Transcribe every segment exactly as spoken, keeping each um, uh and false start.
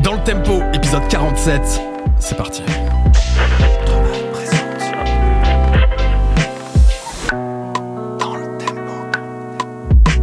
Dans le tempo, épisode quarante-sept, c'est parti. Dans le tempo.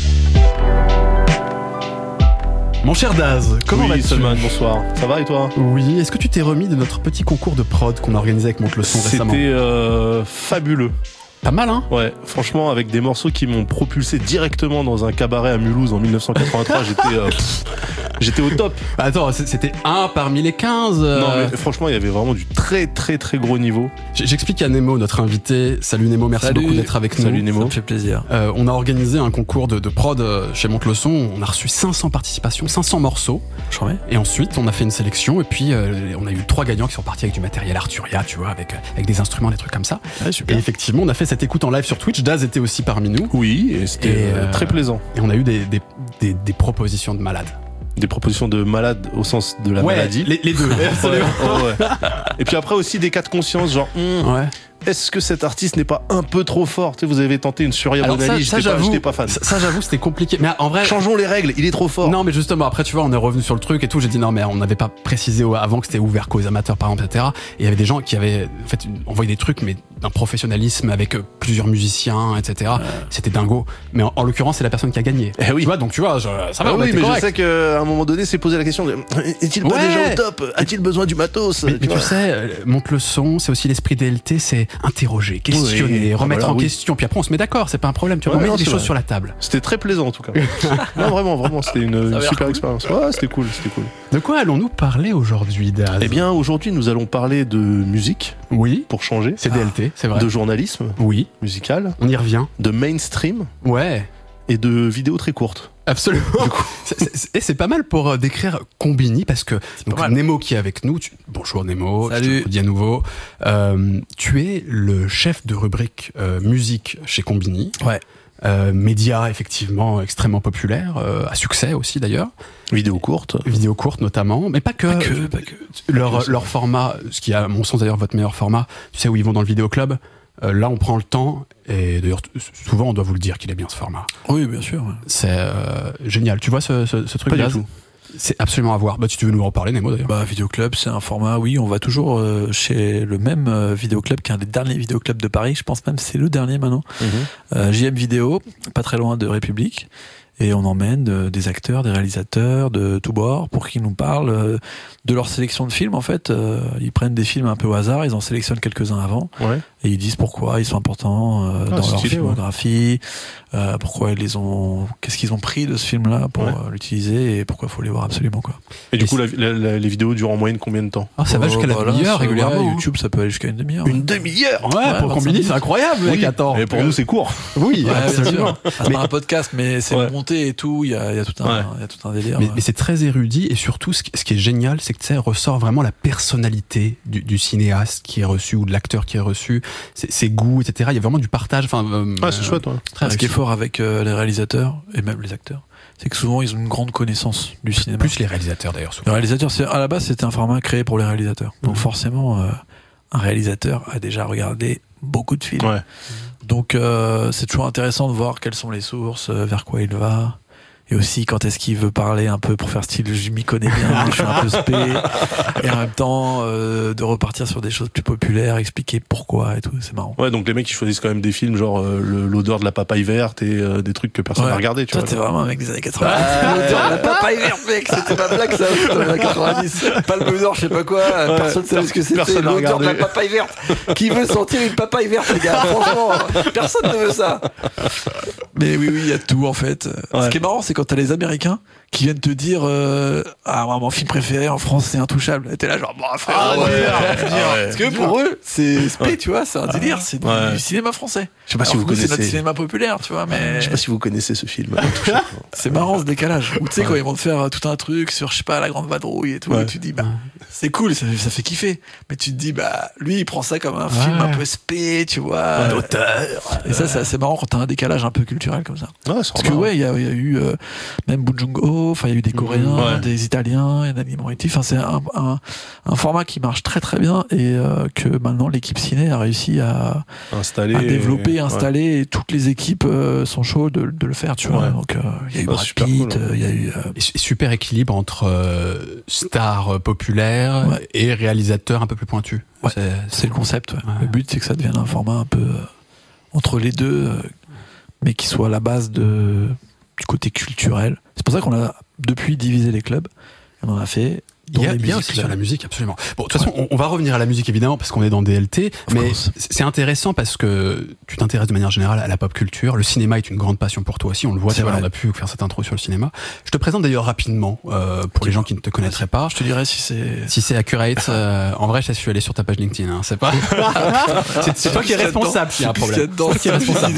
Mon cher Daz, comment oui, vas-tu? Solman, bonsoir. Ça va et toi? Oui, est-ce que tu t'es remis de notre petit concours de prod qu'on a organisé avec Monte le Son récemment? C'était euh, fabuleux. Pas mal, hein? Ouais, franchement, avec des morceaux qui m'ont propulsé directement dans un cabaret à Mulhouse en dix-neuf cent quatre-vingt-trois, j'étais, euh, pff, j'étais au top. Attends, c'était un parmi les quinze. Euh... Non, mais franchement, il y avait vraiment du très, très, très gros niveau. J'explique à Nemo, notre invité. Salut Nemo, merci Salut. beaucoup d'être avec nous. Salut Nemo. Ça me fait plaisir. Euh, on a organisé un concours de, de prod chez Monte le Son. On a reçu cinq cents participations, cinq cents morceaux. J'en ai. Et ensuite, on a fait une sélection. Et puis, euh, on a eu trois gagnants qui sont partis avec du matériel Arturia, tu vois, avec, avec des instruments, des trucs comme ça. Ouais, super. Et effectivement, on a fait cette écoute en live sur Twitch. Daz était aussi parmi nous. Oui, et c'était Et, euh, euh, très plaisant. Et on a eu des, des, des, des propositions de malades. Des propositions de malades au sens de la ouais, maladie. Les, les deux, absolument. Ouais, ouais. Et puis après aussi des cas de conscience, genre, hum, Ouais. est-ce que cet artiste n'est pas un peu trop fort? Tu sais, vous avez tenté une Surya Alors ça, Bogali, ça, j'étais pas, j'avoue, j'étais pas fan. ça, ça, j'avoue, c'était compliqué. Mais en vrai, Changeons les règles, il est trop fort. non, mais justement, après, tu vois, on est revenu sur le truc et tout. J'ai dit non, mais on n'avait pas précisé avant que c'était ouvert qu'aux amateurs, par exemple, et cetera. Et il y avait des gens qui avaient, en fait, envoyé des trucs, mais d'un professionnalisme avec euh, plusieurs musiciens, et cetera. Ouais. C'était dingo. Mais en, en l'occurrence, c'est la personne qui a gagné. Eh oui. Tu vois, donc tu vois, je, ça va, Ah on a oui, été mais correct. je sais qu'à un moment donné, c'est posé la question de, est-il pas Ouais. déjà au top? A-t-il besoin du matos? Mais, mais vois tu sais, euh, Monte le Son, c'est aussi l'esprit D L T, c'est interroger, questionner, Oui. remettre Ah, voilà, en oui. question. Puis après, on se met d'accord, c'est pas un problème. Tu vois, Ouais, on met non, les c'est choses vrai. sur la table. C'était très plaisant en tout cas. Non, vraiment, vraiment, c'était une, une a l'air super cool. expérience. Ouais, c'était cool, c'était cool. De quoi allons-nous parler aujourd'hui, Daz? Eh bien, aujourd'hui, nous allons parler de musique, oui, pour changer, c'est D L T, c'est vrai. de journalisme Oui, musical, on y revient. de mainstream Ouais. et de vidéos très courtes. Absolument. C'est- c'est- Et c'est pas mal pour euh, décrire Combini parce que donc mal. Nemo qui est avec nous. Tu... Bonjour Nemo. Salut. Je te dis à nouveau. Euh, tu es le chef de rubrique euh, musique chez Combini. Ouais. Euh, média effectivement extrêmement populaire, euh, à succès aussi d'ailleurs. Vidéos courtes. Vidéos courtes notamment, mais pas que. Pas que, pas que. Leur, leur format, ce qui est à mon sens d'ailleurs votre meilleur format. Tu sais où ils vont dans le vidéoclub. Euh, là, on prend le temps, et d'ailleurs, t- souvent, on doit vous le dire qu'il est bien ce format. Oui, bien sûr. ouais. C'est euh, génial. Tu vois ce, ce, ce truc Pas là du tout. C'est absolument à voir. Bah, si tu veux nous en parler, Nemo, d'ailleurs. Bah, Vidéoclub, c'est un format, oui, on va toujours euh, chez le même euh, Vidéoclub qu'un des derniers Vidéoclubs de Paris. Je pense même que c'est le dernier maintenant. Mhm. Euh, J M Vidéo, pas très loin de République. Et on emmène euh, des acteurs, des réalisateurs de tous bords pour qu'ils nous parlent euh, de leur sélection de films. En fait, euh, ils prennent des films un peu au hasard, ils en sélectionnent quelques-uns avant. Ouais. Et ils disent pourquoi ils sont importants euh, Ah, dans c'est leur stylé, filmographie, euh, pourquoi ils les ont, qu'est-ce qu'ils ont pris de ce film-là pour Ouais. euh, l'utiliser et pourquoi il faut les voir absolument quoi. Et du Et coup, la- la- la- les vidéos durent en moyenne combien de temps? Ah, ça va Oh, jusqu'à la bah là, demi-heure ça, régulièrement. ouais, hein. YouTube, ça peut aller jusqu'à une demi-heure. Une demi-heure. Ouais, Ouais, pour vingt-cinq Combini, c'est minutes. incroyable, mec. Oui. Attends. Et pour nous, c'est court. Oui, Ouais, bien absolument. sûr. C'est pas un podcast, mais c'est Ouais. monté et tout. Il y a, il y a tout un, Ouais. il y a tout un délire. Mais, mais c'est très érudit et surtout, ce qui, ce qui est génial, c'est que tu sais, ressort vraiment la personnalité du, du cinéaste qui est reçu ou de l'acteur qui est reçu, ses, ses goûts, et cetera. Il y a vraiment du partage. Enfin, euh, Ah, c'est chouette, ouais. Très Ce qui est réussi. fort avec euh, les réalisateurs et même les acteurs, c'est que souvent ils ont une grande connaissance du cinéma. Plus les réalisateurs d'ailleurs. Souvent. Le réalisateur, c'est, à la base, c'était un format créé pour les réalisateurs. Donc Mhm. forcément, euh, un réalisateur a déjà regardé beaucoup de films. Ouais. Donc euh, c'est toujours intéressant de voir quelles sont les sources, euh, vers quoi il va. Et aussi quand est-ce qu'il veut parler un peu pour faire style je m'y connais bien, je suis un peu spé. Et en même temps euh, de repartir sur des choses plus populaires, expliquer pourquoi et tout, c'est marrant. Ouais, donc les mecs ils choisissent quand même des films genre euh, le- l'odeur de la papaye verte et euh, des trucs que personne Ouais. n'a regardé, tu Toi vois. t'es vraiment un mec des années quatre-vingts. L'odeur de la papaye verte, mec, c'était pas blague ça, c'était dans les années quatre-vingt-dix. Palme d'or, je sais pas quoi, personne savait ce que c'était, personne n'a l'odeur de la regardé. papaye verte. Qui veut sentir une papaye verte, les gars? Franchement, personne ne veut ça. Mais oui, oui, il y a tout en fait. Ouais. Ce qui est marrant, c'est quand t'as les Américains qui viennent te dire euh, ah moi, mon film préféré en France c'est Intouchable. Et t'es là genre bon frère, Ah ouais, dur, ah dur. ouais. Parce que pour eux c'est spé, Ouais. tu vois, c'est un délire, c'est du, Ouais. du cinéma français. Je sais pas si Alors vous que nous, c'est notre connaissez. cinéma populaire, tu vois, mais Je sais pas si vous connaissez ce film. c'est marrant ce décalage. Ou tu sais quand ils vont te faire euh, tout un truc sur je sais pas la grande vadrouille et tout, Ouais. et tu te dis bah c'est cool, ça, ça fait kiffer. Mais tu te dis bah lui il prend ça comme un film Ouais. un peu spé, tu vois, d'auteur. Et ça c'est assez marrant quand t'as un décalage un peu culturel comme ça. Ouais, c'est Parce que ouais, il y, a il y a eu euh, même Bujungo, Latino, enfin il y a eu des Coréens, Ouais. des Italiens, et des Moretti. Enfin c'est un, un, un format qui marche très très bien et euh, que maintenant l'équipe ciné a réussi à, Installé, à développer, et... installer. Ouais. Et toutes les équipes euh, sont chaudes de, de le faire, tu vois. Ouais. Donc il euh, y a eu Ah, Brad super Pitt, cool. il y a eu. Euh... Et super équilibre entre euh, stars populaires Ouais. et réalisateurs un peu plus pointus. Ouais. C'est, C'est le concept. Ouais. Ouais. Le but c'est que ça devienne un format un peu euh, entre les deux, euh, mais qui soit à la base de du côté culturel. C'est pour ça qu'on a depuis divisé les clubs. Et on en a fait. Il y a, il y a aussi sur la musique, absolument. Bon, de toute façon, on, on va revenir à la musique évidemment parce qu'on est dans D L T, Of mais course. c'est intéressant parce que tu t'intéresses de manière générale à la pop culture. Le cinéma est une grande passion pour toi aussi, on le voit. C'est Tu vois, vrai. on a pu faire cette intro sur le cinéma. Je te présente d'ailleurs rapidement euh, pour les gens qui ne te connaîtraient pas. Je te dirais si c'est. Si c'est accurate, euh, en vrai, je suis allé sur ta page LinkedIn. Hein, c'est pas. c'est, c'est toi qui es responsable s'il y a un problème. C'est toi qui es responsable.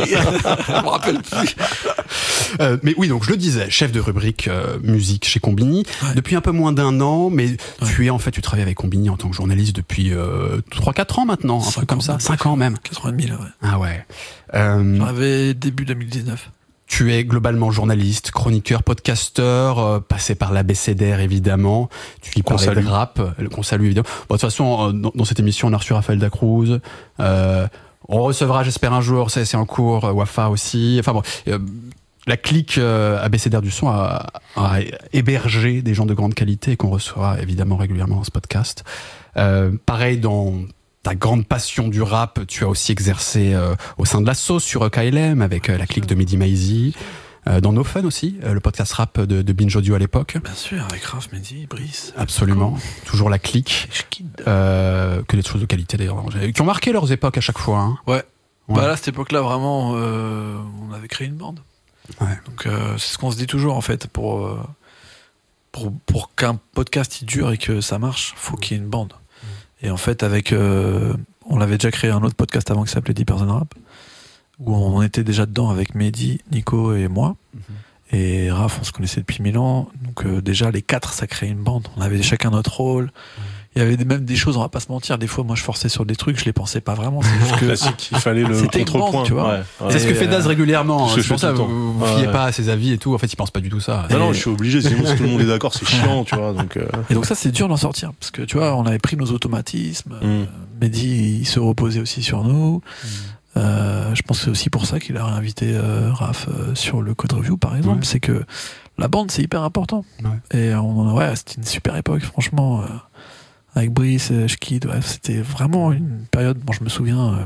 Je me rappelle plus. Euh, mais oui, donc je le disais, chef de rubrique euh, musique chez Combini Ouais. depuis un peu moins d'un an, mais Ouais. tu es en fait, tu travailles avec Combini en tant que journaliste depuis euh, trois quatre ans maintenant, un Cinq truc comme ans ça, même. cinq ans même. quatre ans et demi là, ouais. Ah ouais. Euh, J'en avais début deux mille dix-neuf. tu es globalement journaliste, chroniqueur, podcasteur, euh, passé par l'abécédaire évidemment. Tu y Qu'on parlais de salue. rap, euh, qu'on salue évidemment. Bon, de toute façon, euh, dans, dans cette émission, on a reçu Raphaël Dacruz. Euh, on recevra, j'espère un jour, c'est, c'est en cours, euh, Wafa aussi. Enfin bon. Euh, La clique euh, abécédaire du son a, a hébergé des gens de grande qualité et qu'on reçoit évidemment régulièrement dans ce podcast. Euh, pareil, dans ta grande passion du rap, tu as aussi exercé euh, au sein de la sauce sur K L M avec euh, la clique de Mehdi Maizi. Euh, dans No Fun aussi, euh, le podcast rap de, de Binge Audio à l'époque. Bien sûr, avec Raph, Mehdi, Brice. Absolument. Toujours la clique. Schkid. Euh, que des choses de qualité d'ailleurs. Qui ont marqué leurs époques à chaque fois. Hein. Ouais. Ouais. Bah là, à cette époque-là, vraiment, euh, on avait créé une bande. Ouais. Donc euh, c'est ce qu'on se dit toujours en fait pour euh, pour pour qu'un podcast il dure et que ça marche, faut qu'il y ait une bande. Et en fait avec euh, on avait déjà créé un autre podcast avant qui s'appelait dix Personnes Rap où on était déjà dedans avec Mehdi, Nico et moi. Mm-hmm. Et Raph, on se connaissait depuis mille ans, donc euh, déjà les quatre ça créait une bande. On avait chacun notre rôle. Il y avait des- même des choses, on va pas se mentir, des fois moi je forçais sur des trucs, je les pensais pas vraiment, c'est juste que Classique, il fallait le C'était une contrepoint. bande, tu vois. Ouais, ouais. C'est ce que Et, fait Daz euh, régulièrement. ce que C'est pour je fais ça, tout le vous temps. vous Ouais, fiez ouais. pas à ses avis et tout. En fait, il pense pas du tout ça. Non, non, Et- je suis obligé, sinon si tout le monde est d'accord, c'est chiant, tu vois. Donc, euh... Et donc ça c'est dur d'en sortir parce que tu vois on avait pris nos automatismes. Mm. Euh, Mehdi il se reposait aussi sur nous. Euh, je pense que c'est aussi pour ça qu'il a réinvité euh, Raph euh, sur le Code Review par exemple. Ouais. C'est que la bande c'est hyper important. Ouais. Et on en- ouais c'était une super époque franchement euh, avec Brice, euh, Schkid, ouais, c'était vraiment une période. Bon je me souviens euh,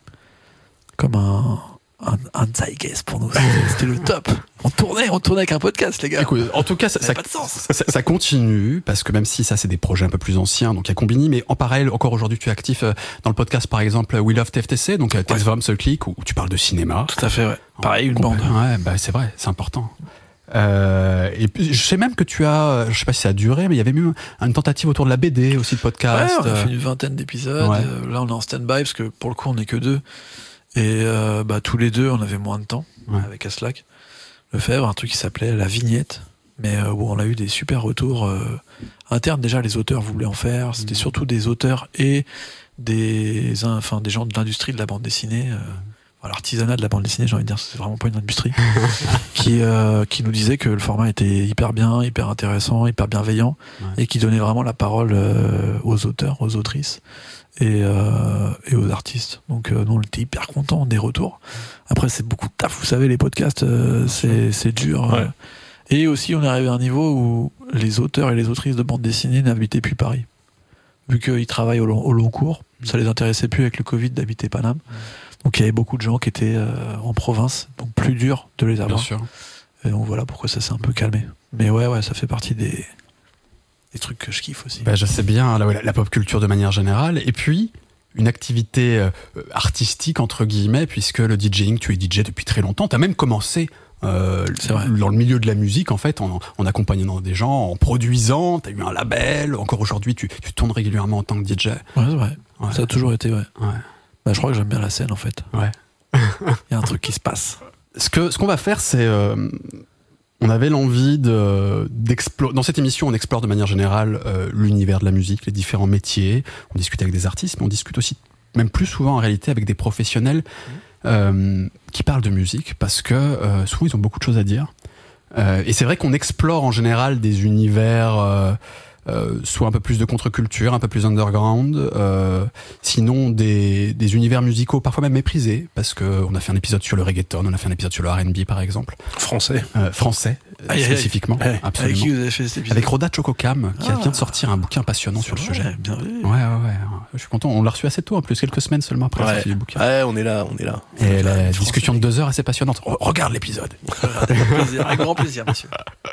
comme un un, un zeitgeist pour nous. C'était, c'était le top. On tournait, on tournait avec un podcast les gars. Écoute, en tout cas, ça, Ça ça, n'a pas de sens. ça- ça continue parce que même si ça c'est des projets un peu plus anciens, donc il y a Combini, mais en parallèle encore aujourd'hui tu es actif euh, dans le podcast par exemple We Love T F T C, donc euh, Test Vom Seul Click où tu parles de cinéma. Tout à fait ouais. Pareil une Compl- bande. Ouais, bah c'est vrai, c'est important. Euh, et puis je sais même que tu as, euh, je sais pas si ça a duré, mais il y avait même une tentative autour de la B D aussi de Ouais, podcast. on a euh, fait une vingtaine d'épisodes. Ouais. Euh, là, on est en stand-by parce que pour le coup, on n'est que deux. Et euh, bah, tous les deux, on avait moins de temps Ouais. avec Aslak Lefebvre, un truc qui s'appelait La Vignette, mais euh, où on a eu des super retours euh, internes. Déjà, les auteurs voulaient en faire. C'était Mhm. surtout des auteurs et des, enfin, des gens de l'industrie de la bande dessinée. Euh, enfin, l'artisanat de la bande dessinée, j'ai envie de dire, c'est vraiment pas une industrie, qui, euh, qui nous disait que le format était hyper bien, hyper intéressant, hyper bienveillant, Ouais. et qui donnait vraiment la parole euh, aux auteurs, aux autrices et, euh, et aux artistes. Donc euh, nous, on était hyper contents des retours. Après, c'est beaucoup de taf, vous savez, les podcasts, euh, c'est, c'est dur. Ouais. euh. Et aussi, on est arrivé à un niveau où les auteurs et les autrices de bande dessinée n'habitaient plus Paris. Vu qu'ils travaillent au long, au long cours, ça les intéressait plus avec le Covid d'habiter Paname. Donc il y avait beaucoup de gens qui étaient euh, en province, donc plus dur de les Bien avoir. sûr. Et donc voilà pourquoi ça s'est un peu calmé. Mais ouais, ouais, ça fait partie des, des trucs que je kiffe aussi. Bah, je sais bien, la, la, la pop culture de manière générale. Et puis, une activité euh, artistique, entre guillemets, puisque le DJing, tu es D J depuis très longtemps. Tu as même commencé euh, C'est vrai. dans le milieu de la musique, en fait, en, en accompagnant des gens, en produisant. Tu as eu un label. Encore aujourd'hui, tu, tu tournes régulièrement en tant que D J. Ouais, c'est vrai. Ouais. Ça a toujours été, ouais. Ouais. Bah, je crois que j'aime bien la scène en fait. Ouais. Il y a un truc qui se passe. Ce que ce qu'on va faire, c'est euh, on avait l'envie de d'explorer. Dans cette émission, on explore de manière générale euh, l'univers de la musique, les différents métiers. On discute avec des artistes, mais on discute aussi, même plus souvent en réalité, avec des professionnels euh, qui parlent de musique, parce que euh, souvent ils ont beaucoup de choses à dire. Euh, et c'est vrai qu'on explore en général des univers euh, euh, soit un peu plus de contre-culture, un peu plus underground, euh, sinon des, des univers musicaux parfois même méprisés, parce que on a fait un épisode sur le reggaeton, on a fait un épisode sur le R and B par exemple. Français. Euh, français, Aïe, aïe, spécifiquement. aïe. Absolument. Avec qui vous avez fait cet épisode? Avec Roda Chococam, qui Ah. vient de sortir un bouquin passionnant sur le Ouais, sujet. bien vu. Ouais, ouais, ouais. Je suis content. On l'a reçu assez tôt, en plus, quelques semaines seulement après la Ouais. sortie du bouquin. Ouais, on est là, on est là. Et la Ouais, discussion de Français. deux heures assez passionnante. Re- Regarde l'épisode. Avec plaisir, avec grand plaisir, monsieur.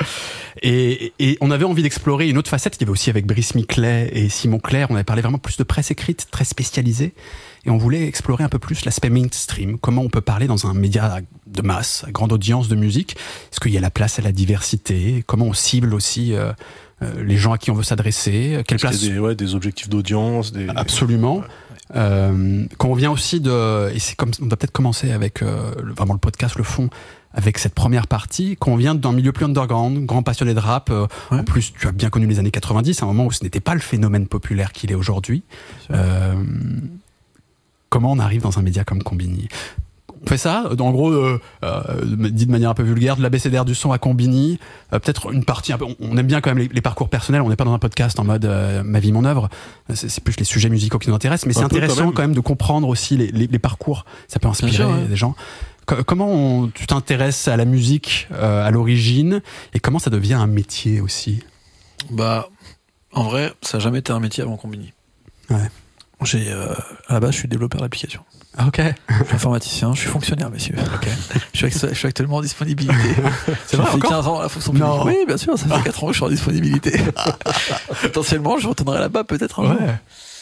Et, et on avait envie d'explorer une autre facette. Il y avait aussi avec Brice Miclet et Simon Clair, on avait parlé vraiment plus de presse écrite, très spécialisée. Et on voulait explorer un peu plus l'aspect mainstream. Comment on peut parler dans un média de masse, à grande audience de musique? Est-ce qu'il y a la place à la diversité? Comment on cible aussi euh, euh, les gens à qui on veut s'adresser? Quelle Parce place? qu'il y a des, ouais, des objectifs d'audience. Des... Absolument. Euh, quand on vient aussi de, et c'est comme, on va peut-être commencer avec euh, le- vraiment le podcast, le fond, avec cette première partie. Quand on vient d'un milieu plus underground, grand passionné de rap, euh, Ouais. en plus tu as bien connu les années quatre-vingt-dix, à un moment où ce n'était pas le phénomène populaire qu'il est aujourd'hui. Euh, comment on arrive dans un média comme Combini? On fait ça, en gros, euh, euh, dit de manière un peu vulgaire, de l'abécédaire du son à Combini, euh, peut-être une partie un peu, on, on aime bien quand même les, les parcours personnels, on n'est pas dans un podcast en mode euh, ma vie, mon œuvre, c'est, c'est plus les sujets musicaux qui nous intéressent, mais Un c'est peu, intéressant quand même. quand même de comprendre aussi les, les, les parcours, ça peut inspirer sûr, ouais. des gens. Co- Comment on- tu t'intéresses à la musique euh, à l'origine, et comment ça devient un métier aussi? Bah, en vrai, ça n'a jamais été un métier avant Combini. Ouais. J'ai, euh, à la base, je suis développeur d'application. Ah, ok. Je suis informaticien, je suis fonctionnaire, messieurs. je, suis actu- je suis actuellement en disponibilité. C'est J'ai vrai, fait encore quinze ans à la fonction Non. publique. Oui, bien sûr, ça fait quatre ans que je suis en disponibilité. Potentiellement, je retournerai là-bas peut-être un jour. Ouais.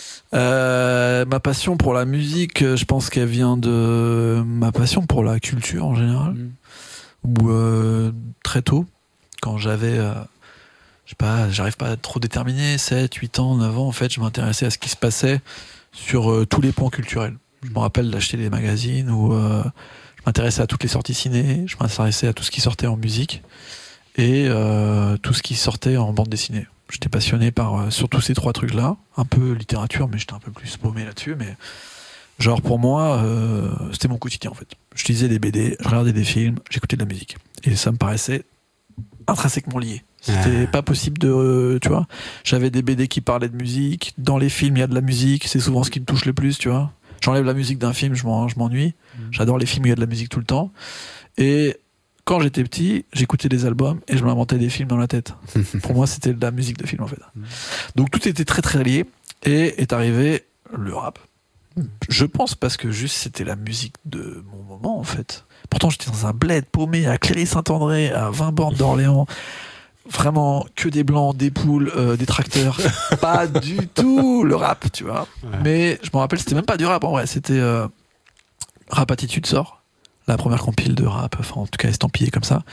Euh, ma passion pour la musique, euh, je pense qu'elle vient de ma passion pour la culture en général. Mm. Ou euh, très tôt, quand j'avais, euh, je sais pas, j'arrive pas à trop déterminer, sept, huit ans, neuf ans, en fait, je m'intéressais à ce qui se passait sur euh, tous les pans culturels. Je me rappelle d'acheter des magazines où euh, je m'intéressais à toutes les sorties ciné, je m'intéressais à tout ce qui sortait en musique et euh, tout ce qui sortait en bande dessinée. J'étais passionné par euh, surtout ces trois trucs-là, un peu littérature, mais j'étais un peu plus paumé là-dessus. Mais genre pour moi, euh, c'était mon quotidien en fait. Je lisais des B D, je regardais des films, j'écoutais de la musique, et ça me paraissait intrinsèquement lié. C'était Ah. pas possible de, euh, tu vois. J'avais des B D qui parlaient de musique, dans les films il y a de la musique, c'est souvent ce qui me touche le plus, tu vois. J'enlève la musique d'un film, je m'en- je m'ennuie. J'adore les films où il y a de la musique tout le temps. Et quand j'étais petit, j'écoutais des albums et je m'inventais des films dans la tête. Pour moi, c'était de la musique de film en fait. Donc tout était très très lié et est arrivé le rap. Je pense parce que juste c'était la musique de mon moment en fait. Pourtant j'étais dans un bled paumé à Cléry-Saint-André, à vingt bornes d'Orléans. Vraiment que des blancs, des poules, euh, des tracteurs. Pas du tout le rap, tu vois. Ouais. Mais je me rappelle, c'était même pas du rap en vrai. C'était euh, Rap Attitude sort, la première compile de rap, enfin en tout cas estampillée comme ça.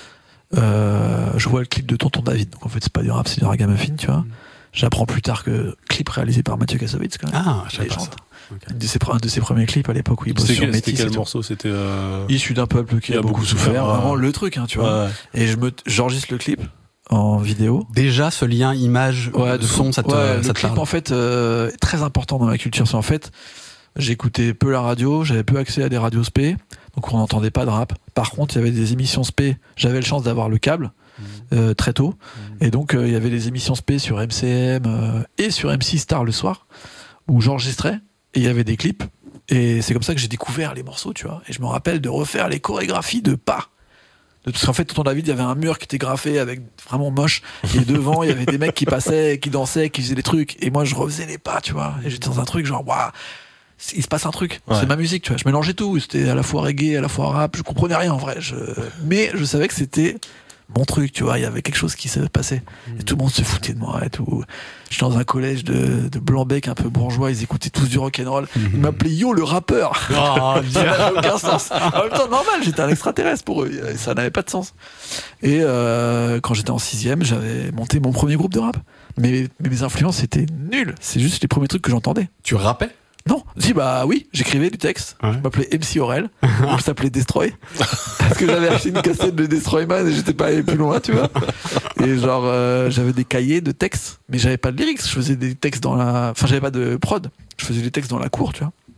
Euh, je vois le clip de Tonton David, donc en fait c'est pas du rap, c'est du ragamuffin, tu vois. Mm. J'apprends plus tard que clip réalisé par Mathieu Kassovitz quand même. Ah, je savais pas Légende. ça. Ok. Un de ses, pre- un de ses premiers clips à l'époque où il bosse C'était sur quel, c'était Métis. et quel tout. morceau? C'était. Euh... Issu d'un peuple qui a, beaucoup souffert, ouais. vraiment le truc, hein, tu vois. Ouais. Et je me, j'enregistre le clip en vidéo. Déjà, ce lien image Ouais, de son, ça te, ouais, ça le te clip parle. en fait euh, est très important dans ma culture. C'est en fait, j'écoutais peu la radio, j'avais peu accès à des radios spé, donc on n'entendait pas de rap. Par contre, il y avait des émissions spé. J'avais la chance d'avoir le câble euh, très tôt, et donc euh, il y avait des émissions spé sur M C M euh, et sur M six Star le soir où j'enregistrais et il y avait des clips. Et c'est comme ça que j'ai découvert les morceaux, tu vois. Et je me rappelle de refaire les chorégraphies de pas. Parce qu'en fait, Tonton David, il y avait un mur qui était graffé avec vraiment moche. Et devant, il y avait des mecs qui passaient, qui dansaient, qui faisaient des trucs. Et moi, je refaisais les pas, tu vois. Et j'étais dans un truc genre, waouh, il se passe un truc. Ouais. C'est ma musique, tu vois. Je mélangeais tout. C'était à la fois reggae, à la fois rap. Je comprenais rien en vrai. Je... Mais je savais que c'était mon truc, tu vois. Il y avait quelque chose qui s'est passé. Et tout le monde se foutait de moi et tout. J'étais dans un collège de, de Blanc-Bec un peu bourgeois. Ils écoutaient tous du rock'n'roll. Ils m'appelaient Yo le rappeur. Oh, Ça n'avait aucun sens. En même temps, normal, j'étais un extraterrestre pour eux. Ça n'avait pas de sens. Et euh, quand j'étais en sixième, j'avais monté mon premier groupe de rap. Mais, mais mes influences étaient nulles. C'est juste les premiers trucs que j'entendais. tu rappais? Non, si bah oui, j'écrivais du texte. Ouais. Je m'appelais M C Aurel. On s'appelait Destroy parce que j'avais acheté une cassette de Destroyman et j'étais pas allé plus loin, tu vois. Et genre euh, j'avais des cahiers de textes, mais j'avais pas de lyrics. Je faisais des textes dans la, enfin j'avais pas de prod. Je faisais des textes dans la cour, tu vois.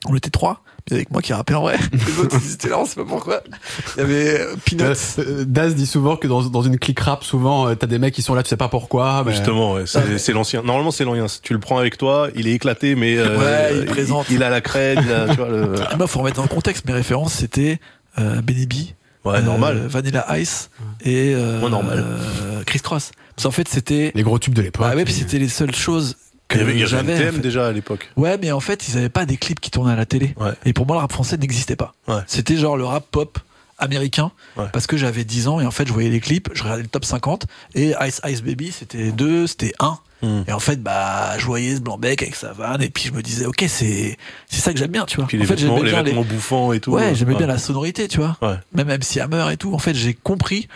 On était trois. Il y avait avec moi qui rappait en vrai. Les autres, ils étaient là, on sait pas pourquoi. Il y avait euh, Peanuts. Euh, Daz dit souvent que dans, dans une clique rap, souvent, euh, t'as des mecs qui sont là, tu sais pas pourquoi. Mais... Justement, ouais, c'est, mais... c'est l'ancien. Normalement, c'est l'ancien. Tu le prends avec toi, il est éclaté, mais euh, ouais, il, présente. il, il a la crête, il a, tu vois, le... Et moi, faut remettre dans le contexte. Mes références, c'était euh, Benny B, ouais, euh, normal. Vanilla Ice et euh, Moi, normal. Euh, Criss Cross. Parce qu'en fait, c'était les gros tubes de l'époque. Ah ouais, puis c'était les seules choses que il y avait, il y avait j'avais. N T M en fait. déjà à l'époque. Ouais, mais en fait, ils avaient pas des clips qui tournaient à la télé. Ouais. Et pour moi, le rap français n'existait pas. Ouais. C'était genre le rap pop américain, ouais. parce que j'avais dix ans et en fait, je voyais les clips, je regardais le top cinquante et Ice Ice Baby, c'était deux, c'était un. Mmh. Et en fait, bah, je voyais ce Blanc-Bec avec sa vanne, et puis je me disais, ok, c'est, c'est ça que j'aime bien, tu vois. Puis en les fait, vêtements, j'aimais les bien vêtements les... bouffants et tout. Ouais, j'aimais ouais. bien la sonorité, tu vois. Ouais. Même M C Hammer et tout. En fait, j'ai compris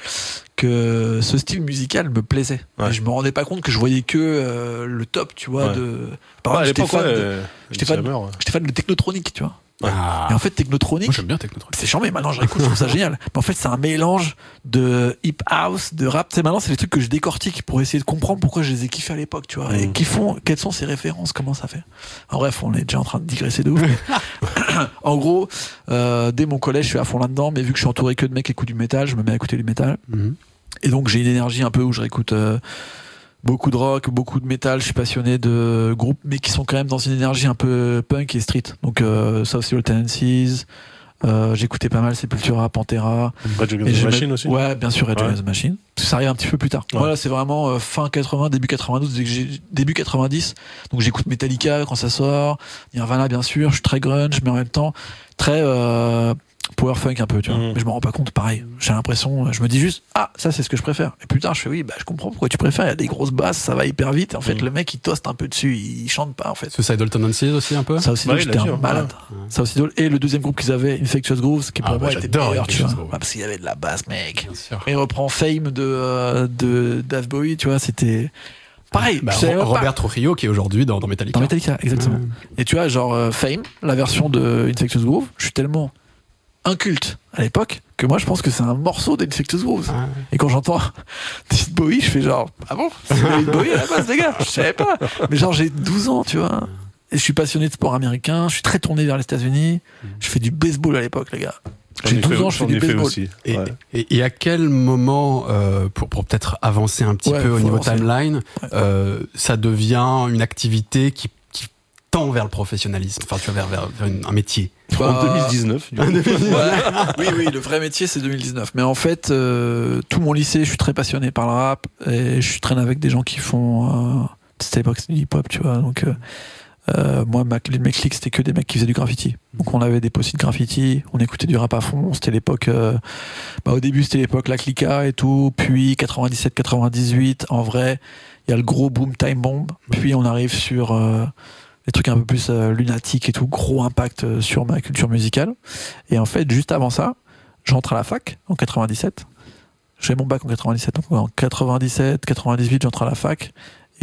que ce style musical me plaisait. Ouais. Et je me rendais pas compte que je voyais que euh, le top, tu vois, ouais. de. Par ouais, exemple, j'étais fan, ouais, de... euh, j'étais, fan... Hammer, ouais. j'étais fan de Technotronic, tu vois. Ah. Et en fait, Technotronic. Moi, j'aime bien Technotronic. C'est chiant, mais maintenant je réécoute, je trouve ça génial. Mais en fait, c'est un mélange de hip house, de rap. Tu sais, maintenant, c'est les trucs que je décortique pour essayer de comprendre pourquoi je les ai kiffés à l'époque, tu vois. Mmh. Et qui font, quelles sont ces références, comment ça fait. En bref, on est déjà en train de digresser de ouf. Mais... en gros, euh, dès mon collège, je suis à fond là-dedans, mais vu que je suis entouré que de mecs qui écoutent du métal, je me mets à écouter du métal. Mmh. Et donc, j'ai une énergie un peu où je réécoute. Euh, beaucoup de rock, beaucoup de métal, je suis passionné de groupes mais qui sont quand même dans une énergie un peu punk et street. Donc euh, South Suicidal Tendencies, euh, j'écoutais pas mal Sepultura, Pantera. Rage Against the Machine aussi. Ouais, bien sûr, Rage Against the Machine. Ça arrive un petit peu plus tard. Ouais. Voilà, c'est vraiment euh, fin quatre-vingts, début quatre-vingt-douze, début quatre-vingt-dix. Donc j'écoute Metallica quand ça sort, Nirvana bien sûr, je suis très grunge mais en même temps très euh, power funk un peu, tu vois. Mmh. Mais je me rends pas compte, pareil. J'ai l'impression, je me dis juste, ah, ça c'est ce que je préfère. Et plus tard, je fais, oui, bah, je comprends pourquoi tu préfères. Il y a des grosses basses, ça va hyper vite. Et en fait, mmh. le mec, il toaste un peu dessus, il chante pas, en fait. Suicidal Tendencies aussi, un peu? Ça aussi, ouais, j'étais un malade. Ouais. Ça aussi, et le deuxième groupe qu'ils avaient, Infectious Grooves, qui pour ah, moi bah, était meilleur, tu vois. Grooves. Ah, parce qu'il y avait de la basse, mec. Bien sûr. Et il reprend Fame de, euh, de Dave Bowie, tu vois, c'était. Pareil, bah, je Robert Trujillo qui est aujourd'hui dans, dans Metallica. Dans Metallica, exactement. Mmh. Et tu vois, genre euh, Fame, la version de Infectious Groove, je suis tellement inculte à l'époque que moi je pense que c'est un morceau d'Infectious Grooves. Ah, ouais. Et quand j'entends David Bowie, je fais genre ah bon, c'est David Bowie à la base, les gars, je savais pas. Mais genre j'ai douze ans, tu vois. Et je suis passionné de sport américain, je suis très tourné vers les États-Unis. Je fais du baseball à l'époque, les gars. J'ai douze fait, ans, je fais du baseball. Aussi. Et, ouais. et, et à quel moment, euh, pour, pour peut-être avancer un petit ouais, peu au niveau avancer. timeline, ouais. euh, ça devient une activité qui, qui tend vers le professionnalisme, enfin tu vois, vers, vers, vers une, un métier? Bah, en deux mille dix-neuf. Du coup. Ouais. Oui, oui, le vrai métier c'est deux mille dix-neuf. Mais en fait, euh, tout mon lycée, je suis très passionné par le rap et je traîne avec des gens qui font. Euh, c'était l'époque c'était du hip-hop, tu vois. Donc, euh, euh, moi, ma, les mecs clics, c'était que des mecs qui faisaient du graffiti. Donc, on avait des posts de graffiti, on écoutait du rap à fond. C'était l'époque. Euh, bah, au début, c'était l'époque La Clica et tout. Puis quatre-vingt-dix-sept quatre-vingt-dix-huit, en vrai, il y a le gros boom time bomb. Puis on arrive sur. Euh, des trucs un peu plus euh, lunatiques et tout, gros impact euh, sur ma culture musicale. Et en fait, juste avant ça, j'entre à la fac en quatre-vingt-dix-sept. J'ai mon bac en quatre-vingt-dix-sept, donc en quatre-vingt-dix-sept, quatre-vingt-dix-huit, j'entre à la fac.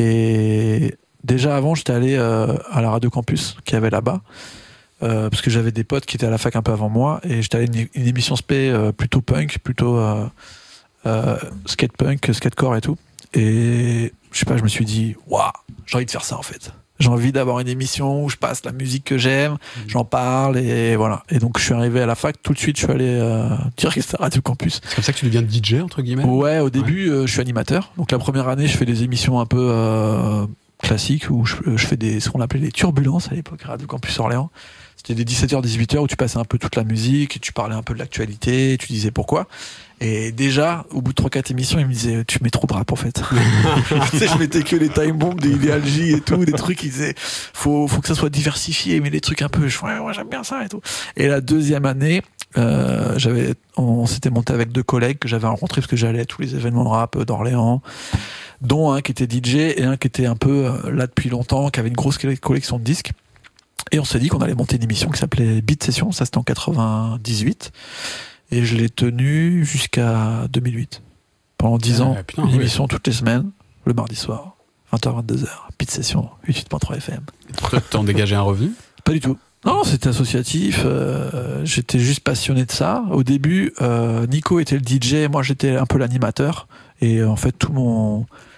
Et déjà avant, j'étais allé euh, à la Radio Campus qu'il y avait là-bas, euh, parce que j'avais des potes qui étaient à la fac un peu avant moi, et j'étais allé à une, une émission spé euh, plutôt punk, plutôt euh, euh, skate punk, skatecore et tout. Et je sais pas, je me suis dit, waouh, j'ai envie de faire ça en fait. J'ai envie d'avoir une émission où je passe la musique que j'aime, mmh. j'en parle et voilà. Et donc je suis arrivé à la fac, tout de suite je suis allé euh, direct à Radio Campus. C'est comme ça que tu deviens D J entre guillemets? Ouais, au début ouais. Euh, je suis animateur. Donc la première année je fais des émissions un peu euh, classiques où je, je fais des ce qu'on appelait les turbulences à l'époque à Radio Campus Orléans. C'était des dix-sept heures dix-huit heures où tu passais un peu toute la musique, et tu parlais un peu de l'actualité, tu disais pourquoi. Et déjà, au bout de trois quatre émissions, il me disait tu mets trop de rap en fait. Tu sais, je mettais que les time bombs, des Ideal J et tout, des trucs, il disait faut, faut que ça soit diversifié, mais les trucs un peu, je ouais, ouais, j'aime bien ça et tout. Et la deuxième année, euh, j'avais, on s'était monté avec deux collègues que j'avais rencontrés parce que j'allais à tous les événements de rap d'Orléans, dont un qui était D J et un qui était un peu là depuis longtemps, qui avait une grosse collection de disques. Et on s'est dit qu'on allait monter une émission qui s'appelait Beat Session, ça c'était en quatre-vingt-dix-huit. Et je l'ai tenue jusqu'à deux mille huit. Pendant dix ah, ans, putain, une oui. émission toutes les semaines, le mardi soir, vingt heures vingt-deux heures, Beat Session, huit point trois F M. T'en dégageais un revenu? Pas du tout. Non, c'était associatif, euh, j'étais juste passionné de ça. Au début, euh, Nico était le D J, moi j'étais un peu l'animateur. Et euh, en fait, tout mon...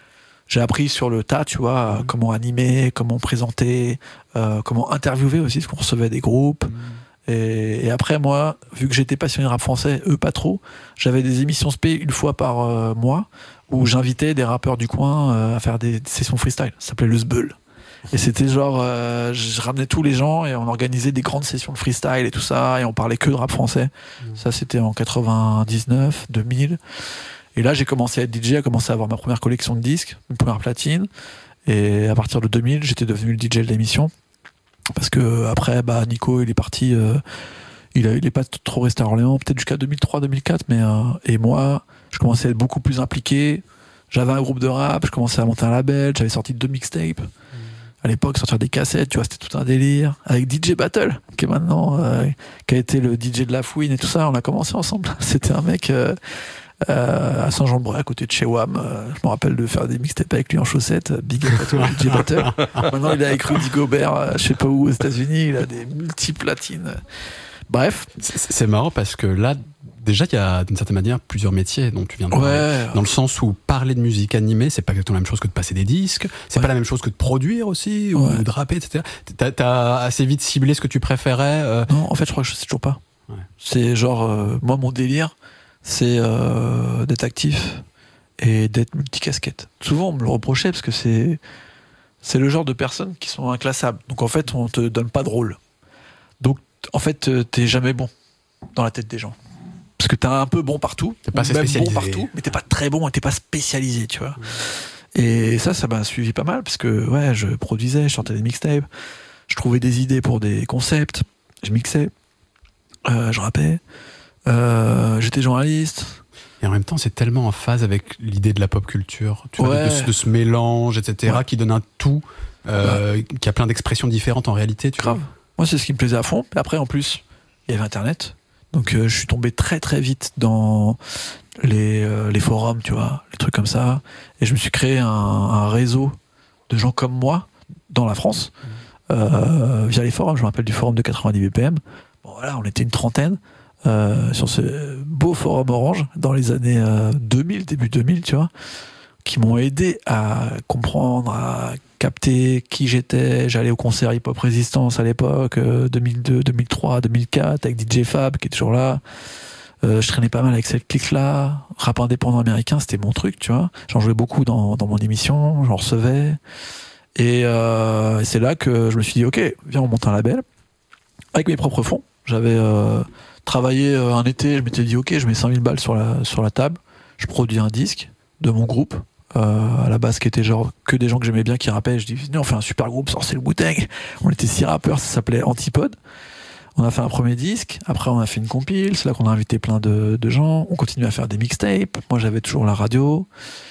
j'ai appris sur le tas, tu vois, mmh. comment animer, comment présenter, euh, comment interviewer aussi, parce qu'on recevait des groupes. Mmh. Et, et après, moi, vu que j'étais passionné de rap français, eux pas trop, j'avais des émissions spé une fois par euh, mois où j'invitais des rappeurs du coin euh, à faire des, des sessions freestyle. Ça s'appelait le Zbeul. Et c'était genre, euh, je ramenais tous les gens et on organisait des grandes sessions de freestyle et tout ça, et on parlait que de rap français. Mmh. Ça, c'était en quatre-vingt-dix-neuf, deux mille. Et là, j'ai commencé à être D J, à commencer à avoir ma première collection de disques, une première platine. Et à partir de deux mille, j'étais devenu le D J de l'émission. Parce que après, bah, Nico, il est parti, euh, il, a, il est pas trop resté à Orléans, peut-être jusqu'à deux mille trois, deux mille quatre. Mais, euh, et moi, je commençais à être beaucoup plus impliqué. J'avais un groupe de rap, je commençais à monter un label, j'avais sorti deux mixtapes. À l'époque, sortir des cassettes, tu vois, c'était tout un délire. Avec D J Battle, qui est maintenant, euh, qui a été le D J de La Fouine et tout ça, on a commencé ensemble. C'était un mec euh, euh, à Saint-Jean-de-Bray, à côté de chez W A M. Euh, je me rappelle de faire des mixtapes avec lui en chaussettes. Big up à toi, D J Battle. Maintenant, il est avec Rudy Gobert, euh, je sais pas où, aux États-Unis. Il a des multiplatines. Bref. C'est, c'est marrant parce que là, déjà, il y a d'une certaine manière plusieurs métiers dont tu viens de parler. Ouais. Dans le sens où parler de musique animée, c'est pas exactement la même chose que de passer des disques. C'est ouais. pas la même chose que de produire aussi, ou ouais. de rapper, et cetera. T'as, t'as assez vite ciblé ce que tu préférais. Euh... Non, en fait, je crois que je sais toujours pas. Ouais. C'est genre, euh, moi, mon délire, c'est euh, d'être actif et d'être multicasquette. Souvent, on me le reprochait parce que c'est, c'est le genre de personnes qui sont inclassables. Donc, en fait, on te donne pas de rôle. Donc, en fait, t'es jamais bon dans la tête des gens. Parce que t'es un peu bon partout, t'es pas même spécialisé. bon partout, mais t'es pas très bon et t'es pas spécialisé, tu vois. Mmh. Et ça, ça m'a suivi pas mal, parce que ouais, je produisais, je sortais des mixtapes, je trouvais des idées pour des concepts, je mixais, euh, je rappais, euh, j'étais journaliste. Et en même temps, c'est tellement en phase avec l'idée de la pop culture, tu vois, ouais. de, de ce mélange, et cetera, ouais. qui donne un tout, euh, ouais. qui a plein d'expressions différentes en réalité, tu Grave. vois. Moi, c'est ce qui me plaisait à fond. Après, en plus, il y avait Internet. Donc euh, je suis tombé très très vite dans les, euh, les forums, tu vois, les trucs comme ça. Et je me suis créé un, un réseau de gens comme moi dans la France, euh, via les forums. Je me rappelle du forum de quatre-vingt-dix B P M. Bon voilà, on était une trentaine euh, sur ce beau forum Orange dans les années euh, deux mille, début deux mille, tu vois, qui m'ont aidé à comprendre, à capter qui j'étais. J'allais au concert Hip Hop Résistance à l'époque, euh, deux mille deux, deux mille trois, deux mille quatre, avec D J Fab qui est toujours là. Euh, je traînais pas mal avec cette clique-là. Rap indépendant américain, c'était mon truc, tu vois. J'en jouais beaucoup dans, dans mon émission, j'en recevais. Et, euh, et c'est là que je me suis dit, ok, viens, on monte un label. Avec mes propres fonds. J'avais euh, travaillé euh, un été, je m'étais dit, ok, je mets cinq mille balles sur la, sur la table. Je produis un disque de mon groupe. Euh, à la base qui était genre que des gens que j'aimais bien qui rappaient. Je dis venez, on fait un super groupe, c'est le Wu-Tang. On était six rappeurs, ça s'appelait Antipode. On a fait un premier disque, après on a fait une compile, c'est là qu'on a invité plein de, de gens, on continue à faire des mixtapes. Moi j'avais toujours la radio,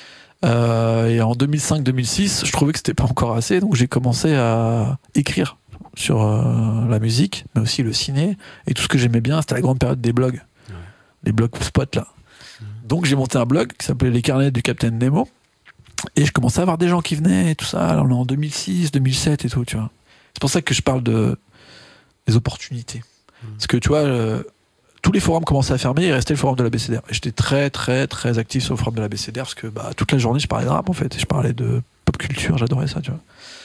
euh, et en deux mille cinq deux mille six je trouvais que c'était pas encore assez, donc j'ai commencé à écrire sur euh, la musique, mais aussi le ciné, et tout ce que j'aimais bien, c'était la grande période des blogs, ouais. les blogs spots là. Mmh. Donc j'ai monté un blog qui s'appelait Les Carnets du Capitaine Nemo. Et je commençais à avoir des gens qui venaient et tout ça. Alors, on est en deux mille six, deux mille sept et tout, tu vois. C'est pour ça que je parle de des opportunités. Mmh. Parce que, tu vois, euh, tous les forums commençaient à fermer, il restait le forum de l'A B C D R. Et j'étais très, très, très actif sur le forum de l'A B C D R parce que bah, toute la journée, je parlais de rap, en fait. Et je parlais de pop culture, j'adorais ça, tu vois.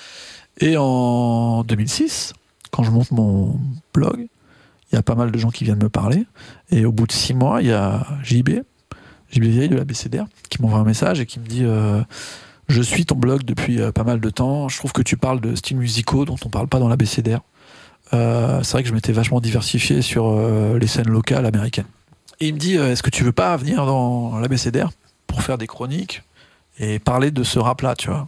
Et en deux mille six, quand je monte mon blog, il y a pas mal de gens qui viennent me parler. Et au bout de six mois, il y a J B, J B Vieille de l'A B C D R, qui m'envoie un message et qui me dit euh, je suis ton blog depuis euh, pas mal de temps, je trouve que tu parles de styles musicaux dont on parle pas dans l'A B C D R. Euh, c'est vrai que je m'étais vachement diversifié sur euh, les scènes locales américaines. Et il me dit euh, est-ce que tu veux pas venir dans l'A B C D R pour faire des chroniques et parler de ce rap là, tu vois.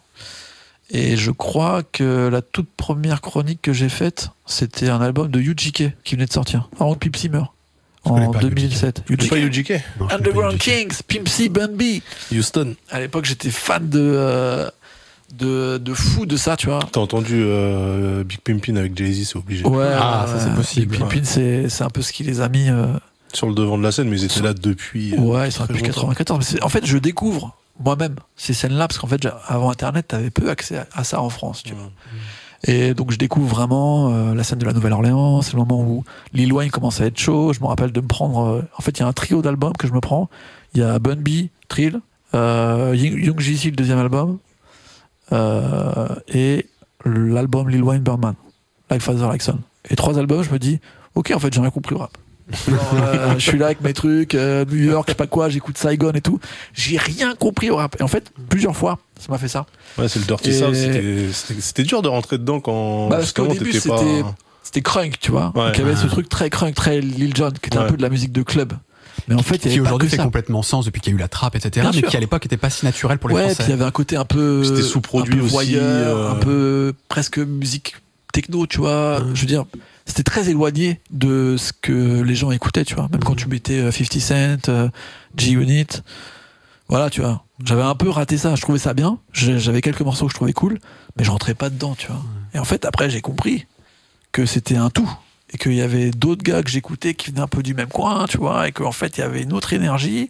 Et je crois que la toute première chronique que j'ai faite, c'était un album de U G K qui venait de sortir, avant que Pimp C meure. En deux mille sept. U G K. Pas U G K. Non, Underground Kings, Pimp C, Bun B. Houston. À l'époque, j'étais fan de, euh, de, de fou de ça, tu vois. T'as entendu euh, Big Pimpin avec Jay-Z, c'est obligé. Ouais, ah, ouais, ça c'est possible. Big Pimpin, c'est, c'est un peu ce qui les a mis. Euh... Sur le devant de la scène, mais ils étaient là depuis. Euh, ouais, ils sont là depuis quatre-vingt-quatorze. Mais c'est, en fait, je découvre moi-même ces scènes-là, parce qu'en fait, avant Internet, t'avais peu accès à, à ça en France, tu vois. Mmh. Et donc je découvre vraiment euh, la scène de la Nouvelle-Orléans. C'est le moment où Lil Wayne commence à être chaud. Je me rappelle de me prendre... Euh, en fait, il y a un trio d'albums que je me prends. Il y a Bun B, Trill, euh, Young Jeezy, le deuxième album, euh, et l'album Lil Wayne Birdman, Like Father Like Son. Et trois albums, je me dis, ok, en fait, j'ai rien compris au rap. Genre, euh, je suis là avec mes trucs, euh, New York, je sais pas quoi, j'écoute Saigon et tout. J'ai rien compris au rap. Et en fait, plusieurs fois, ça m'a fait ça. Ouais, c'est le Dirty Et... South. C'était, c'était, c'était dur de rentrer dedans quand. Bah, parce qu'au début, c'était, pas... c'était crunk, tu vois. Ouais. Donc il y avait ce truc très crunk, très Lil Jon, qui était ouais. un peu de la musique de club. Mais en fait, il y qui avait aujourd'hui pas que fait ça. complètement sens depuis qu'il y a eu la trappe, et cetera. Bien mais sûr. Qui à l'époque était pas si naturel pour les ouais, Français. Ouais, puis il y avait un côté un peu. C'était sous-produit un peu voyeur, aussi. Euh... Un peu presque musique techno, tu vois. Mmh. Je veux dire, c'était très éloigné de ce que les gens écoutaient, tu vois. Même mmh. quand tu mettais fifty Cent, euh, G-Unit. Voilà, tu vois. J'avais un peu raté ça. Je trouvais ça bien. J'avais quelques morceaux que je trouvais cool, mais je rentrais pas dedans, tu vois. Mmh. Et en fait, après, j'ai compris que c'était un tout. Et qu'il y avait d'autres gars que j'écoutais qui venaient un peu du même coin, tu vois, et qu'en fait, il y avait une autre énergie.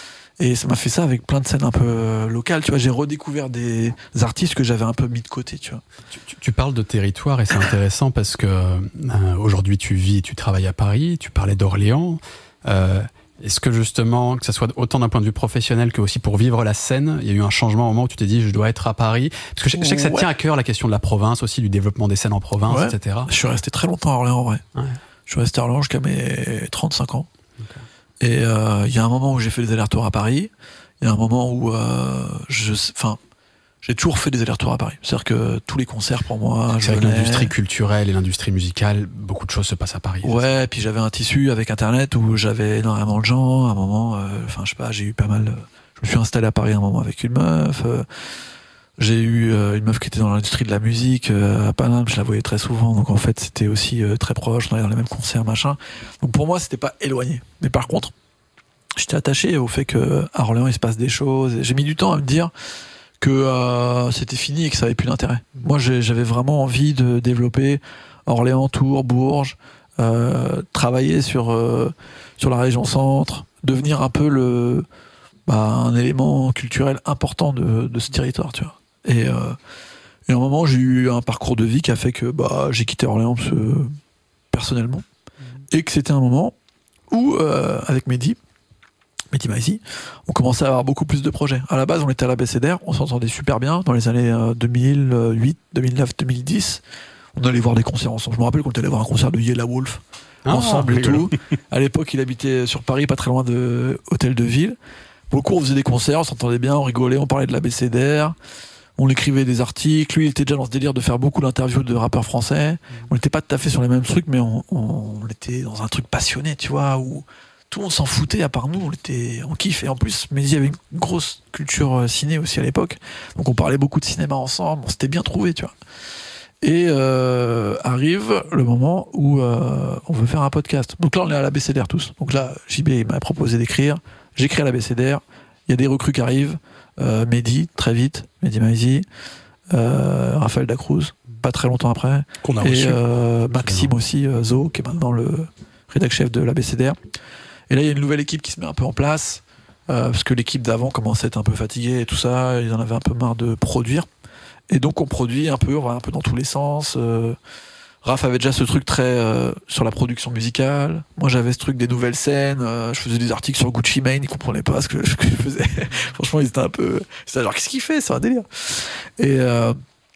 Et ça m'a fait ça avec plein de scènes un peu locales, tu vois. J'ai redécouvert des artistes que j'avais un peu mis de côté, tu vois. Tu, tu, tu parles de territoire et c'est intéressant parce que euh, aujourd'hui, tu vis, tu travailles à Paris, tu parlais d'Orléans. Euh, est-ce que justement, que ça soit autant d'un point de vue professionnel que aussi pour vivre la scène, il y a eu un changement au moment où tu t'es dit je dois être à Paris? Parce que je, je sais que ça te ouais. tient à cœur la question de la province aussi, du développement des scènes en province, ouais. et cetera. Je suis resté très longtemps à Orléans, en vrai. Ouais. Je suis resté à Orléans jusqu'à mes trente-cinq ans. Okay. Et il euh, y a un moment où j'ai fait des allers-retours à Paris. Il y a un moment où euh, je, enfin, j'ai toujours fait des allers-retours à Paris. C'est-à-dire que tous les concerts pour moi, c'est avec l'industrie culturelle et l'industrie musicale, beaucoup de choses se passent à Paris. Ouais, et puis j'avais un tissu avec Internet où j'avais énormément de gens. À un moment, enfin, euh, je sais pas, j'ai eu pas mal. Je me suis installé à Paris à un moment avec une meuf. Euh, j'ai eu euh, une meuf qui était dans l'industrie de la musique euh, à Paname. Je la voyais très souvent, donc en fait, c'était aussi euh, très proche. On allait dans les mêmes concerts, machin. Donc pour moi, c'était pas éloigné. Mais par contre, j'étais attaché au fait que à Orléans il se passe des choses. Et j'ai mis du temps à me dire que euh, c'était fini et que ça avait plus d'intérêt. Moi, j'ai, j'avais vraiment envie de développer Orléans, Tours, Bourges, euh, travailler sur euh, sur la région centre, devenir un peu le bah, un élément culturel important de, de ce territoire, tu vois. Et, euh, et à un moment, j'ai eu un parcours de vie qui a fait que bah j'ai quitté Orléans euh, personnellement, et que c'était un moment où euh, avec Mehdi. Mehdi Maizi, on commençait à avoir beaucoup plus de projets. À la base, on était à l'Abécédaire, on s'entendait super bien dans les années deux mille huit, deux mille neuf, deux mille dix. On allait voir des concerts ensemble. Je me rappelle qu'on était allé voir un concert de Yella Wolf ah, ensemble et tout. À l'époque, il habitait sur Paris, pas très loin de Hôtel de Ville. Beaucoup, on faisait des concerts, on s'entendait bien, on rigolait, on parlait de l'Abécédaire. On écrivait des articles. Lui, il était déjà dans ce délire de faire beaucoup d'interviews de rappeurs français. Mmh. On n'était pas tout à fait sur les mêmes trucs, mais on, on, on était dans un truc passionné, tu vois, où tout le monde s'en foutait à part nous, on était en kiff. Et en plus, Mehdi avait une grosse culture ciné aussi à l'époque, donc on parlait beaucoup de cinéma ensemble, on s'était bien trouvés, tu vois. Et euh, arrive le moment où euh, on veut faire un podcast. Donc là, on est à l'Abécédaire tous. Donc là, J B il m'a proposé d'écrire. J'écris à l'Abécédaire. Il y a des recrues qui arrivent. Euh, Mehdi, très vite. Mehdi Maizi. Euh, Raphaël Dacruz, pas très longtemps après. Qu'on a et reçu. Euh, Maxime aussi, euh, Zo, qui est maintenant le rédac-chef de l'Abécédaire. Et là, il y a une nouvelle équipe qui se met un peu en place, euh, parce que l'équipe d'avant commençait à être un peu fatiguée et tout ça, ils en avaient un peu marre de produire. Et donc, on produit un peu, on va un peu dans tous les sens. Euh, Raph avait déjà ce truc très euh, sur la production musicale. Moi, j'avais ce truc des nouvelles scènes. Euh, je faisais des articles sur Gucci Mane, ils comprenaient pas ce que, ce que je faisais. Franchement, ils étaient un peu... C'était genre, qu'est-ce qu'il fait? C'est un délire. Et... Euh,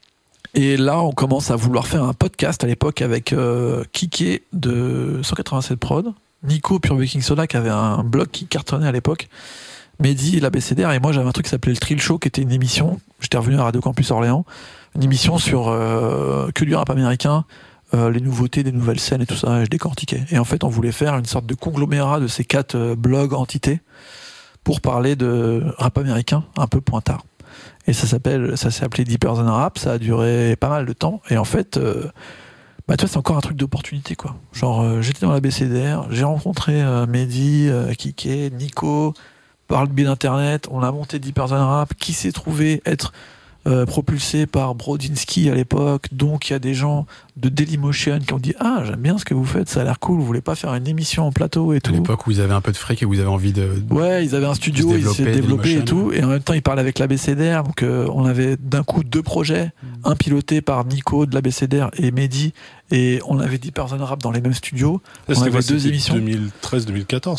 Et là, on commence à vouloir faire un podcast à l'époque avec euh, Kiké de cent quatre-vingt-sept Prod, Nico Pure Baking Soda qui avait un blog qui cartonnait à l'époque, Mehdi et l'Abécédaire, et moi j'avais un truc qui s'appelait le Trill Show qui était une émission, j'étais revenu à Radio Campus Orléans, une émission sur euh, que du rap américain, euh, les nouveautés, des nouvelles scènes et tout ça, et je décortiquais. Et en fait, on voulait faire une sorte de conglomérat de ces quatre euh, blogs entités pour parler de rap américain, un peu pointard. Et ça s'appelle, ça s'est appelé Deeper Than Rap, ça a duré pas mal de temps, et en fait... Euh, bah tu vois, c'est encore un truc d'opportunité, quoi. Genre, euh, j'étais dans l'Abécédaire, j'ai rencontré euh, Mehdi, euh, Kiké, Nico, par le biais d'internet, on a monté Deeper Than Rap, qui s'est trouvé être euh, propulsé par Brodinski à l'époque, donc il y a des gens de Dailymotion qui ont dit « Ah, j'aime bien ce que vous faites, ça a l'air cool, vous voulez pas faire une émission en plateau et tout ?» À l'époque où ils avaient un peu de fric et où ils avaient envie de... Ouais, ils avaient un studio, ils s'étaient développés et tout, et en même temps ils parlaient avec l'Abécédaire, donc euh, on avait d'un coup deux projets, mmh. un piloté par Nico de l'Abécédaire et Mehdi, et on avait Deeper Than Rap dans les mêmes studios. Ça, on avait quoi, deux émissions. deux mille treize deux mille quatorze Ouais,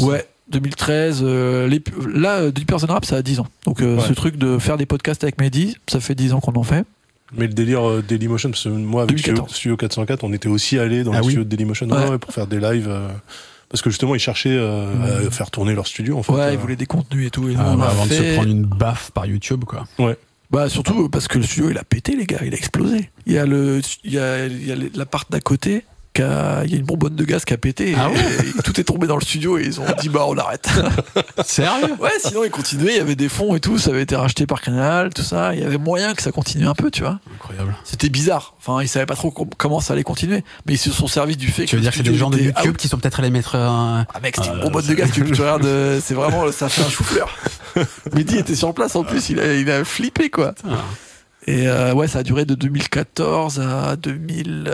deux mille treize, euh, les, là, Deep Person Rap, ça a dix ans. Donc, euh, Ouais. ce truc de faire des podcasts avec Mehdi, ça fait dix ans qu'on en fait. Mais le délire euh, Dailymotion, parce que moi, avec deux mille Studio, quatorze. Studio quatre cent quatre, on était aussi allés dans Ah le oui. studio de Dailymotion Ouais. ouais, ouais, pour faire des lives. euh, parce que justement, ils cherchaient euh, Mmh. à faire tourner leur studio, en fait. Ouais, euh. ils voulaient des contenus et tout. Et nous, Ah, on bah, a avant de fait... se prendre une baffe par YouTube, quoi. Bah, surtout parce que le studio, il a pété, les gars. Il a explosé. Il y a, le, il y a, il y a l'appart d'à côté. qui a- Il y a une bonbonne de gaz qui a pété. Ah et, et tout est tombé dans le studio et ils ont dit, bah, on arrête. Sérieux? Ouais, sinon ils continuaient, il y avait des fonds et tout, ça avait été racheté par Canal, tout ça, il y avait moyen que ça continue un peu, tu vois. Incroyable. C'était bizarre, enfin ils savaient pas trop com- comment ça allait continuer, mais ils se sont servis du fait Tu veux le dire que c'est des studio gens de était YouTube out. qui sont peut-être allés mettre un. Ah mec, c'était une Euh, bonbonne de gaz, tu, tu regardes, euh, c'est vraiment, ça fait un chou-fleur. Mehdi était sur place en plus, il a, il a flippé quoi. Ah. Et euh, ouais, ça a duré de deux mille quatorze à deux mille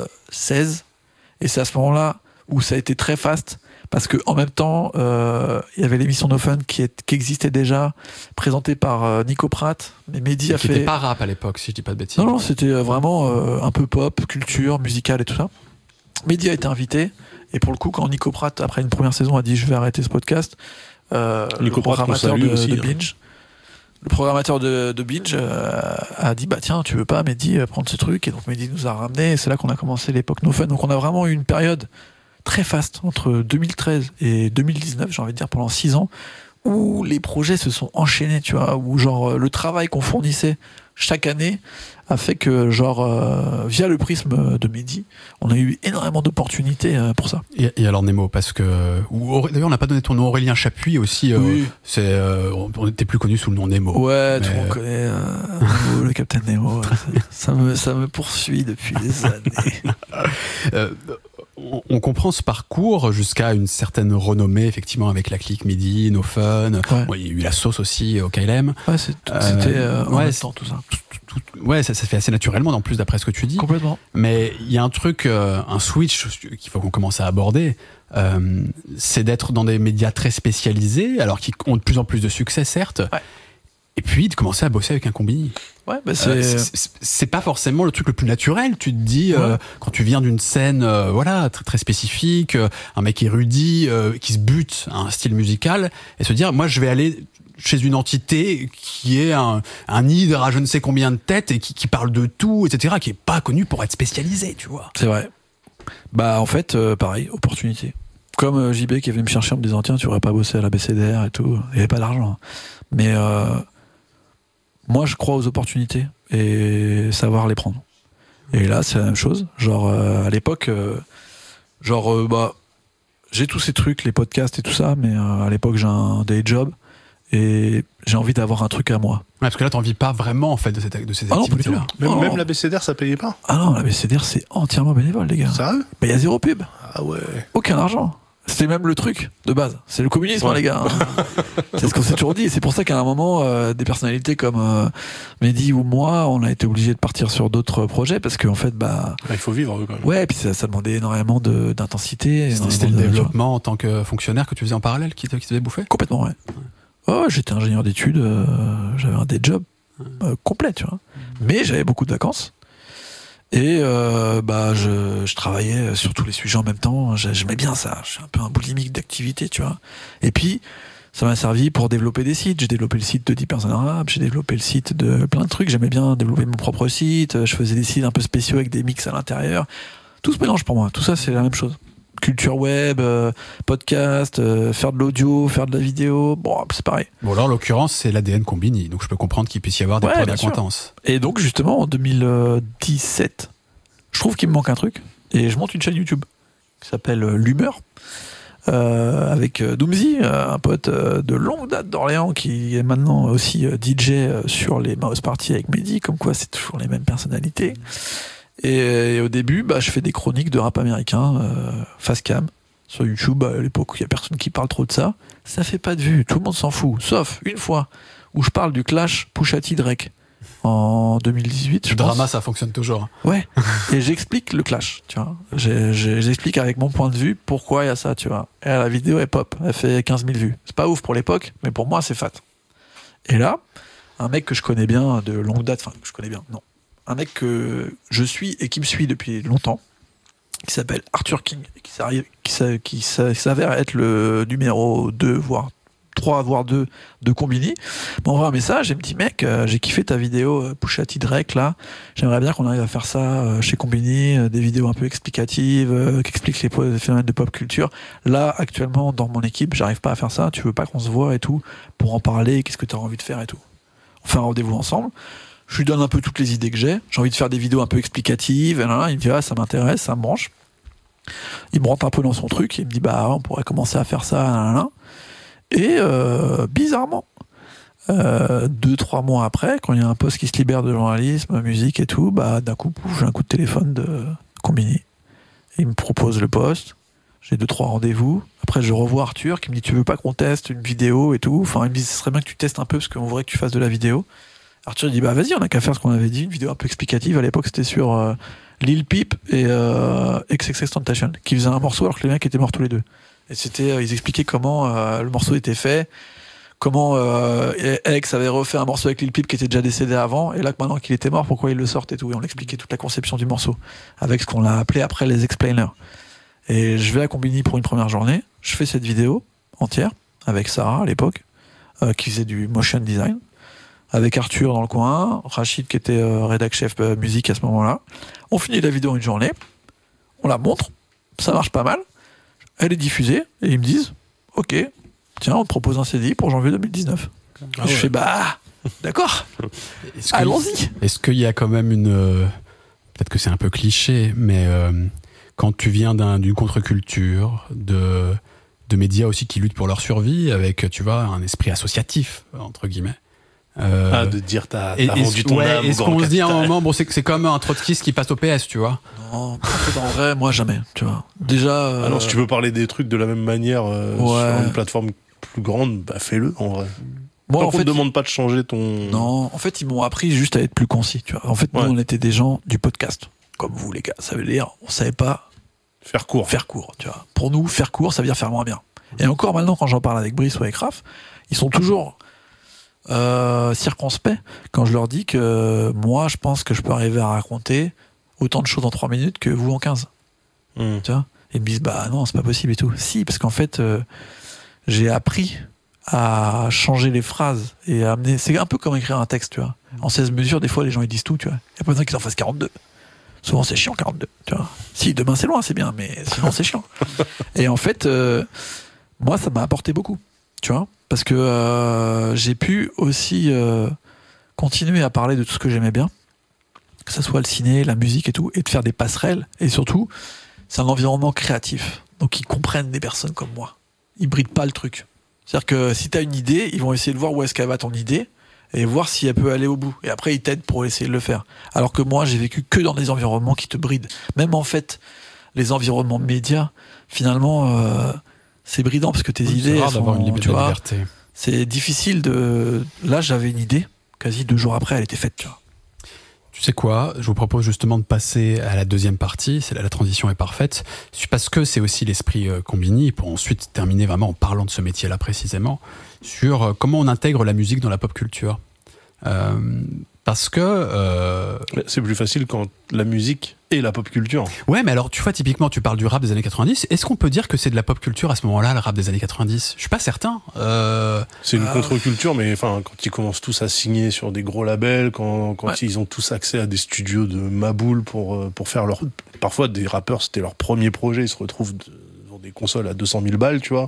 seize. Et c'est à ce moment-là où ça a été très fast. Parce que en même temps, euh, il y avait l'émission No Fun qui, est, qui existait déjà, présentée par euh, Nico Pratt. Mais Mehdi a Qui fait. était pas rap à l'époque, si je dis pas de bêtises. Non, non, c'était euh, vraiment euh, un peu pop, culture, musicale et tout ça. Mehdi a été invité. Et pour le coup, quand Nico Pratt, après une première saison, a dit je vais arrêter ce podcast, euh, Nico le Pratt, qu'on programmateur salue de, aussi, de hein. Binge, le programmateur de, de Binge euh, a dit bah tiens, tu veux pas Mehdi euh, prendre ce truc, et donc Mehdi nous a ramené. Et c'est là qu'on a commencé l'époque No Fun. Donc on a vraiment eu une période très faste entre deux mille treize et deux mille dix-neuf, j'ai envie de dire pendant six ans, où les projets se sont enchaînés, tu vois, où genre le travail qu'on fournissait chaque année a fait que genre euh, via le prisme de Mehdi, on a eu énormément d'opportunités euh, pour ça. Et, et alors Nemo, parce que ou Auré- d'ailleurs on n'a pas donné ton nom, Aurélien Chapuis aussi. euh, Oui. C'est euh, on était plus connu sous le nom Nemo. Ouais, Mais- tout le monde connaît euh, Nemo, le Capitaine Nemo. Ça, ça me ça me poursuit depuis des années. Euh, on, on comprend ce parcours jusqu'à une certaine renommée, effectivement, avec la clique Midi, No Fun. Ouais. Bon, il y a eu la sauce aussi au K L M. Ouais, c'est- Euh, c'était euh, en ouais, même c'est- temps tout ça. Tout- ouais, ça, ça se fait assez naturellement, en plus, d'après ce que tu dis. Complètement. Mais il y a un truc, euh, un switch qu'il faut qu'on commence à aborder, euh, c'est d'être dans des médias très spécialisés, alors qui ont de plus en plus de succès, certes, Ouais. et puis de commencer à bosser avec un Combini. Ouais, bah c'est Euh, c'est- c'est c'est pas forcément le truc le plus naturel. Tu te dis, euh, Ouais. quand tu viens d'une scène, euh, voilà, très, très spécifique, euh, un mec érudit euh, qui se bute à un style musical, et se dire, moi, je vais aller chez une entité qui est un, un hydre à je ne sais combien de têtes et qui, qui parle de tout, et cetera, qui est pas connu pour être spécialisé, tu vois. C'est vrai. Bah en fait, euh, pareil, opportunité. Comme euh, J B qui est venu me chercher en me disant tiens, tu aurais pas bossé à la B C D R et tout. Il n'y avait pas d'argent. Mais euh, moi, je crois aux opportunités et savoir les prendre. Et là, c'est la même chose. Genre, euh, à l'époque, euh, genre, euh, bah, j'ai tous ces trucs, les podcasts et tout ça, mais euh, à l'époque, j'ai un day job et j'ai envie d'avoir un truc à moi. Ouais, parce que là, t'en vis pas vraiment, en fait, de, cette, de ces Ah non, pas du activités-là. tout. Même, Oh. même la B C D R, ça payait pas. Ah non, la B C D R, c'est entièrement bénévole, les gars. Sérieux? Il y a zéro pub. Ah ouais. Aucun argent. C'était même le truc de base. C'est le communisme, Ouais. hein, les gars. hein. C'est ce qu'on s'est toujours dit. Et c'est pour ça qu'à un moment, euh, des personnalités comme euh, Mehdi ou moi, on a été obligés de partir sur d'autres projets parce qu'en fait, bah, Ah, il faut vivre eux, quand même. ouais, et puis ça, ça demandait énormément de- d'intensité. C'était énormément c'était le de- développement en tant que fonctionnaire que tu faisais en parallèle qui te, qui te faisait bouffer. Complètement, ouais. Oh, j'étais ingénieur d'études, euh, j'avais un day job euh, complet, tu vois. Mais j'avais beaucoup de vacances. Et euh, bah je, je travaillais sur tous les sujets en même temps. J'ai- J'aimais bien ça. Je suis un peu un boulimique d'activité, tu vois. Et puis ça m'a servi pour développer des sites. J'ai développé le site de Deep Person Rap, j'ai développé le site de plein de trucs. J'aimais bien développer mon propre site. Je faisais des sites un peu spéciaux avec des mix à l'intérieur. Tout se mélange pour moi. Tout ça, c'est la même chose. Culture web, euh, podcast, euh, faire de l'audio, faire de la vidéo. Bon, c'est pareil. Bon, là, en l'occurrence, c'est l'A D N Combini, donc je peux comprendre qu'il puisse y avoir des Ouais, points bien sûr. d'acquaintance. Et donc, justement, en deux mille dix-sept, je trouve qu'il me manque un truc. Et je monte une chaîne YouTube qui s'appelle euh, L'Humeur. Euh, avec euh, Doomsy, euh, un pote euh, de longue date d'Orléans qui est maintenant aussi euh, D J euh, sur les Mouse Party avec Mehdi, comme quoi c'est toujours les mêmes personnalités. Et, et au début, bah, je fais des chroniques de rap américain, euh, face cam, sur YouTube, à l'époque où il y a personne qui parle trop de ça. Ça fait pas de vues, tout le monde s'en fout, sauf une fois où je parle du clash Pusha T Drake en deux mille dix-huit. Je Le pense. drama, ça fonctionne toujours. Ouais. Et j'explique le clash, tu vois. J'ai- j'ai- J'explique avec mon point de vue pourquoi il y a ça, tu vois. Et la vidéo est pop, elle fait quinze mille vues. C'est pas ouf pour l'époque, mais pour moi c'est fat. Et là, un mec que je connais bien de longue date, enfin que je connais bien, non. Un mec que je suis et qui me suit depuis longtemps, qui s'appelle Arthur King, qui, s'arrive, qui, s'a- qui s'a- s'avère être le numéro deux, voire trois, voire deux de Combini, m'envoie un message et me dit mec, euh, j'ai kiffé ta vidéo euh, Pusha T Drake là, j'aimerais bien qu'on arrive à faire ça euh, chez Combini, euh, des vidéos un peu explicatives, euh, qui expliquent les, po- les phénomènes de pop culture. Là, actuellement, dans mon équipe, j'arrive pas à faire ça, tu veux pas qu'on se voit et tout, pour en parler, qu'est-ce que tu as envie de faire et tout. On fait un rendez-vous ensemble. Je lui donne un peu toutes les idées que j'ai. J'ai envie de faire des vidéos un peu explicatives. Et là, il me dit, ah, ça m'intéresse, ça me branche. Il me rentre un peu dans son truc. Il me dit, bah, on pourrait commencer à faire ça. Là, là, là. Et euh, bizarrement, euh, deux, trois mois après, quand il y a un poste qui se libère de journalisme, musique et tout, bah, d'un coup, pouf, j'ai un coup de téléphone de Combini. Il me propose le poste. J'ai deux, trois rendez-vous. Après, je revois Arthur qui me dit, tu veux pas qu'on teste une vidéo et tout. Enfin, il me dit, ce serait bien que tu testes un peu parce qu'on voudrait que tu fasses de la vidéo. Arthur il dit bah vas-y, on a qu'à faire ce qu'on avait dit, une vidéo un peu explicative. À l'époque c'était sur euh, Lil Peep et euh, X X X Tentacion qui faisaient un morceau alors que les mecs étaient morts tous les deux. Et c'était, euh, ils expliquaient comment euh, le morceau était fait, comment euh, X avait refait un morceau avec Lil Peep qui était déjà décédé avant, et là que maintenant qu'il était mort, pourquoi il le sortent et tout. Et on expliquait toute la conception du morceau avec ce qu'on a appelé après les explainers. Et je vais à Combini pour une première journée, je fais cette vidéo entière avec Sarah à l'époque euh, qui faisait du motion design. Avec Arthur dans le coin, Rachid qui était euh, rédac chef euh, musique à ce moment-là. On finit la vidéo une journée, on la montre, ça marche pas mal, elle est diffusée, et ils me disent, ok, tiens, on te propose un C D I pour janvier deux mille dix-neuf. Ah je ouais. fais, bah, d'accord, est-ce allons-y. Est-ce qu'il y a quand même une... Euh, peut-être que c'est un peu cliché, mais euh, quand tu viens d'un, d'une contre-culture, de, de médias aussi qui luttent pour leur survie, avec, tu vois, un esprit associatif, entre guillemets, Euh, ah, de dire t'as, t'as vendu ton ouais, âme. Est-ce qu'on se dit à un moment, bon, c'est, c'est comme un trotskiste qui passe au P S, tu vois? Non, en fait, en vrai, moi jamais, tu vois. Déjà. Euh... Alors, si tu veux parler des trucs de la même manière euh, ouais. sur une plateforme plus grande, bah fais-le en vrai. Moi, Tant en qu'on fait, te demande pas de changer ton. Non, en fait, ils m'ont appris juste à être plus concis, tu vois. En fait, ouais. nous, on était des gens du podcast, comme vous, les gars. Ça veut dire, on savait pas faire court. Faire court, tu vois. Pour nous, faire court, ça veut dire faire moins bien. Et encore maintenant, quand j'en parle avec Brice ou avec Raph, ils sont toujours. Euh, circonspect quand je leur dis que moi je pense que je peux arriver à raconter autant de choses en trois minutes que vous en quinze. Mmh. Tu vois, et ils me disent bah non c'est pas possible et tout. Si, parce qu'en fait euh, j'ai appris à changer les phrases et à amener, c'est un peu comme écrire un texte, tu vois. En seize mesures des fois les gens ils disent tout, tu vois. Il y a pas besoin qu'ils en fassent quarante-deux. Souvent c'est chiant quarante-deux, tu vois. Si demain c'est loin c'est bien, mais sinon c'est chiant. Et en fait euh, moi ça m'a apporté beaucoup, tu vois. Parce que euh, j'ai pu aussi euh, continuer à parler de tout ce que j'aimais bien, que ce soit le ciné, la musique et tout, et de faire des passerelles. Et surtout, c'est un environnement créatif. Donc ils comprennent des personnes comme moi. Ils brident pas le truc. C'est-à-dire que si tu as une idée, ils vont essayer de voir où est-ce qu'elle va ton idée et voir si elle peut aller au bout. Et après, ils t'aident pour essayer de le faire. Alors que moi, j'ai vécu que dans des environnements qui te brident. Même en fait, les environnements médias, finalement... Euh, c'est bridant parce que tes oui, idées c'est rare d'avoir sont, une tu vois, liberté. C'est difficile de. Là, j'avais une idée. Quasi deux jours après, elle était faite. Tu vois. Tu sais quoi ? Je vous propose justement de passer à la deuxième partie. C'est là, la transition est parfaite. Parce que c'est aussi l'esprit euh, Combini, pour ensuite terminer vraiment en parlant de ce métier-là précisément, sur euh, comment on intègre la musique dans la pop culture. Euh, parce que euh... c'est plus facile quand la musique et la pop culture. Ouais, mais alors tu vois, typiquement, tu parles du rap des années quatre-vingt-dix. Est-ce qu'on peut dire que c'est de la pop culture à ce moment-là, le rap des années quatre-vingt-dix ? Je suis pas certain. Euh... C'est une euh... contre-culture, mais enfin, quand ils commencent tous à signer sur des gros labels, quand, quand ouais. ils ont tous accès à des studios de maboule pour pour faire leur, parfois des rappeurs, c'était leur premier projet, ils se retrouvent devant des consoles à deux cent mille balles, tu vois.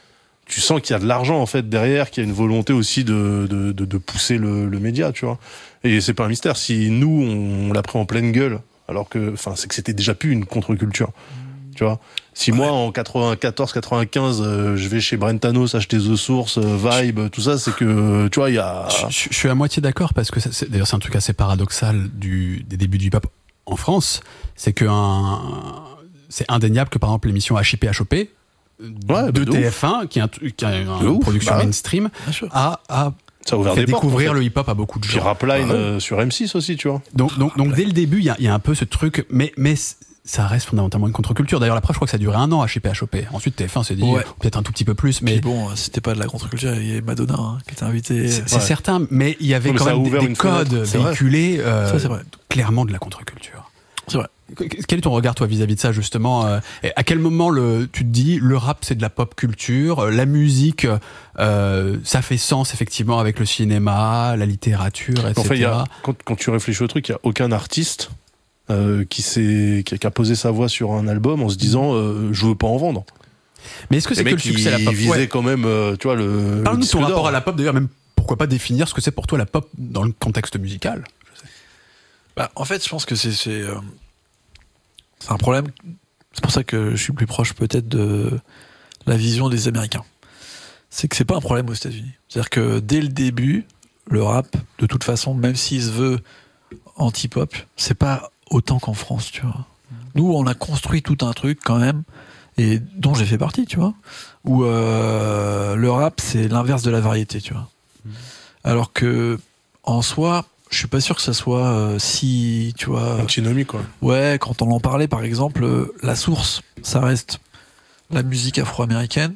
Tu sens qu'il y a de l'argent en fait derrière, qu'il y a une volonté aussi de de de, de pousser le, le média, tu vois. Et c'est pas un mystère. Si nous on, on l'a pris en pleine gueule, alors que, enfin, c'est que c'était déjà plus une contre-culture, tu vois. Si ouais. moi en quatre-vingt-quatorze quatre-vingt-quinze, euh, je vais chez Brentanos acheter The Source, euh, Vibe, tout ça, c'est que, tu vois, il y a. Je, je suis à moitié d'accord parce que c'est, d'ailleurs c'est un truc assez paradoxal du des débuts du hip-hop en France, c'est que un, c'est indéniable que par exemple l'émission H I P H O P ouais, de T F un, qui est, un, qui est une production bah, mainstream, a, a ça a ouvert fait des découvrir portes, en fait. le hip-hop à beaucoup de gens. Puis Rapline ouais. euh, sur M six aussi, tu vois. Donc, donc, donc dès le début, il y a, y a un peu ce truc, mais, mais ça reste fondamentalement une contre-culture. D'ailleurs, la preuve, je crois que ça a duré un an, H I P H O P. Ensuite, T F un s'est dit, ouais. peut-être un tout petit peu plus, mais. Puis bon, c'était pas de la contre-culture, il y avait Madonna hein, qui était invitée. C'est, c'est ouais. certain, mais il y avait non, quand même des, des codes fenêtre, véhiculés, euh, ça, c'est vrai. clairement de la contre-culture. C'est vrai. Quel est ton regard, toi, vis-à-vis de ça, justement? À quel moment le, tu te dis, le rap, c'est de la pop culture, la musique, euh, ça fait sens, effectivement, avec le cinéma, la littérature, et cetera. En fait, y a, quand, quand tu réfléchis au truc, il n'y a aucun artiste euh, qui, s'est, qui, a, qui a posé sa voix sur un album en se disant euh, je veux pas en vendre. Mais est-ce que c'est que le succès, la pop? Il visait ouais. quand même, euh, tu vois, le. Parle-nous de ton rapport à la pop, d'ailleurs, même pourquoi pas définir ce que c'est pour toi la pop dans le contexte musical? Bah, en fait, je pense que c'est, c'est, euh, c'est un problème. C'est pour ça que je suis plus proche peut-être de la vision des Américains. C'est que c'est pas un problème aux États-Unis. C'est-à-dire que dès le début, le rap, de toute façon, même s'il se veut anti-pop, c'est pas autant qu'en France, tu vois. Nous, on a construit tout un truc quand même, et dont j'ai fait partie, tu vois, où euh, le rap, c'est l'inverse de la variété, tu vois. Mmh. Alors que, en soi, je suis pas sûr que ça soit euh, si, tu vois... antinomie, quoi. Ouais, quand on en parlait, par exemple, euh, la source, ça reste la musique afro-américaine,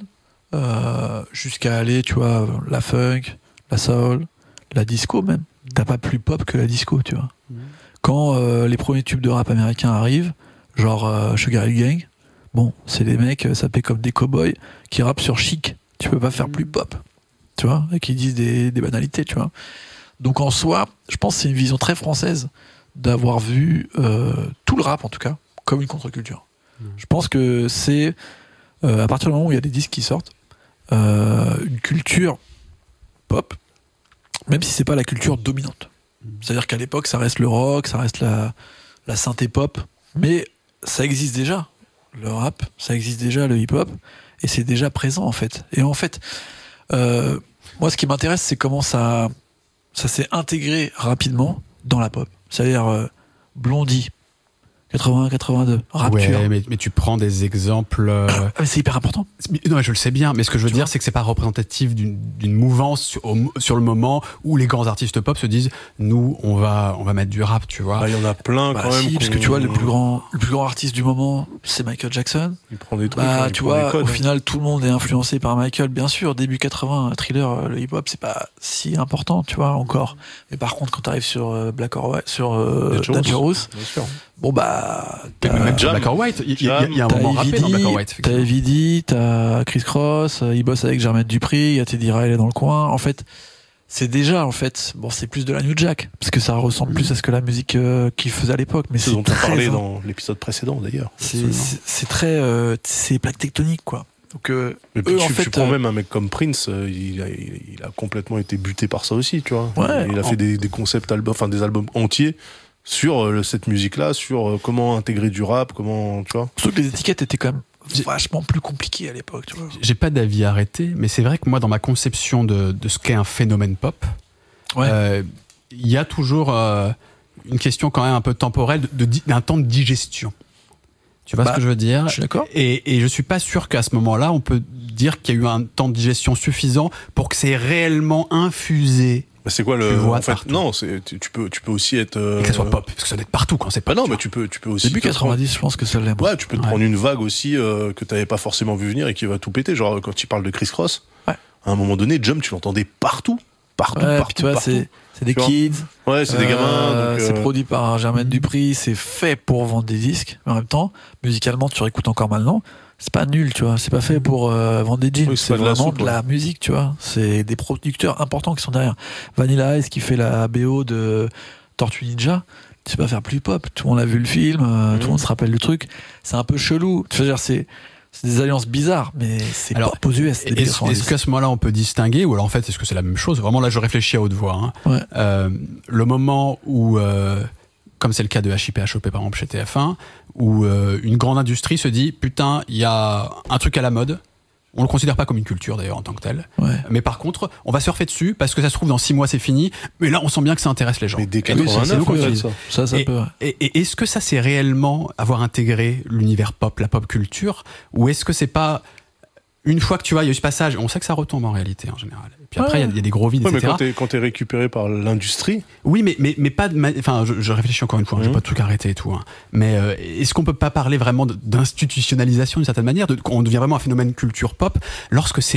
euh, jusqu'à aller, tu vois, la funk, la soul, la disco même. T'as pas plus pop que la disco, tu vois. Mmh. Quand euh, les premiers tubes de rap américains arrivent, genre euh, Sugar Hill Gang, bon, c'est des mecs, ça fait comme des cow-boys qui rappent sur Chic. Tu peux pas faire plus pop, tu vois, et qui disent des, des banalités, tu vois. Donc en soi, je pense que c'est une vision très française d'avoir vu euh, tout le rap, en tout cas, comme une contre-culture. Mmh. Je pense que c'est, euh, à partir du moment où il y a des disques qui sortent, euh, une culture pop, même si c'est pas la culture dominante. Mmh. C'est-à-dire qu'à l'époque, ça reste le rock, ça reste la, la synthé pop, mais ça existe déjà. Le rap, ça existe déjà, le hip-hop, et c'est déjà présent, en fait. Et en fait, euh, moi, ce qui m'intéresse, c'est comment ça... ça s'est intégré rapidement dans la pop. C'est-à-dire euh, Blondie, quatre-vingt-un quatre-vingt-deux, Rapture. Ouais, mais, mais tu prends des exemples... Euh... Ah, mais c'est hyper important. Non, je le sais bien, mais ce que je veux tu dire, vois, c'est que c'est pas représentatif d'une, d'une mouvance sur, au, sur le moment où les grands artistes pop se disent nous, on va, on va mettre du rap, tu vois. Il bah, y en a plein bah, quand si, même. Parce que tu vois, le plus grand, le plus grand artiste du moment, c'est Michael Jackson. Il prend des trucs. Bah, hein, tu vois, codes, au hein. final, tout le monde est influencé par Michael. Bien sûr, début quatre-vingts, Thriller, le hip-hop, c'est pas si important, tu vois, encore. Mais par contre, quand t'arrives sur euh, Black or White, sur euh, Dangerous, bon bah, même Black or White, il y, y, y a un moment rappé dans Black or White. T'as Evidy, t'as Chris Cross, il bosse avec Jermaine Dupri, il y a Teddy Riley dans le coin. En fait, c'est déjà, en fait, bon, c'est plus de la New Jack, parce que ça ressemble mmh. plus à ce que la musique euh, qu'il faisait à l'époque. Mais c'est c'est dont on parlait hein. dans l'épisode précédent, d'ailleurs. C'est, c'est, c'est très, euh, c'est plaque tectonique, quoi. Donc, euh, mais puis eux, tu, en fait, tu prends euh, même un mec comme Prince, euh, il, a, il a complètement été buté par ça aussi, tu vois. Ouais, il a en... fait des, des concepts albums, enfin des albums entiers sur euh, cette musique-là, sur euh, comment intégrer du rap, comment, tu vois. Surtout que les étiquettes étaient quand même vachement plus compliquées à l'époque, tu vois. J'ai pas d'avis arrêté, mais c'est vrai que moi, dans ma conception de, de ce qu'est un phénomène pop, il ouais. euh, y a toujours euh, une question quand même un peu temporelle de, de, d'un temps de digestion. Tu vois bah, ce que je veux dire? Je suis d'accord. Et, et je suis pas sûr qu'à ce moment-là, on peut dire qu'il y a eu un temps de digestion suffisant pour que c'est réellement infusé. Bah c'est quoi le en fait, non, c'est tu, tu peux tu peux aussi être euh... et que ça soit pop parce que ça doit être partout quand c'est pas. Bah non, mais tu peux tu peux aussi début quatre-vingt-dix, prendre... je pense que ça l'est. Ouais, tu peux te ouais. prendre une vague aussi euh, que t'avais pas forcément vu venir et qui va tout péter. Genre quand tu parles de Chris Cross, ouais. à un moment donné, Jump, tu l'entendais partout, partout, ouais, partout. Tu vois, partout. c'est c'est des kids. Ouais, c'est euh, des gamins. Donc, c'est euh... produit par Jermaine Dupri, c'est fait pour vendre des disques. Mais en même temps, musicalement, tu réécoutes encore maintenant. C'est pas nul, tu vois. C'est pas fait pour euh, vendre des jeans. Oui, c'est, c'est vraiment de la, soupe, de la ouais. musique, tu vois. C'est des producteurs importants qui sont derrière. Vanilla Ice qui fait la B O de Tortue Ninja. Tu sais pas faire plus pop. Tout le monde a vu le film. Euh, mmh. Tout le monde se rappelle le truc. C'est un peu chelou. Tu veux dire, c'est c'est des alliances bizarres, mais c'est alors, pop aux U S. Est-ce, est-ce qu'à ce moment-là, on peut distinguer, ou alors en fait, est-ce que c'est la même chose? Vraiment, là, je réfléchis à haute voix. Hein. Ouais. Euh, le moment où, euh, comme c'est le cas de H I P H O P par exemple chez T F un, où euh, une grande industrie se dit putain, il y a un truc à la mode. On le considère pas comme une culture d'ailleurs en tant que tel. Ouais. Mais par contre, on va surfer dessus parce que ça se trouve dans six mois c'est fini. Mais là, on sent bien que ça intéresse les gens. Mais dès quatre-vingt-neuf, oui, ça, ça, ça, ça et, peut. Et, et est-ce que ça c'est réellement avoir intégré l'univers pop, la pop culture, ou est-ce que c'est pas une fois que tu vois, il y a eu ce passage, on sait que ça retombe en réalité en général. Et puis après, il ouais. y, y a des gros vides, ouais, et cetera. Mais quand t'es, quand t'es récupéré par l'industrie. Oui, mais, mais, mais pas de. Enfin, je, je réfléchis encore une fois, mmh. j'ai pas de truc arrêté et tout. Hein. Mais euh, est-ce qu'on peut pas parler vraiment d'institutionnalisation d'une certaine manière, de, on devient vraiment un phénomène culture pop lorsque c'est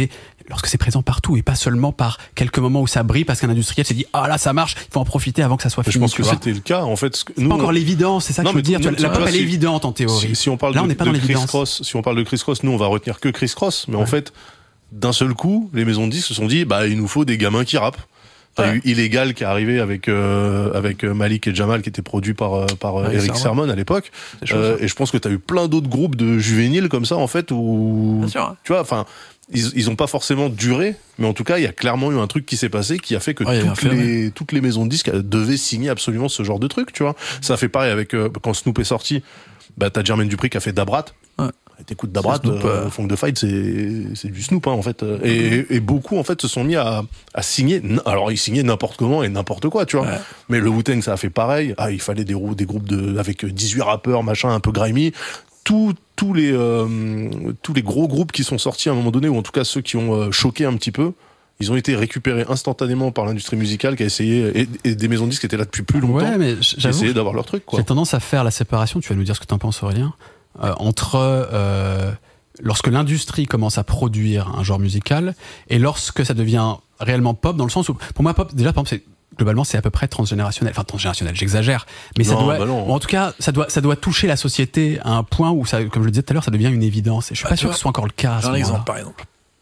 lorsque c'est présent partout et pas seulement par quelques moments où ça brille parce qu'un industriel s'est dit ah là ça marche, il faut en profiter avant que ça soit fini. Je pense que vois. C'était le cas en fait. C'est pas encore on... l'évidence, c'est ça que non, je veux dire. Non, tu vois, la pop elle est si, évidente en théorie. Si, si on parle là de, on n'est pas de dans Chris l'évidence. Cross, si on parle de Chris Cross, nous on va retenir que Chris Cross, mais ouais. en fait d'un seul coup les maisons de disques se sont dit bah il nous faut des gamins qui rappent. T'as ouais. eu Illégal qui est arrivé avec euh, avec Malik et Jamal qui était produit par par ouais, Eric Sermon à l'époque euh, et je pense que t'as eu plein d'autres groupes de juvéniles comme ça en fait où Bien sûr. tu vois enfin ils ils ont pas forcément duré mais en tout cas il y a clairement eu un truc qui s'est passé qui a fait que ouais, toutes les ouais. toutes les maisons de disques devaient signer absolument ce genre de truc tu vois ça a fait pareil avec euh, quand Snoop est sorti bah t'as Jermaine Dupri qui a fait Dabrat ouais. T'écoutes Dabrat, Snoop, euh, Funk de Fight, c'est c'est du Snoop hein, en fait. Et, mm-hmm. et beaucoup en fait se sont mis à, à signer. Alors ils signaient n'importe comment et n'importe quoi, tu vois. Ouais. Mais le Wu-Tang ça a fait pareil. Ah il fallait des des groupes de avec dix-huit rappeurs machin un peu grimy. Tous tous les euh, tous les gros groupes qui sont sortis à un moment donné ou en tout cas ceux qui ont euh, choqué un petit peu. Ils ont été récupérés instantanément par l'industrie musicale qui a essayé et, et des maisons de disques qui étaient là depuis plus longtemps. Ouais, mais j'avoue, essayaient d'avoir leur truc quoi. J'ai tendance à faire la séparation. Tu vas nous dire ce que t'en penses Aurélien. Euh, entre euh, lorsque l'industrie commence à produire un genre musical et lorsque ça devient réellement pop dans le sens où pour moi pop déjà par exemple c'est globalement c'est à peu près transgénérationnel enfin transgénérationnel j'exagère mais non, ça doit bah en tout cas ça doit ça doit toucher la société à un point où ça comme je le disais tout à l'heure ça devient une évidence et je suis bah, pas sûr que ce soit encore le cas. J'ai un exemple par exemple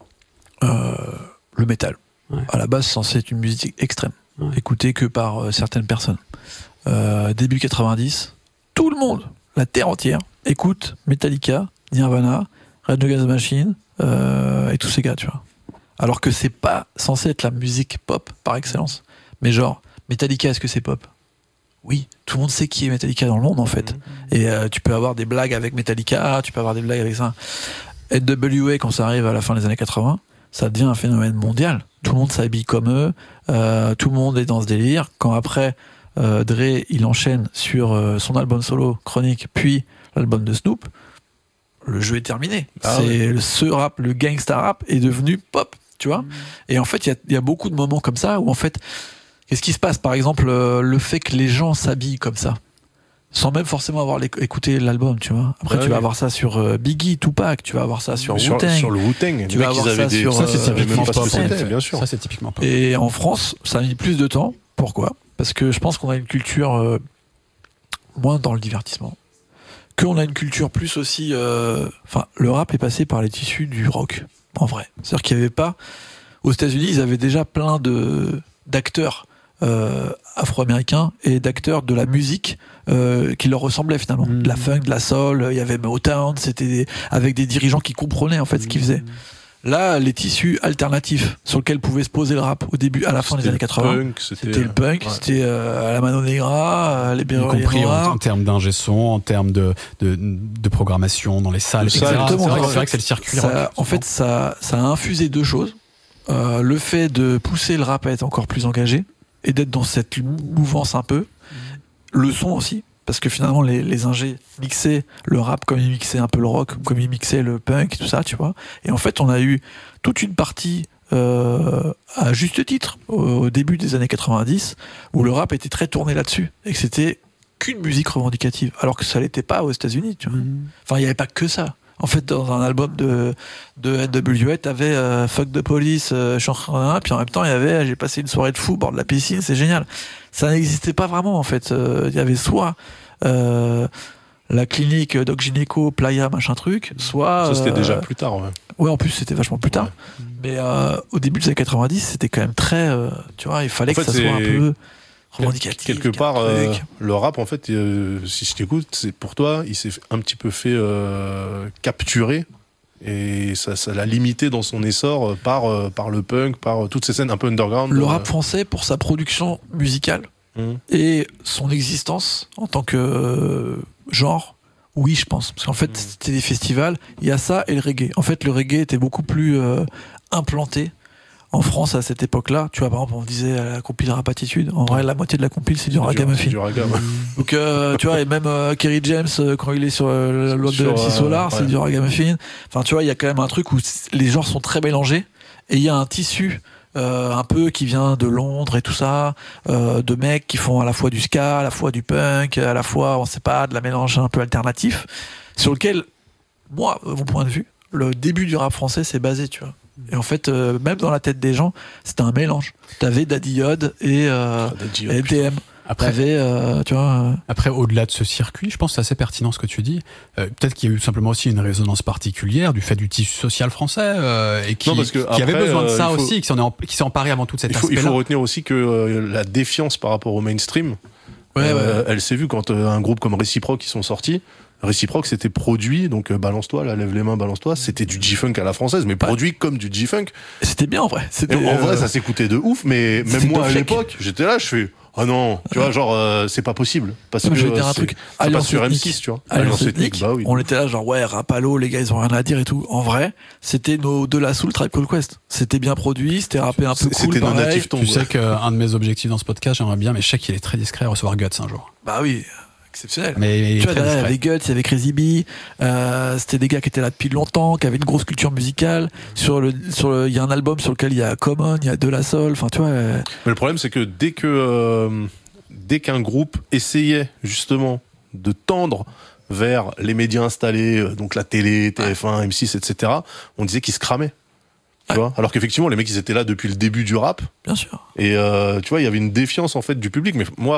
euh, le métal ouais. à la base c'est censé être une musique extrême ouais. écoutée que par euh, certaines personnes euh, début quatre-vingt-dix tout le monde la terre entière écoute Metallica, Nirvana, Rage Against the Machine euh, et tous ces gars, tu vois. Alors que c'est pas censé être la musique pop par excellence. Mais genre, Metallica, est-ce que c'est pop ? Oui, tout le monde sait qui est Metallica dans le monde en fait. Mmh. Et euh, tu peux avoir des blagues avec Metallica, tu peux avoir des blagues avec ça. N W A, quand ça arrive à la fin des années quatre-vingts, ça devient un phénomène mondial. Tout le monde s'habille comme eux, euh, tout le monde est dans ce délire. Quand après, euh, Dre, il enchaîne sur euh, son album solo, Chronic, puis l'album de Snoop, le jeu est terminé. Ah c'est ouais. Ce rap, le gangsta rap est devenu pop, tu vois. Mmh. Et en fait, il y, y a beaucoup de moments comme ça où en fait, qu'est-ce qui se passe ? Par exemple, euh, le fait que les gens s'habillent comme ça, sans même forcément avoir écouté l'album, tu vois. Après, ah tu oui. vas avoir ça sur euh, Biggie, Tupac, tu vas avoir ça sur sur, Wu-Tang. Sur le Wu-Tang, tu vas avoir ça des... sur. Ça, c'est typiquement euh, pop, c'était, bien sûr. Ça, c'est typiquement pop. Et en France, ça a mis plus de temps. Pourquoi ? Parce que je pense qu'on a une culture euh, moins dans le divertissement. Qu'on a une culture plus aussi... Enfin, euh, le rap est passé par les tissus du rock, en vrai. C'est-à-dire qu'il n'y avait pas... Aux États-Unis, ils avaient déjà plein de d'acteurs euh, afro-américains et d'acteurs de la musique euh, qui leur ressemblaient finalement. Mmh. De la funk, de la soul, il y avait Motown, c'était des, avec des dirigeants qui comprenaient en fait mmh. ce qu'ils faisaient. Là, les tissus alternatifs sur lesquels pouvait se poser le rap au début, à la fin c'était des années quatre-vingts, punk, c'était, c'était le punk, ouais. c'était euh, la Mano Negra, les Bérois, y compris en, en termes d'ingé son, en termes de, de, de programmation dans les salles, et cetera. Exactement. C'est vrai, c'est vrai que c'est le circuit. Ça, en fait, ça, ça a infusé deux choses. Euh, le fait de pousser le rap à être encore plus engagé et d'être dans cette mouvance un peu. Le son aussi. Parce que finalement, les, les ingés mixaient le rap comme ils mixaient un peu le rock, comme ils mixaient le punk, tout ça, tu vois. Et en fait, on a eu toute une partie, euh, à juste titre, au, au début des années quatre-vingt-dix, où le rap était très tourné là-dessus. Et que c'était qu'une musique revendicative. Alors que ça l'était pas aux États-Unis, tu vois. Mmh. Enfin, il n'y avait pas que ça. En fait, dans un album de, de N W A, t'avais euh, Fuck the Police, euh, Chanchana, puis en même temps, il y avait J'ai passé une soirée de fou au bord de la piscine, c'est génial. Ça n'existait pas vraiment, en fait. Il euh, y avait soit euh, la clinique Doc Gynéco, Playa, machin truc, soit... Ça, c'était euh, déjà plus tard, ouais. Ouais, en plus, c'était vachement plus tard. Ouais. Mais euh, au début des années quatre-vingt-dix, c'était quand même très... Euh, tu vois, il fallait en fait, que ça soit un peu... revendicatif. Quelque part, euh, le rap, en fait, euh, si je t'écoute, c'est pour toi, il s'est un petit peu fait euh, capturer et ça, ça l'a limité dans son essor par, euh, par le punk, par toutes ces scènes un peu underground. Le euh... rap français, pour sa production musicale mmh. et son existence en tant que euh, genre, oui, je pense. Parce qu'en fait, mmh. c'était des festivals, il y a ça et le reggae. En fait, le reggae était beaucoup plus euh, implanté en France à cette époque-là. Tu vois, par exemple, on disait la compile Rapatitude. En vrai, la moitié de la compile, c'est du ragamuffin. Du raga, ouais. Donc, euh, tu vois, et même euh, Kerry James, euh, quand il est sur euh, la loi de M C Solar, euh, c'est ouais. du ragamuffin. Enfin, tu vois, il y a quand même un truc où les genres sont très mélangés et il y a un tissu euh, un peu qui vient de Londres et tout ça, euh, de mecs qui font à la fois du ska, à la fois du punk, à la fois, on sait pas, de la mélange un peu alternatif, sur lequel, moi, mon point de vue, le début du rap français, c'est basé, tu vois. Et en fait, euh, même dans la tête des gens, c'était un mélange. T'avais Daddy Yod et, euh, Ah, Daddy Yod, et D M. Après, T'avais, euh, tu vois. euh, après, au-delà de ce circuit, je pense que c'est assez pertinent ce que tu dis. Euh, peut-être qu'il y a eu simplement aussi une résonance particulière du fait du tissu social français euh, et qui, Non, parce que qui avait après, besoin de ça euh, il faut- aussi, qui s'en est, en- qui s'est emparé avant tout cet Il faut, il aspect-là. faut retenir aussi que euh, la défiance par rapport au mainstream, Ouais, euh, ouais. elle s'est vue quand euh, un groupe comme Réciproque qui sont sortis. Réciproque, c'était produit, donc euh, balance-toi, là, lève les mains, balance-toi. C'était du G-Funk à la française, mais produit comme du G-Funk. C'était bien en vrai. C'était, Et en vrai, euh, ça s'écoutait de ouf, mais c'était même moi à Doflek. l'époque, j'étais là, je fais, ah non, tu vois, genre, euh, c'est pas possible. Parce Non, que je vais te dire euh, un c'est- truc. ça Alliance passe sur M Ethnique. six, tu vois. Alliance Ethnique, bah oui. on était là genre ouais, Rapalo, les gars ils ont rien à dire et tout. En vrai, c'était nos de la soul Tribe Called Quest. C'était bien produit, c'était rappé un peu cool. C'était nos pareil. natifs tons. Tu sais qu'un de mes objectifs dans ce podcast, j'aimerais bien, mais je sais qu'il est très discret, recevoir Guts un jour. Bah oui, exceptionnel. Mais il est Tu vois, très derrière, il y discret. avait Guts, il y avait Crazy B, euh, c'était des gars qui étaient là depuis longtemps, qui avaient une grosse culture musicale. Sur le, sur le, il y a un album sur lequel il y a Common, il y a De La Soul, enfin, tu vois. euh, Mais le problème, c'est que dès que euh, dès qu'un groupe essayait justement de tendre vers les médias installés, euh, donc la télé, T F un, M six, et cetera, on disait qu'ils se cramaient. Tu Ouais. vois, alors qu'effectivement, les mecs, ils étaient là depuis le début du rap. bien sûr. Et euh, tu vois, il y avait une défiance en fait du public. Mais moi,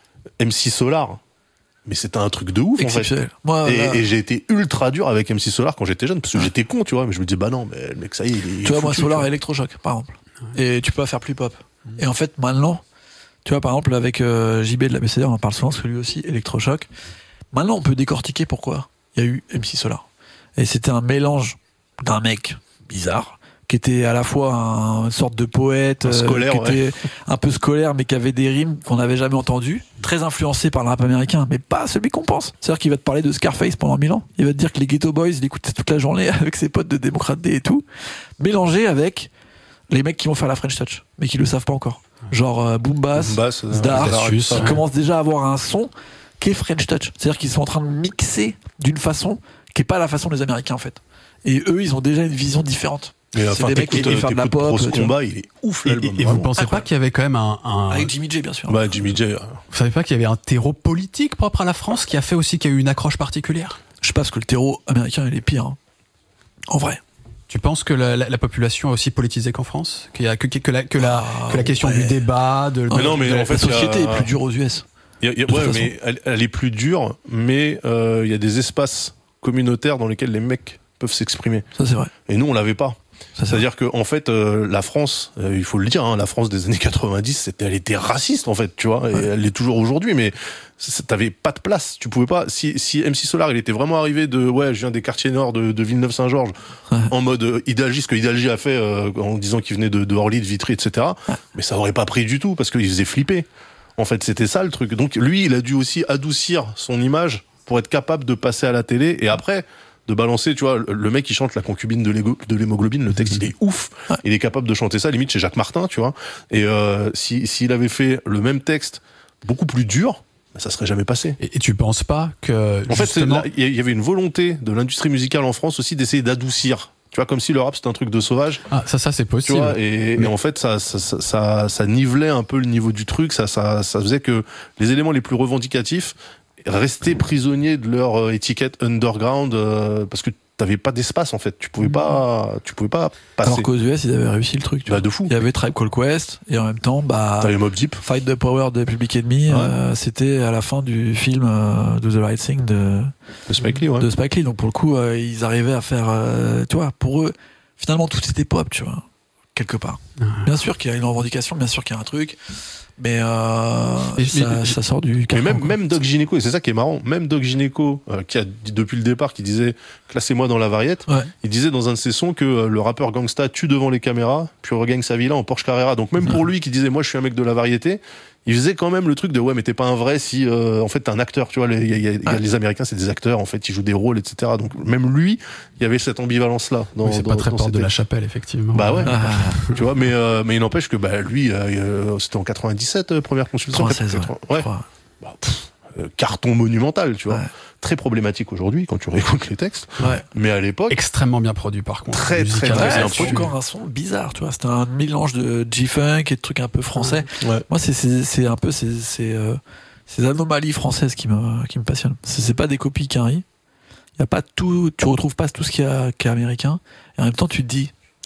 M C Solar, mais c'était un truc de ouf en fait. Exceptionnel. Moi, Et, là, et j'ai été ultra dur avec M C Solar quand j'étais jeune, parce que j'étais con, tu vois. Mais je me disais, bah non, mais le mec, ça y est, il est. tu vois, moi, foutu, Solar tu et vois. Electrochoc, par exemple. Et tu peux pas faire plus pop. Et en fait, maintenant, tu vois, par exemple, avec euh, J B de la B C D, on en parle souvent, parce que lui aussi, Electrochoc. Maintenant, on peut décortiquer pourquoi il y a eu M C Solar. Et c'était un mélange d'un mec bizarre, qui était à la fois un, une sorte de poète, Un scolaire, qui ouais. était un peu scolaire, mais qui avait des rimes qu'on n'avait jamais entendues, très influencé par le rap américain, mais pas celui qu'on pense. C'est-à-dire qu'il va te parler de Scarface pendant mille ans, il va te dire que les Ghetto Boys, il écoutait toute la journée avec ses potes de Démocrate Day et tout, mélangé avec les mecs qui vont faire la French Touch, mais qui le savent pas encore. Genre euh, Boom Bass, Boom Bass, euh, Zdar, Zdar, qui ouais. commencent déjà à avoir un son qui est French Touch. C'est-à-dire qu'ils sont en train de mixer d'une façon qui est pas la façon des Américains en fait. Et eux, ils ont déjà une vision différente. Mais C'est enfin, des mecs qui t'écoutes, aiment faire de la t'écoutes pop, Pro tu vois. Combat, il est ouf Et, l'album. et- et vous vraiment. pensez pas qu'il y avait quand même un, un- Avec Jimmy J, bien sûr. Bah Jimmy J. euh, vous savez pas qu'il y avait un terreau politique propre à la France qui a fait aussi qu'il y a eu une accroche particulière? Je sais pas, parce que le terreau américain, il est pire. hein. En vrai. Tu penses que la, la- la population a aussi politisé qu'en France? Qu'il y a que, que, que la, que la, Ah, que la question ouais. du débat, de, Mais non, mais de la- en fait, La société il y a- est plus dure aux U S. Il y a- il y a- De toute ouais, façon. mais elle, elle est plus dure, mais euh, il y a des espaces communautaires dans lesquels les mecs peuvent s'exprimer. Ça, c'est vrai. Et nous, on l'avait pas. Ça, c'est vrai. C'est-à-dire que en fait, euh, la France, euh, il faut le dire, hein, la France des années quatre-vingt-dix, c'était, elle était raciste en fait, tu vois, et Ouais. elle l'est toujours aujourd'hui, mais c'est- t'avais pas de place. Tu pouvais pas. Si, si M C Solar, il était vraiment arrivé de, ouais, je viens des quartiers nord de, de Villeneuve-Saint-Georges, Ouais. en mode euh, Hidalgi, ce que Hidalgi a fait euh, en disant qu'il venait de, de Orly, de Vitry, et cetera. Ouais. Mais ça aurait pas pris du tout parce qu'il faisait flipper. En fait, c'était ça le truc. Donc lui, il a dû aussi adoucir son image pour être capable de passer à la télé et après de balancer, tu vois, le- le mec qui chante la concubine de l'hégo- de l'hémoglobine, le texte il est ouf, Ouais. il est capable de chanter ça limite chez Jacques Martin, tu vois. Et euh, si s'il avait fait le même texte beaucoup plus dur, bah, ça serait jamais passé. Et, et tu penses pas que En fait, c'est justement, là, il y avait une volonté de l'industrie musicale en France aussi d'essayer d'adoucir. Tu vois, comme si le rap c'était un truc de sauvage. ah, ça, ça c'est Tu possible. vois, et, Mais- et en fait, ça, ça, ça, ça, ça nivelait un peu le niveau du truc. Ça, ça, ça faisait que les éléments les plus revendicatifs restaient prisonniers de leur euh, étiquette underground euh, parce que t'avais pas d'espace en fait. Tu pouvais pas, tu pouvais pas passer. Alors qu'aux U S, ils avaient réussi le truc. Tu Bah, vois. de fou. Il y avait Tribe Called Quest, et en même temps, bah, T'avais Mobb Deep. Fight the Power de Public Enemy, Ouais. euh, c'était à la fin du film euh, Do the Right Thing de, De Spike Lee, ouais. de Spike Lee. Donc pour le coup, euh, ils arrivaient à faire, euh, tu vois, pour eux, finalement tout était pop, tu vois, quelque part. Ah. Bien sûr qu'il y a une revendication, bien sûr qu'il y a un truc, mais, euh, Mais- ça, mais- ça sort du Mais carcan, même, quoi. même Doc Gynéco, et c'est ça qui est marrant, même Doc Gynéco, euh, qui a dit depuis le départ, qui disait classez-moi dans la variette, Ouais. il disait dans un de ses sons que euh, le rappeur gangsta tue devant les caméras, puis regagne sa villa en Porsche Carrera. Donc même pour lui qui disait moi je suis un mec de la variété, il faisait quand même le truc de ouais mais t'es pas un vrai si euh, en fait t'es un acteur, tu vois, les, y a- y a- y a Ouais. les Américains c'est des acteurs, en fait ils jouent des rôles, et cetera. Donc même lui, il y avait cette ambivalence là. Oui, c'est pas très porte de la chapelle, effectivement. Bah ouais. Ah, Tu vois, mais euh, mais il n'empêche que bah lui, euh, euh, c'était en quatre-vingt-dix-sept euh, première consultation. quatre-vingt-seize, ouais. quatre-vingts ouais. je crois. Bah, pff, euh, carton monumental, tu vois. Ouais. Très problématique aujourd'hui quand tu réécoutes les textes. Ouais. Mais à l'époque, Extrêmement bien produit, par contre. Très, très, Musicalement, très Ouais, bien là-dessus. c'est encore un son bizarre, tu vois. C'était un mélange de G-Funk et de trucs un peu français. ouais. Moi, c'est, c'est, c'est un peu ces, ces, euh, ces anomalies françaises qui me, qui me passionnent. C'est, c'est pas des copies qui arrivent. Y a pas tout, tu retrouves pas tout ce qu'il y a, qui est américain. Et en même temps, tu te dis,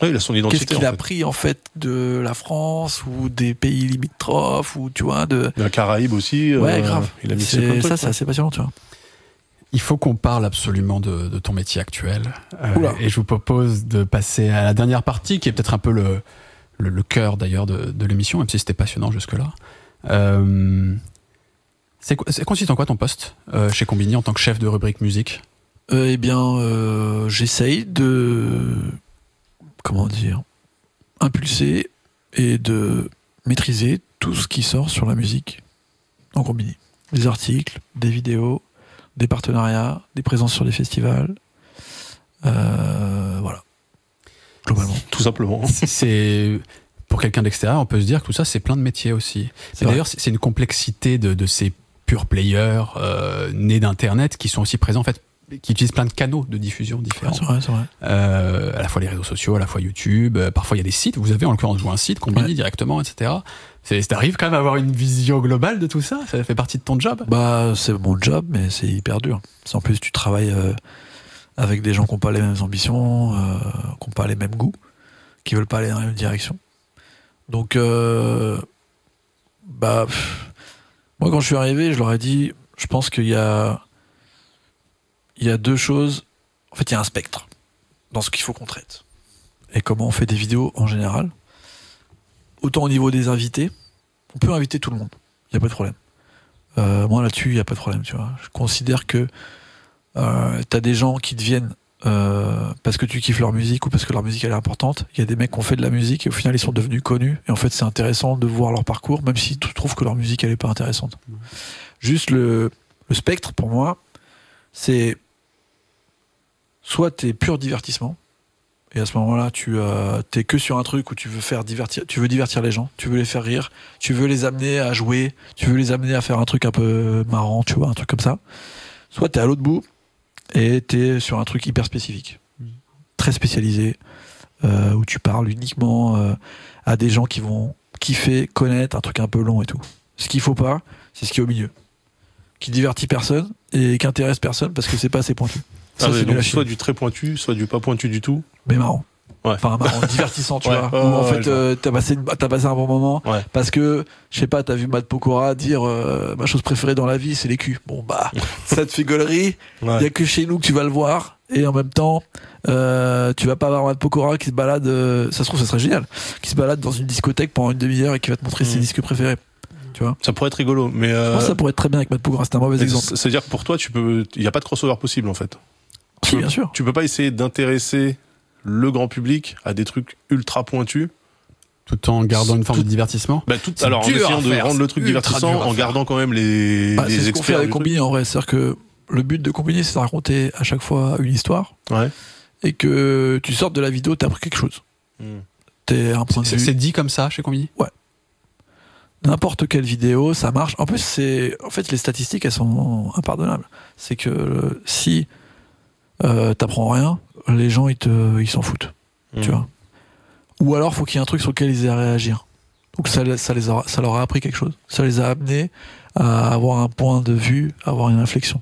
Ouais, il a son identité. Qu'est-ce qu'il en a fait. pris en fait de la France ou des pays limitrophes ou tu vois de. De la Caraïbe aussi. Ouais, euh, grave. Il a mis C'est, ça, c'est assez passionnant, tu vois. Il faut qu'on parle absolument de, de ton métier actuel. Euh, Oula. et je vous propose de passer à la dernière partie, qui est peut-être un peu le, le, le cœur d'ailleurs de, de l'émission, même si c'était passionnant jusque-là. Euh, c'est, quoi- c'est consiste en quoi ton poste euh, chez Combini en tant que chef de rubrique musique? Euh, eh bien, euh, j'essaye de. Comment dire, impulser et de maîtriser tout ce qui sort sur la musique en Combini. Des articles, des vidéos, des partenariats, des présences sur des festivals. Euh, voilà. Globalement. Tout simplement. C'est pour quelqu'un d'extérieur, on peut se dire que tout ça, c'est plein de métiers aussi. C'est Mais vrai. d'ailleurs, c'est c'est une complexité de, de ces pure players euh, nés d'Internet qui sont aussi présents en fait, qui utilisent plein de canaux de diffusion différents. C'est vrai, c'est vrai. Euh, à la fois les réseaux sociaux, à la fois YouTube. Euh, parfois, il y a des sites. Vous avez en l'occurrence joué un site, Combini Ouais. directement, et cetera. C'est, t'arrives quand même à avoir une vision globale de tout ça. Ça fait partie de ton job. Bah, c'est mon job, mais c'est hyper dur. C'est en plus, tu travailles euh, avec des gens qui n'ont pas les mêmes ambitions, euh, qui n'ont pas les mêmes goûts, qui veulent pas aller dans la même direction. Donc, euh, bah, pff, moi, quand je suis arrivé, je leur ai dit, je pense qu'il y a, il y a deux choses. En fait, il y a un spectre dans ce qu'il faut qu'on traite. Et comment on fait des vidéos en général. Autant au niveau des invités, on peut inviter tout le monde. Il n'y a pas de problème. Euh, moi là-dessus, il n'y a pas de problème, tu vois. Je considère que euh, t'as des gens qui deviennent euh, parce que tu kiffes leur musique ou parce que leur musique elle est importante. Il y a des mecs qui ont fait de la musique et au final ils sont devenus connus. Et en fait, c'est intéressant de voir leur parcours, même si tu trouves que leur musique elle est pas intéressante. Mmh. Juste le, le spectre pour moi, c'est soit t'es pur divertissement. Et à ce moment-là, tu euh, t'es que sur un truc où tu veux faire divertir, tu veux divertir les gens, tu veux les faire rire, tu veux les amener à jouer, tu veux les amener à faire un truc un peu marrant, tu vois, un truc comme ça. Soit t'es à l'autre bout et t'es sur un truc hyper spécifique, mmh. très spécialisé, euh, où tu parles uniquement euh, à des gens qui vont kiffer, connaître un truc un peu long et tout. Ce qu'il faut pas, c'est ce qui est au milieu, qui divertit personne et qui intéresse personne parce que c'est pas assez pointu. Ça, Ça, c'est c'est donc du soit du très pointu, soit du pas pointu du tout. Mais marrant. Ouais. Enfin, marrant, divertissant, tu ouais, vois. ouais, Où, en ouais, fait, euh, t'as, passé une, t'as passé un bon moment. Ouais. Parce que, je sais pas, t'as vu Matt Pokora dire euh, ma chose préférée dans la vie, c'est les culs. Bon, bah, ça te fait gaulerie. Il ouais. y a que chez nous que tu vas le voir. Et en même temps, euh, tu vas pas avoir Matt Pokora qui se balade, euh, ça se trouve, ça serait génial, qui se balade dans une discothèque pendant une demi-heure et qui va te montrer mmh. ses disques préférés. Tu vois, ça pourrait être rigolo, mais euh... je pense que ça pourrait être très bien avec Matt Pokora. C'est un mauvais exemple. C'est-à-dire que pour toi, tu peux, il y a pas de crossover possible en fait. Si, tu bien peux, sûr. Tu peux pas essayer d'intéresser le grand public à des trucs ultra pointus tout en gardant une forme tout, de divertissement. Bah tout, alors en essayant de rendre le truc divertissant, en gardant quand même les, bah, les c'est experts. Ce qu'on fait avec Combini en vrai, c'est-à-dire que le but de Combini, c'est de raconter à chaque fois une histoire, ouais. et que tu sortes de la vidéo, t'as appris quelque chose. Mm. T'es un point c'est, de vue. C'est dit comme ça chez Combini. Ouais. N'importe quelle vidéo, ça marche. En plus, c'est, en fait, les statistiques, elles sont impardonnables. C'est que si euh, t'apprends rien, les gens ils te, ils s'en foutent, mmh. tu vois. Ou alors faut qu'il y ait un truc sur lequel ils aient à réagir, ou que ça, ça les aura, ça leur a appris quelque chose, ça les a amenés à avoir un point de vue, à avoir une réflexion.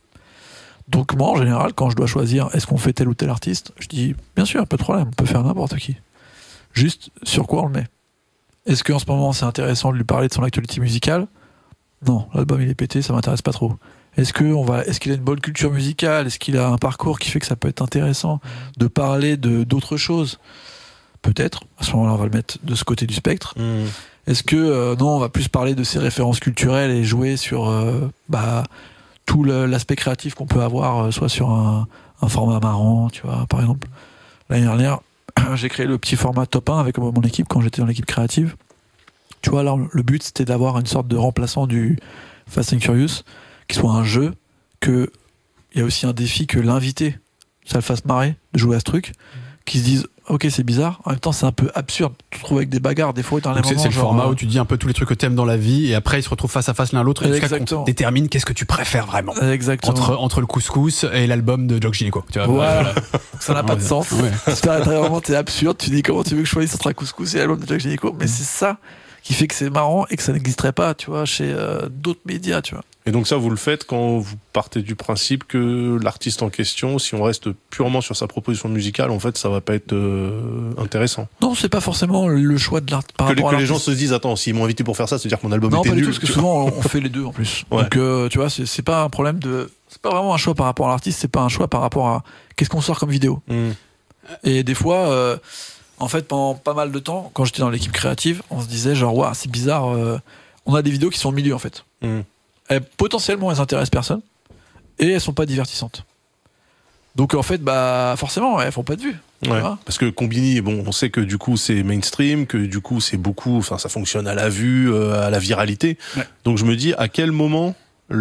Donc moi en général, quand je dois choisir, est-ce qu'on fait tel ou tel artiste, je dis bien sûr, pas de problème, on peut faire n'importe qui. Juste sur quoi on le met. Est-ce qu'en ce moment c'est intéressant de lui parler de son actualité musicale ? Non, l'album il est pété, ça m'intéresse pas trop. Est-ce que on va, est-ce qu'il a une bonne culture musicale ? Est-ce qu'il a un parcours qui fait que ça peut être intéressant de parler de d'autres choses ? Peut-être. À ce moment-là, on va le mettre de ce côté du spectre. Mmh. Est-ce que euh, non, on va plus parler de ses références culturelles et jouer sur euh, bah tout le, l'aspect créatif qu'on peut avoir, euh, soit sur un, un format marrant, tu vois, par exemple. L'année dernière, j'ai créé le petit format top un avec mon équipe quand j'étais dans l'équipe créative. Tu vois, alors le but c'était d'avoir une sorte de remplaçant du Fast and Furious, qui soit un jeu, que il y a aussi un défi que l'invité, ça le fasse marrer de jouer à ce truc, qui se disent ok c'est bizarre, en même temps c'est un peu absurde, tu te trouves avec des bagarres des fois dans les c'est, moments, c'est le genre, format euh... où tu dis un peu tous les trucs que t'aimes dans la vie et après ils se retrouvent face à face l'un l'autre et jusqu'à qu'on détermine qu'est-ce que tu préfères vraiment. Exactement. Entre, entre le couscous et l'album de Doc Gynéco, tu vois. Voilà. Ça n'a pas de sens. Ouais. C'est vraiment t'es absurde, tu dis comment tu veux que je choisisse entre un couscous et l'album de Doc Gynéco, mais c'est ça qui fait que c'est marrant et que ça n'existerait pas, tu vois, chez euh, d'autres médias, tu vois. Et Et donc ça, vous le faites quand vous partez du principe que l'artiste en question, si on reste purement sur sa proposition musicale, en fait, ça va pas être euh, intéressant. Non, c'est pas forcément le choix de l'artiste. Que, les, que les gens se disent, attends, s'ils m'ont invité pour faire ça, c'est-à-dire que mon album non, était pas nul. Du tout, parce que souvent on fait les deux en plus. Ouais. Donc euh, tu vois, c'est, c'est pas un problème de, c'est pas vraiment un choix par rapport à l'artiste, c'est pas un choix par rapport à qu'est-ce qu'on sort comme vidéo. Mm. Et des fois. Euh, En fait, pendant pas mal de temps, quand j'étais dans l'équipe créative, on se disait genre, waouh, c'est bizarre, euh, on a des vidéos qui sont au milieu en fait. Mmh. Elles, potentiellement, elles intéressent personne et elles sont pas divertissantes. Donc en fait, bah forcément, elles font pas de vue. Ouais, parce que Combini, bon, on sait que du coup c'est mainstream, que du coup c'est beaucoup, enfin ça fonctionne à la vue, euh, à la viralité. Ouais. Donc je me dis, à quel moment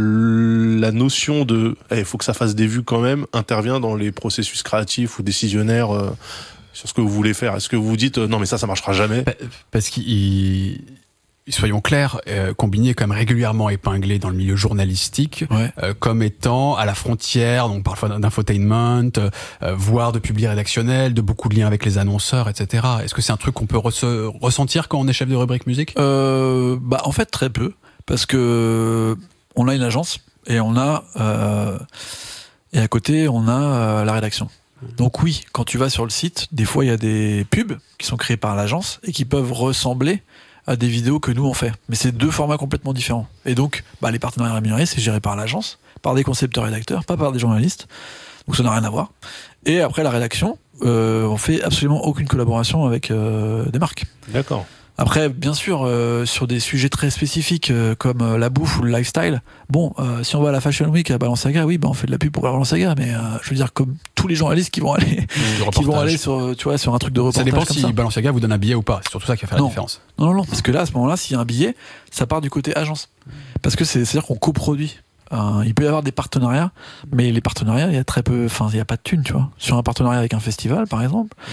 la notion de, il hey, faut que ça fasse des vues quand même, intervient dans les processus créatifs ou décisionnaires. Euh, sur ce que vous voulez faire. Est-ce que vous vous dites euh, non mais ça ça marchera jamais? Parce qu'il, soyons clairs, euh, Combini est quand même régulièrement épinglé dans le milieu journalistique ouais. euh, comme étant à la frontière, donc parfois d'infotainment, euh, voire de public rédactionnel, de beaucoup de liens avec les annonceurs, et cetera. Est-ce que c'est un truc qu'on peut re- ressentir quand on est chef de rubrique musique? euh, Bah en fait très peu, parce que on a une agence et on a euh, et à côté on a euh, la rédaction. Donc oui, quand tu vas sur le site, des fois il y a des pubs qui sont créées par l'agence et qui peuvent ressembler à des vidéos que nous on fait. Mais c'est deux formats complètement différents. Et donc, bah, les partenariats rémunérés, c'est géré par l'agence, par des concepteurs-rédacteurs, pas par des journalistes. Donc ça n'a rien à voir. Et après la rédaction, euh, on fait absolument aucune collaboration avec euh, des marques. D'accord. Après, bien sûr, euh, sur des sujets très spécifiques euh, comme euh, la bouffe ou le lifestyle, bon, euh, si on va à la Fashion Week à Balenciaga, oui, bah, on fait de la pub pour Balenciaga, mais euh, je veux dire, comme tous les journalistes qui vont aller, qui vont aller sur, tu vois, sur un truc de reportage. Ça dépend comme si ça. Balenciaga vous donne un billet ou pas. C'est surtout ça qui va faire non. la différence. Non, non, non, parce que là, à ce moment-là, s'il y a un billet, ça part du côté agence. Parce que c'est, c'est-à-dire qu'on coproduit. Euh, il peut y avoir des partenariats, mais les partenariats, il y a très peu, enfin, il n'y a pas de thunes, tu vois. Sur un partenariat avec un festival, par exemple. Mmh.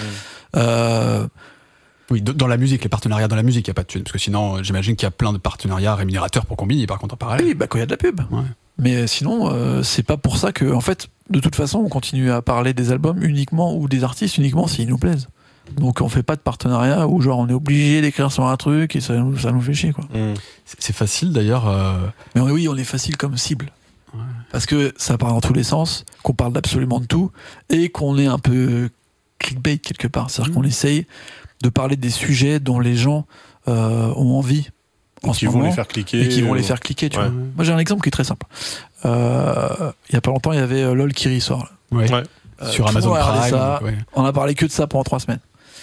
Euh, Oui, dans la musique, les partenariats dans la musique, il n'y a pas de thunes. Parce que sinon, j'imagine qu'il y a plein de partenariats rémunérateurs pour Combini, par contre, en parallèle. Oui, bah, quand il y a de la pub. Ouais. Mais sinon, euh, c'est pas pour ça que, en fait, de toute façon, on continue à parler des albums uniquement ou des artistes uniquement s'ils nous plaisent. Donc, on fait pas de partenariat où, genre, on est obligé d'écrire sur un truc et ça nous, ça nous fait chier, quoi. Mmh. C'est, c'est facile, d'ailleurs. Euh... Mais oui, on est facile comme cible. Ouais. Parce que ça part dans tous les sens, qu'on parle d'absolument de tout et qu'on est un peu clickbait quelque part. C'est-à-dire mmh. qu'on essaye de parler des sujets dont les gens euh, ont envie en qui ce vont moment, les faire cliquer et qui vont ou... les faire cliquer tu ouais. vois. Moi j'ai un exemple qui est très simple. Euh, il y a pas longtemps il y avait LOL qui ressort ouais. ouais. euh, sur Amazon Prime ça, ouais. On a parlé que de ça pendant trois semaines.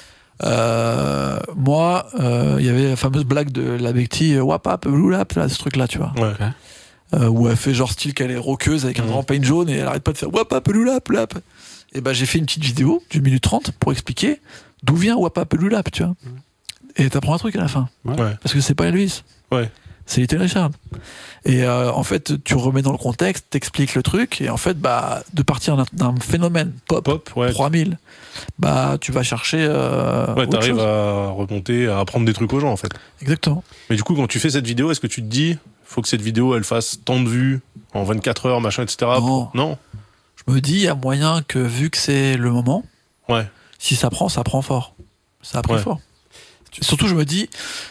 Euh, moi il euh, y avait la fameuse blague de la Becti Wapap Loulap là, ce truc là tu vois ouais. okay. euh, où elle fait genre style qu'elle est rockeuse avec un mmh. grand paint jaune et elle arrête pas de faire Wapap Loulap lap. Et ben j'ai fait une petite vidéo d'une minute trente pour expliquer d'où vient Wapap Loulap, tu vois. Ouais. Et t'apprends un truc à la fin. Ouais. Parce que c'est pas Elvis. Ouais. C'est Little Richard. Et euh, en fait, tu remets dans le contexte, t'expliques le truc, et en fait, bah, de partir d'un, d'un phénomène pop, pop ouais. trois mille, bah, tu vas chercher. Euh, ouais, t'arrives à remonter, à apprendre des trucs aux gens, en fait. Exactement. Mais du coup, quand tu fais cette vidéo, est-ce que tu te dis, faut que cette vidéo, elle fasse tant de vues en vingt-quatre heures, machin, et cetera. Non. Pour... non. Je me dis, il y a moyen que, vu que c'est le moment, ouais. si ça prend, ça prend fort. Ça a pris ouais. fort. Surtout, je me dis,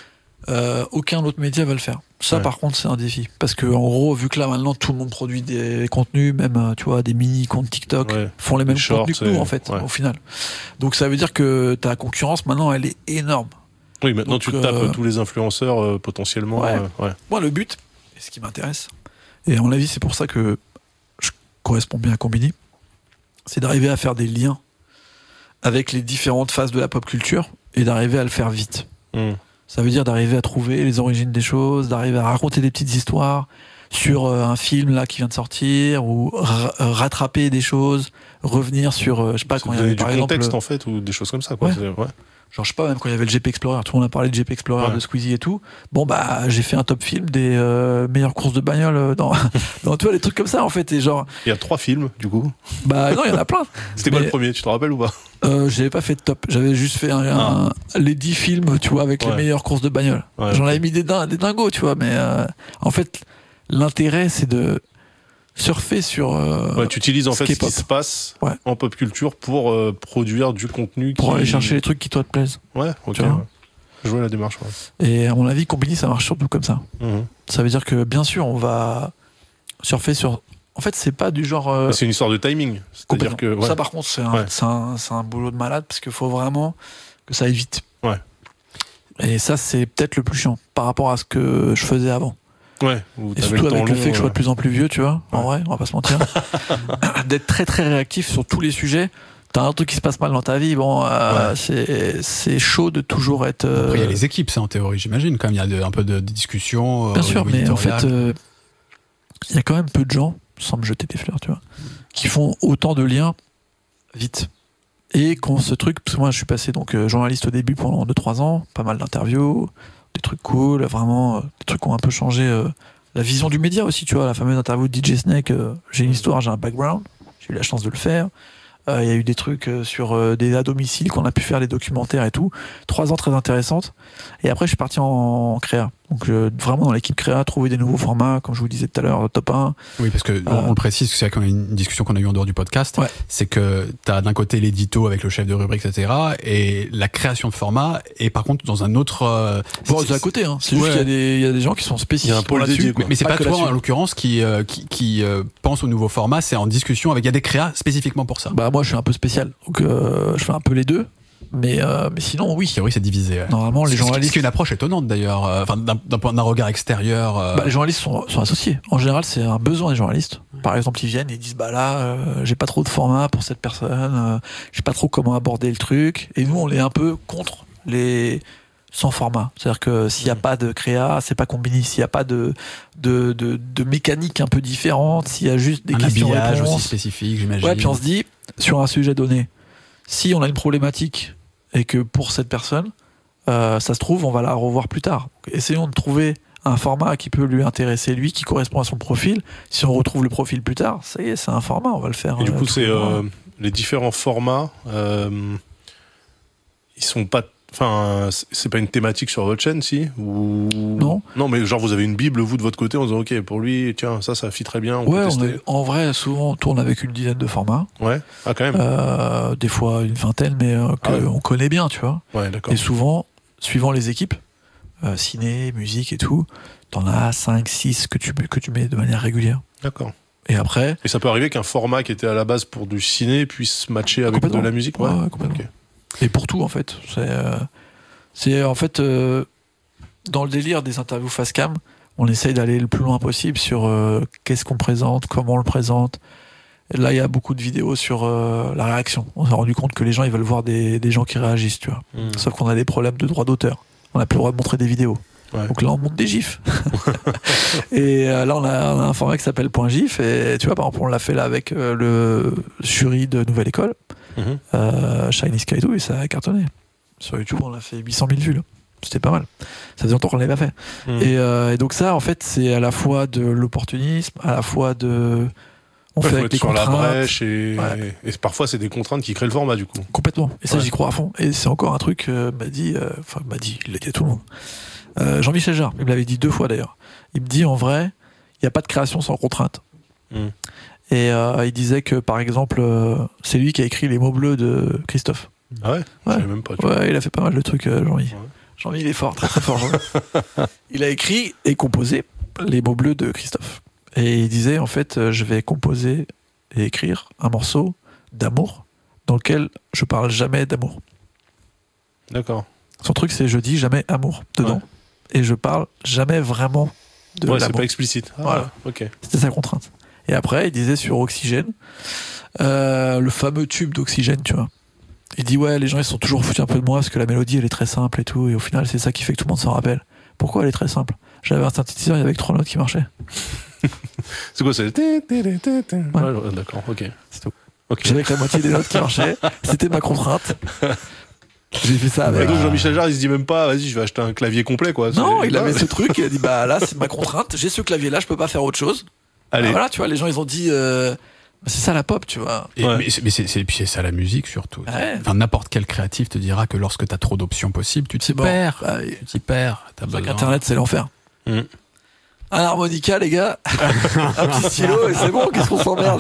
euh, aucun autre média va le faire. Ça, ouais. par contre, c'est un défi. Parce que, en gros, vu que là, maintenant, tout le monde produit des contenus, même, tu vois, des mini-comptes TikTok, ouais. font les mêmes shorts, contenus que nous, en fait, ouais. au final. Donc, ça veut dire que ta concurrence, maintenant, elle est énorme. Oui, maintenant, Donc, tu tapes euh... tous les influenceurs, euh, potentiellement. Ouais. Euh, ouais. Moi, le but, et ce qui m'intéresse, et à mon avis, c'est pour ça que je corresponds bien à Combini, c'est d'arriver à faire des liens avec les différentes phases de la pop culture et d'arriver à le faire vite. Mmh. Ça veut dire d'arriver à trouver les origines des choses, d'arriver à raconter des petites histoires sur euh, un film là qui vient de sortir, ou ra- rattraper des choses, revenir sur, euh, je sais pas, c'est quand il y avait du par contexte exemple, en fait, ou des choses comme ça, quoi. Ouais. C'est, ouais. Genre, je sais pas, même quand il y avait le G P Explorer, tout le monde a parlé de G P Explorer, ouais. de Squeezie et tout. Bon, bah, j'ai fait un top film des euh, meilleures courses de bagnole dans, dans, tu vois, les trucs comme ça, en fait. Et genre. Il y a trois films, du coup. Bah, non, il y en a plein. C'était mais, quoi le premier, tu te rappelles ou pas? Euh, j'avais pas fait de top. J'avais juste fait un, ah. un, les dix films, tu vois, avec ouais. les meilleures courses de bagnole. Ouais, J'en okay. avais mis des, din- des dingos, tu vois, mais, euh, en fait, l'intérêt, c'est de surfer sur euh, ouais, tu utilises en ce fait ce qui pop. se passe ouais. en pop culture pour euh, produire du contenu pour qui... aller chercher les trucs qui toi te plaisent. Ouais, ok. Ouais. Je vois la démarche. Ouais. Et à mon avis, Combini, ça marche surtout comme ça. Mmh. Ça veut dire que bien sûr, on va surfer sur. En fait, c'est pas du genre. Euh... C'est une histoire de timing. C'est-à-dire que ouais. Ça, par contre, c'est un, ouais. c'est un, c'est un boulot de malade parce qu'il faut vraiment que ça aille vite. Ouais. Et ça, c'est peut-être le plus chiant par rapport à ce que je faisais avant. Ouais. Et surtout le avec le long, fait que je sois euh... de plus en plus vieux, tu vois. Ouais. En vrai, on va pas se mentir. D'être très très réactif sur tous les sujets. T'as un truc qui se passe mal dans ta vie, bon, euh, ouais. c'est, c'est chaud de toujours être. Euh... Après, il y a les équipes, ça en théorie, j'imagine. Quand même, il y a de, un peu de, de discussion. Bien euh, sûr, mais éditorial. en fait, il euh, y a quand même peu de gens, sans me jeter des fleurs, tu vois, qui font autant de liens vite. Et qu'on ce truc, parce que moi je suis passé donc euh, journaliste au début pendant deux trois ans, pas mal d'interviews, des trucs cool, vraiment, euh, des trucs qui ont un peu changé euh, la vision du média aussi, tu vois, la fameuse interview de D J Snake, euh, j'ai une histoire, j'ai un background, j'ai eu la chance de le faire. Il euh, y a eu des trucs euh, sur euh, des à domicile qu'on a pu faire, des documentaires et tout. Trois ans très intéressantes. Et après, je suis parti en, en créa. Donc, euh, vraiment dans l'équipe créa, trouver des nouveaux formats, comme je vous disais tout à l'heure, top un. Oui, parce que euh, on, on le précise, c'est quand une discussion qu'on a eue en dehors du podcast. Ouais. C'est que t'as d'un côté l'édito avec le chef de rubrique, et cetera, et la création de format. Et par contre, dans un autre. Euh, bon, c'est, c'est à côté. Hein. C'est ouais. juste qu'il y a des, il y a des gens qui sont spécifiques pour là-dessus. Dédié, mais, mais c'est pas, pas toi, en l'occurrence, qui euh, qui, qui euh, pense au nouveau format. C'est en discussion avec. Il y a des créas spécifiquement pour ça. Bah moi, je suis un peu spécial, donc euh, je fais un peu les deux. Mais, euh, mais sinon, oui. En théorie, c'est divisé. Ouais. Normalement, les journalistes. Ce qui est une approche étonnante d'ailleurs, enfin, d'un, d'un point d'un regard extérieur. Euh... Bah, les journalistes sont, sont associés. En général, c'est un besoin des journalistes. Par exemple, ils viennent et ils disent bah là, euh, j'ai pas trop de format pour cette personne, euh, je sais pas trop comment aborder le truc. Et nous, on est un peu contre les sans format. C'est-à-dire que s'il n'y a pas de créa, c'est pas combiné. S'il n'y a pas de, de, de, de mécanique un peu différente, s'il y a juste des un questions-réponses. Un aussi spécifique, j'imagine. Ouais, puis on se dit, sur un sujet donné, si on a une problématique et que pour cette personne, euh, ça se trouve, on va la revoir plus tard. Donc, essayons de trouver un format qui peut lui intéresser, lui, qui correspond à son profil. Si on retrouve le profil plus tard, ça y est, c'est un format, on va le faire. Et euh, du coup, c'est euh, le les différents formats, euh, ils sont pas. Enfin, c'est pas une thématique sur votre chaîne, si ou... Non. Non, mais genre, vous avez une bible, vous, de votre côté, en disant, OK, pour lui, tiens, ça, ça fit très bien, on ouais, peut tester. On est, en vrai, souvent, on tourne avec une dizaine de formats. Ouais, ah, quand même. Euh, des fois, une vingtaine, mais euh, qu'on ah ouais. connaît bien, tu vois. Ouais, d'accord. Et souvent, suivant les équipes, euh, ciné, musique et tout, t'en as cinq, six que tu, que tu mets de manière régulière. D'accord. Et après... Et ça peut arriver qu'un format qui était à la base pour du ciné puisse matcher avec de la musique. Ouais, ouais complètement. Okay. Et pour tout, en fait. C'est... Euh... C'est en fait euh, dans le délire des interviews face cam, on essaye d'aller le plus loin possible sur euh, qu'est-ce qu'on présente, comment on le présente. Et là, il y a beaucoup de vidéos sur euh, la réaction. On s'est rendu compte que les gens ils veulent voir des, des gens qui réagissent, tu vois. Mmh. Sauf qu'on a des problèmes de droit d'auteur. On n'a plus le droit de montrer des vidéos. Ouais. Donc là, on monte des gifs. Et euh, là, on a, on a un format qui s'appelle Point GIF. Et tu vois, par exemple, on l'a fait là avec euh, le jury de Nouvelle École, mmh. euh, Shiny Sky et tout, et ça a cartonné. Sur YouTube, on a fait huit cent mille vues. Là. C'était pas mal. Ça faisait longtemps qu'on l'avait pas fait. Mmh. Et, euh, et donc ça, en fait, c'est à la fois de l'opportunisme, à la fois de... On ouais, fait avec des sur contraintes. La brèche et... Ouais. et parfois, c'est des contraintes qui créent le format, du coup. Complètement. Et ça, ouais. j'y crois à fond. Et c'est encore un truc euh, m'a dit... Enfin, euh, m'a dit, il l'a dit à tout le monde. Euh, Jean-Michel Jarre, il me l'avait dit deux fois d'ailleurs. Il me dit, en vrai, il n'y a pas de création sans contrainte. Mmh. Et euh, il disait que, par exemple, euh, c'est lui qui a écrit Les mots bleus de Christophe. Ah ouais, ouais. Je savais même pas. Ouais, il a fait pas mal de trucs, euh, Jean-Mi. Ouais. Jean-Mi, il est fort, très très fort. Il a écrit et composé les mots bleus de Christophe. Et il disait, en fait, euh, je vais composer et écrire un morceau d'amour dans lequel je parle jamais d'amour. D'accord. Son truc, c'est je dis jamais amour dedans. Ouais. Et je parle jamais vraiment de ouais, l'amour. C'est pas explicite. Ah, voilà. Ok. C'était sa contrainte. Et après, il disait sur Oxygène, euh, le fameux tube d'Oxygène, tu vois. Il dit ouais, les gens ils sont toujours foutus un peu de moi parce que la mélodie elle est très simple et tout, et au final c'est ça qui fait que tout le monde s'en rappelle. Pourquoi elle est très simple? J'avais un synthétiseur, il y avait que trois notes qui marchaient. C'est quoi, c'est le... Ouais. Ouais, d'accord, ok. C'est tout. Okay. J'avais que la moitié des notes qui marchaient, c'était ma contrainte. J'ai fait ça avec. Et donc Jean-Michel Jarre il se dit même pas vas-y je vais acheter un clavier complet quoi. Non, il avait ce truc, il a dit bah là c'est ma contrainte, j'ai ce clavier là, je peux pas faire autre chose. Allez. Bah, voilà, tu vois, les gens ils ont dit euh... c'est ça la pop, tu vois. Et, ouais. Mais, c'est, mais c'est, c'est, puis c'est ça la musique surtout. Ouais. Enfin, n'importe quel créatif te dira que lorsque t'as trop d'options possibles, tu t'y bon. perds. Bah, tu t'y perds. T'as besoin. Internet, c'est l'enfer. Mmh. Un harmonica, les gars. Un petit stylo et c'est bon, qu'est-ce qu'on s'emmerde.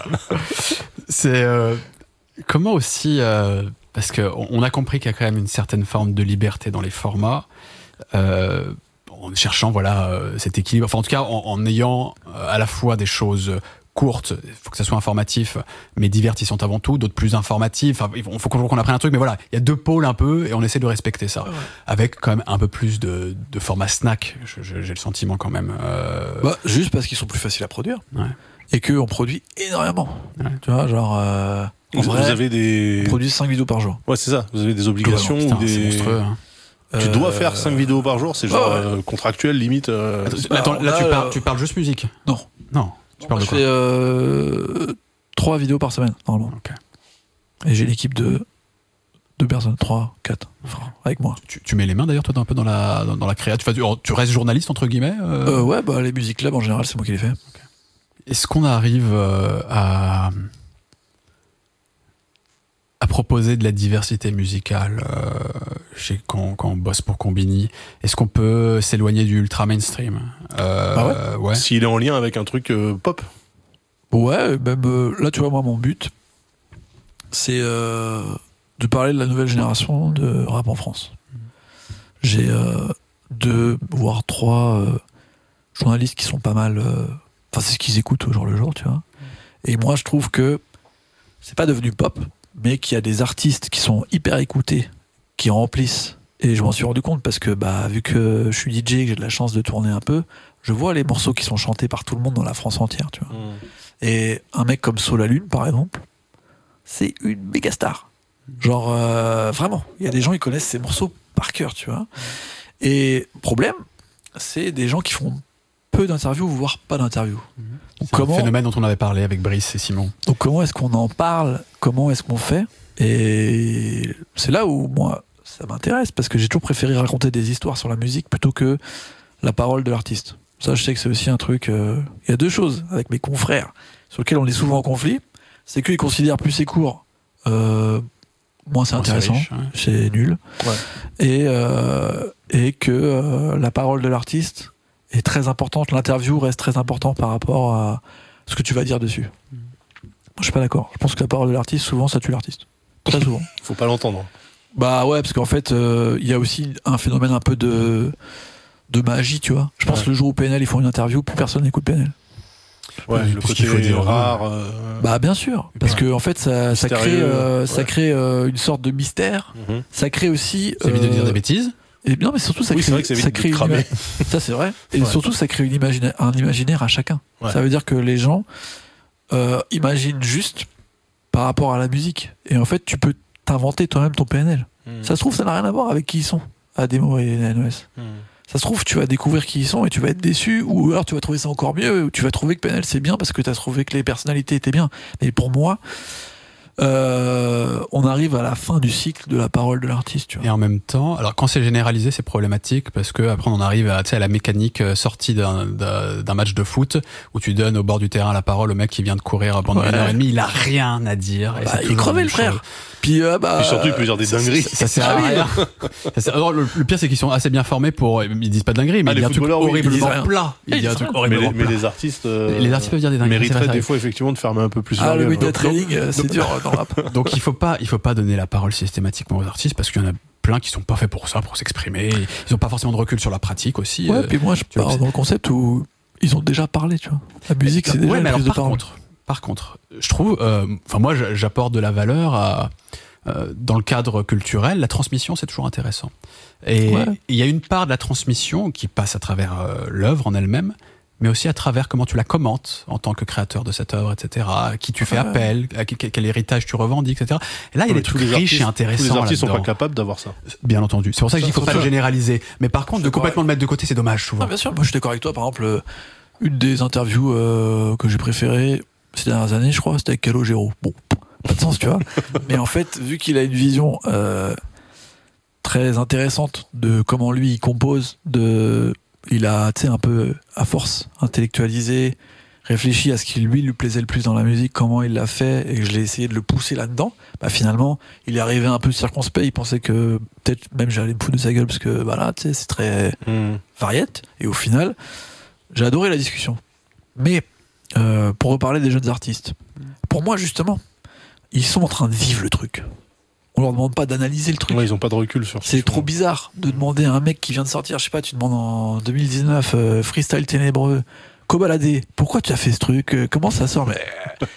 C'est euh, comment aussi euh, parce que on a compris qu'il y a quand même une certaine forme de liberté dans les formats. Euh, en cherchant voilà euh, cet équilibre. Enfin, en tout cas, en, en ayant euh, à la fois des choses courtes, il faut que ça soit informatif, mais divertissantes avant tout, d'autres plus informatives. Enfin, il faut qu'on qu'on apprenne un truc, mais voilà, il y a deux pôles un peu, et on essaie de respecter ça, ouais. avec quand même un peu plus de, de format snack. Je, je, j'ai le sentiment quand même. Euh... Bah, juste parce qu'ils sont plus faciles à produire, ouais. et qu'on produit énormément. Ouais. Tu vois, genre. Euh, vous, vrai, vous avez des. On produit cinq vidéos par jour. Ouais, c'est ça. Vous avez des obligations oh, putain, ou des. C'est monstrueux. Hein. Tu dois faire cinq vidéos par jour, c'est genre ouais, ouais. euh, contractuel limite. Euh... Attends, là, là, tu, là, parles, tu parles juste musique. Non. Non. Tu parles Moi, de quoi? Je fais euh, trois vidéos par semaine, normalement. Okay. Et j'ai l'équipe de deux personnes, trois, quatre, enfin, avec moi. Tu, tu mets les mains d'ailleurs, toi, un peu dans la, dans, dans la créa. Tu, tu restes journaliste, entre guillemets euh... Euh, Ouais, bah, les musiques clubs, en général, c'est moi qui les fais. Okay. Est-ce qu'on arrive euh, à. à proposer de la diversité musicale euh, chez, quand, quand on bosse pour Combini? Est-ce qu'on peut s'éloigner du ultra mainstream? euh, ah ouais, ouais. S'il est en lien avec un truc euh, pop? Ouais, même euh, là, tu vois, moi, mon but, c'est euh, de parler de la nouvelle génération de rap en France. J'ai euh, deux, voire trois euh, journalistes qui sont pas mal. Enfin, euh, c'est ce qu'ils écoutent au jour le jour, tu vois. Et moi, je trouve que c'est pas devenu pop, mais qu'il y a des artistes qui sont hyper écoutés, qui remplissent. Et je m'en suis rendu compte parce que, bah, vu que je suis D J, que j'ai de la chance de tourner un peu, je vois les morceaux qui sont chantés par tout le monde dans la France entière, tu vois. Mmh. Et un mec comme Saul la Lune, par exemple, c'est une méga star. Genre, euh, vraiment, il y a des gens qui connaissent ces morceaux par cœur, tu vois. Et problème, c'est des gens qui font peu d'interviews, voire pas d'interviews. Mmh. C'est comment, un phénomène dont on avait parlé avec Brice et Simon. Donc comment est-ce qu'on en parle? Comment est-ce qu'on fait? Et c'est là où moi ça m'intéresse, parce que j'ai toujours préféré raconter des histoires sur la musique plutôt que la parole de l'artiste. Ça, je sais que c'est aussi un truc. Euh... Il y a deux choses avec mes confrères sur lesquels on est souvent en conflit. C'est qu'ils considèrent plus c'est court, euh, moins c'est intéressant, c'est, riche, ouais. c'est nul. Ouais. Et, euh, et que euh, la parole de l'artiste est très importante, l'interview reste très importante par rapport à ce que tu vas dire dessus. Mmh. Moi, je suis pas d'accord. Je pense que la parole de l'artiste, souvent, ça tue l'artiste. Très souvent. Faut pas l'entendre. Bah ouais, parce qu'en fait, il euh, y a aussi un phénomène un peu de, de magie, tu vois. Je pense ouais. que le jour où P N L, ils font une interview, plus personne n'écoute P N L. Ouais, le côté qu'il faut dire rare. Euh... Bah bien sûr, parce ouais. que en fait, ça, ça crée, euh, ouais. ça crée euh, une sorte de mystère. Mm-hmm. Ça crée aussi. Ça évite euh, de dire des bêtises. Et non, mais surtout, ça oui, crée, que ça, ça crée une ima- ça c'est vrai. Et ouais. surtout, ça crée une imagina- un imaginaire à chacun. Ouais. Ça veut dire que les gens euh, imaginent juste par rapport à la musique. Et en fait, tu peux t'inventer toi-même ton P N L. Mm. Ça se trouve, ça n'a rien à voir avec qui ils sont, Ademo et N O S. Mm. Ça se trouve, tu vas découvrir qui ils sont et tu vas être déçu, ou alors tu vas trouver ça encore mieux, ou tu vas trouver que P N L c'est bien parce que tu as trouvé que les personnalités étaient bien. Mais pour moi, Euh, on arrive à la fin du cycle de la parole de l'artiste, tu vois. Et en même temps, alors quand c'est généralisé, c'est problématique parce que après on en arrive à, tu sais, à la mécanique sortie d'un, d'un, d'un match de foot où tu donnes au bord du terrain la parole au mec qui vient de courir pendant ouais. une heure et demie, il a rien à dire. Bah, il crevait le frère. Puis, euh, bah, Puis surtout, il peut dire des dingueries. Ça, ça sert à rien. Alors, le, le pire, c'est qu'ils sont assez bien formés pour. Ils disent pas de dingueries, mais ah, ils disent un truc horriblement oui, plat. Ils disent un truc horriblement plat. Mais les artistes. Euh, les artistes peuvent dire des dingueries. Mériteraient des fois, effectivement, de fermer un peu plus. Ah, le media training, c'est dur dans le rap. Donc, il faut pas, il faut pas donner la parole systématiquement aux artistes parce qu'il y en a plein qui sont pas faits pour ça, pour s'exprimer. Ils ont pas forcément de recul sur la pratique aussi. Ouais, puis moi, je pars dans le concept où ils ont déjà parlé, tu vois. La musique, c'est déjà une prise de parole. Par contre, je trouve, enfin, moi, j'apporte de la valeur à. Euh, dans le cadre culturel, la transmission, c'est toujours intéressant. Et il ouais. y a une part de la transmission qui passe à travers euh, l'œuvre en elle-même, mais aussi à travers comment tu la commentes en tant que créateur de cette œuvre, et cetera, à qui tu fais ouais. appel, à quel, quel héritage tu revendiques, et cetera. Et là, il y a des trucs riches artistes, et intéressants. Tous les artistes là-dedans. sont pas capables d'avoir ça. Bien entendu. C'est pour ça que je dis qu'il faut pas le généraliser. Mais par contre, de complètement le mettre de côté, c'est dommage, souvent. Ah, bien sûr. Moi, je suis d'accord avec toi. Par exemple, une des interviews euh, que j'ai préférées ces dernières années, je crois, c'était avec Calogero. Bon. Pas de sens, tu vois. Mais en fait, vu qu'il a une vision euh, très intéressante de comment lui il compose, de, il a, tu sais, un peu à force intellectualisé, réfléchi à ce qui lui lui plaisait le plus dans la musique, comment il l'a fait, et que je l'ai essayé de le pousser là-dedans. Bah finalement, il est arrivé un peu circonspect. Il pensait que peut-être même j'allais me foutre de sa gueule parce que voilà, tu sais, c'est très mmh. variette. Et au final, j'ai adoré la discussion. Mais euh, pour reparler des jeunes artistes, pour moi justement. Ils sont en train de vivre le truc. on leur demande pas d'analyser le truc. Ouais, ils ont pas de recul sur. C'est trop bizarre de demander à un mec qui vient de sortir, je sais pas, tu demandes en deux mille dix-neuf euh, Freestyle Ténébreux, Cobaladé, pourquoi tu as fait ce truc, euh, comment ça sort, mais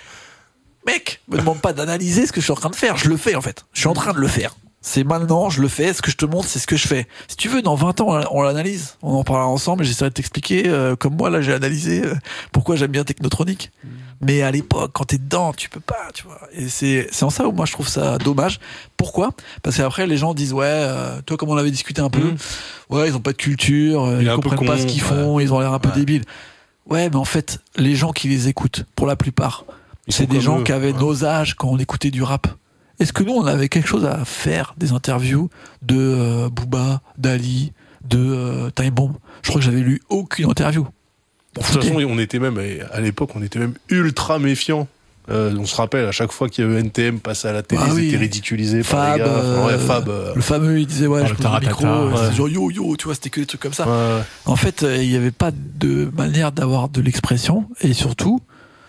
mec, me demande pas d'analyser ce que je suis en train de faire, je le fais en fait, je suis en train de le faire. C'est maintenant, je le fais, ce que je te montre, c'est ce que je fais. Si tu veux, dans vingt ans, on l'analyse, on en parlera ensemble et j'essaierai de t'expliquer, euh, comme moi, là, j'ai analysé euh, pourquoi j'aime bien Technotronic. Mmh. Mais à l'époque, quand t'es dedans, tu peux pas, tu vois. Et c'est, c'est en ça où moi, je trouve ça dommage. Pourquoi ? Parce qu'après, les gens disent, ouais, euh, toi, comme on avait discuté un peu, mmh. ouais, ils ont pas de culture, euh, ils comprennent pas ce qu'ils font, ouais. Ils ont l'air un peu ouais. débiles. Ouais, mais en fait, les gens qui les écoutent, pour la plupart, ils c'est des gens eux. qui avaient ouais. nos âges quand on écoutait du rap. Est-ce que nous, on avait quelque chose à faire, des interviews de euh, Booba, d'Ali, de euh, Time Bomb ? Je crois que j'avais lu aucune interview. De toute façon, on était même, à l'époque, on était même ultra méfiants. Euh, on se rappelle, à chaque fois qu'il y avait N T M passé à la télé, ah, ils oui. étaient ridiculisés Fab, par les gars. Euh, ouais, Fab euh, le fameux, il disait, ouais, je prends le micro, ouais. c'est genre yo yo, tu vois, c'était que des trucs comme ça. Ouais. En fait, il n'y avait pas de manière d'avoir de l'expression, et surtout,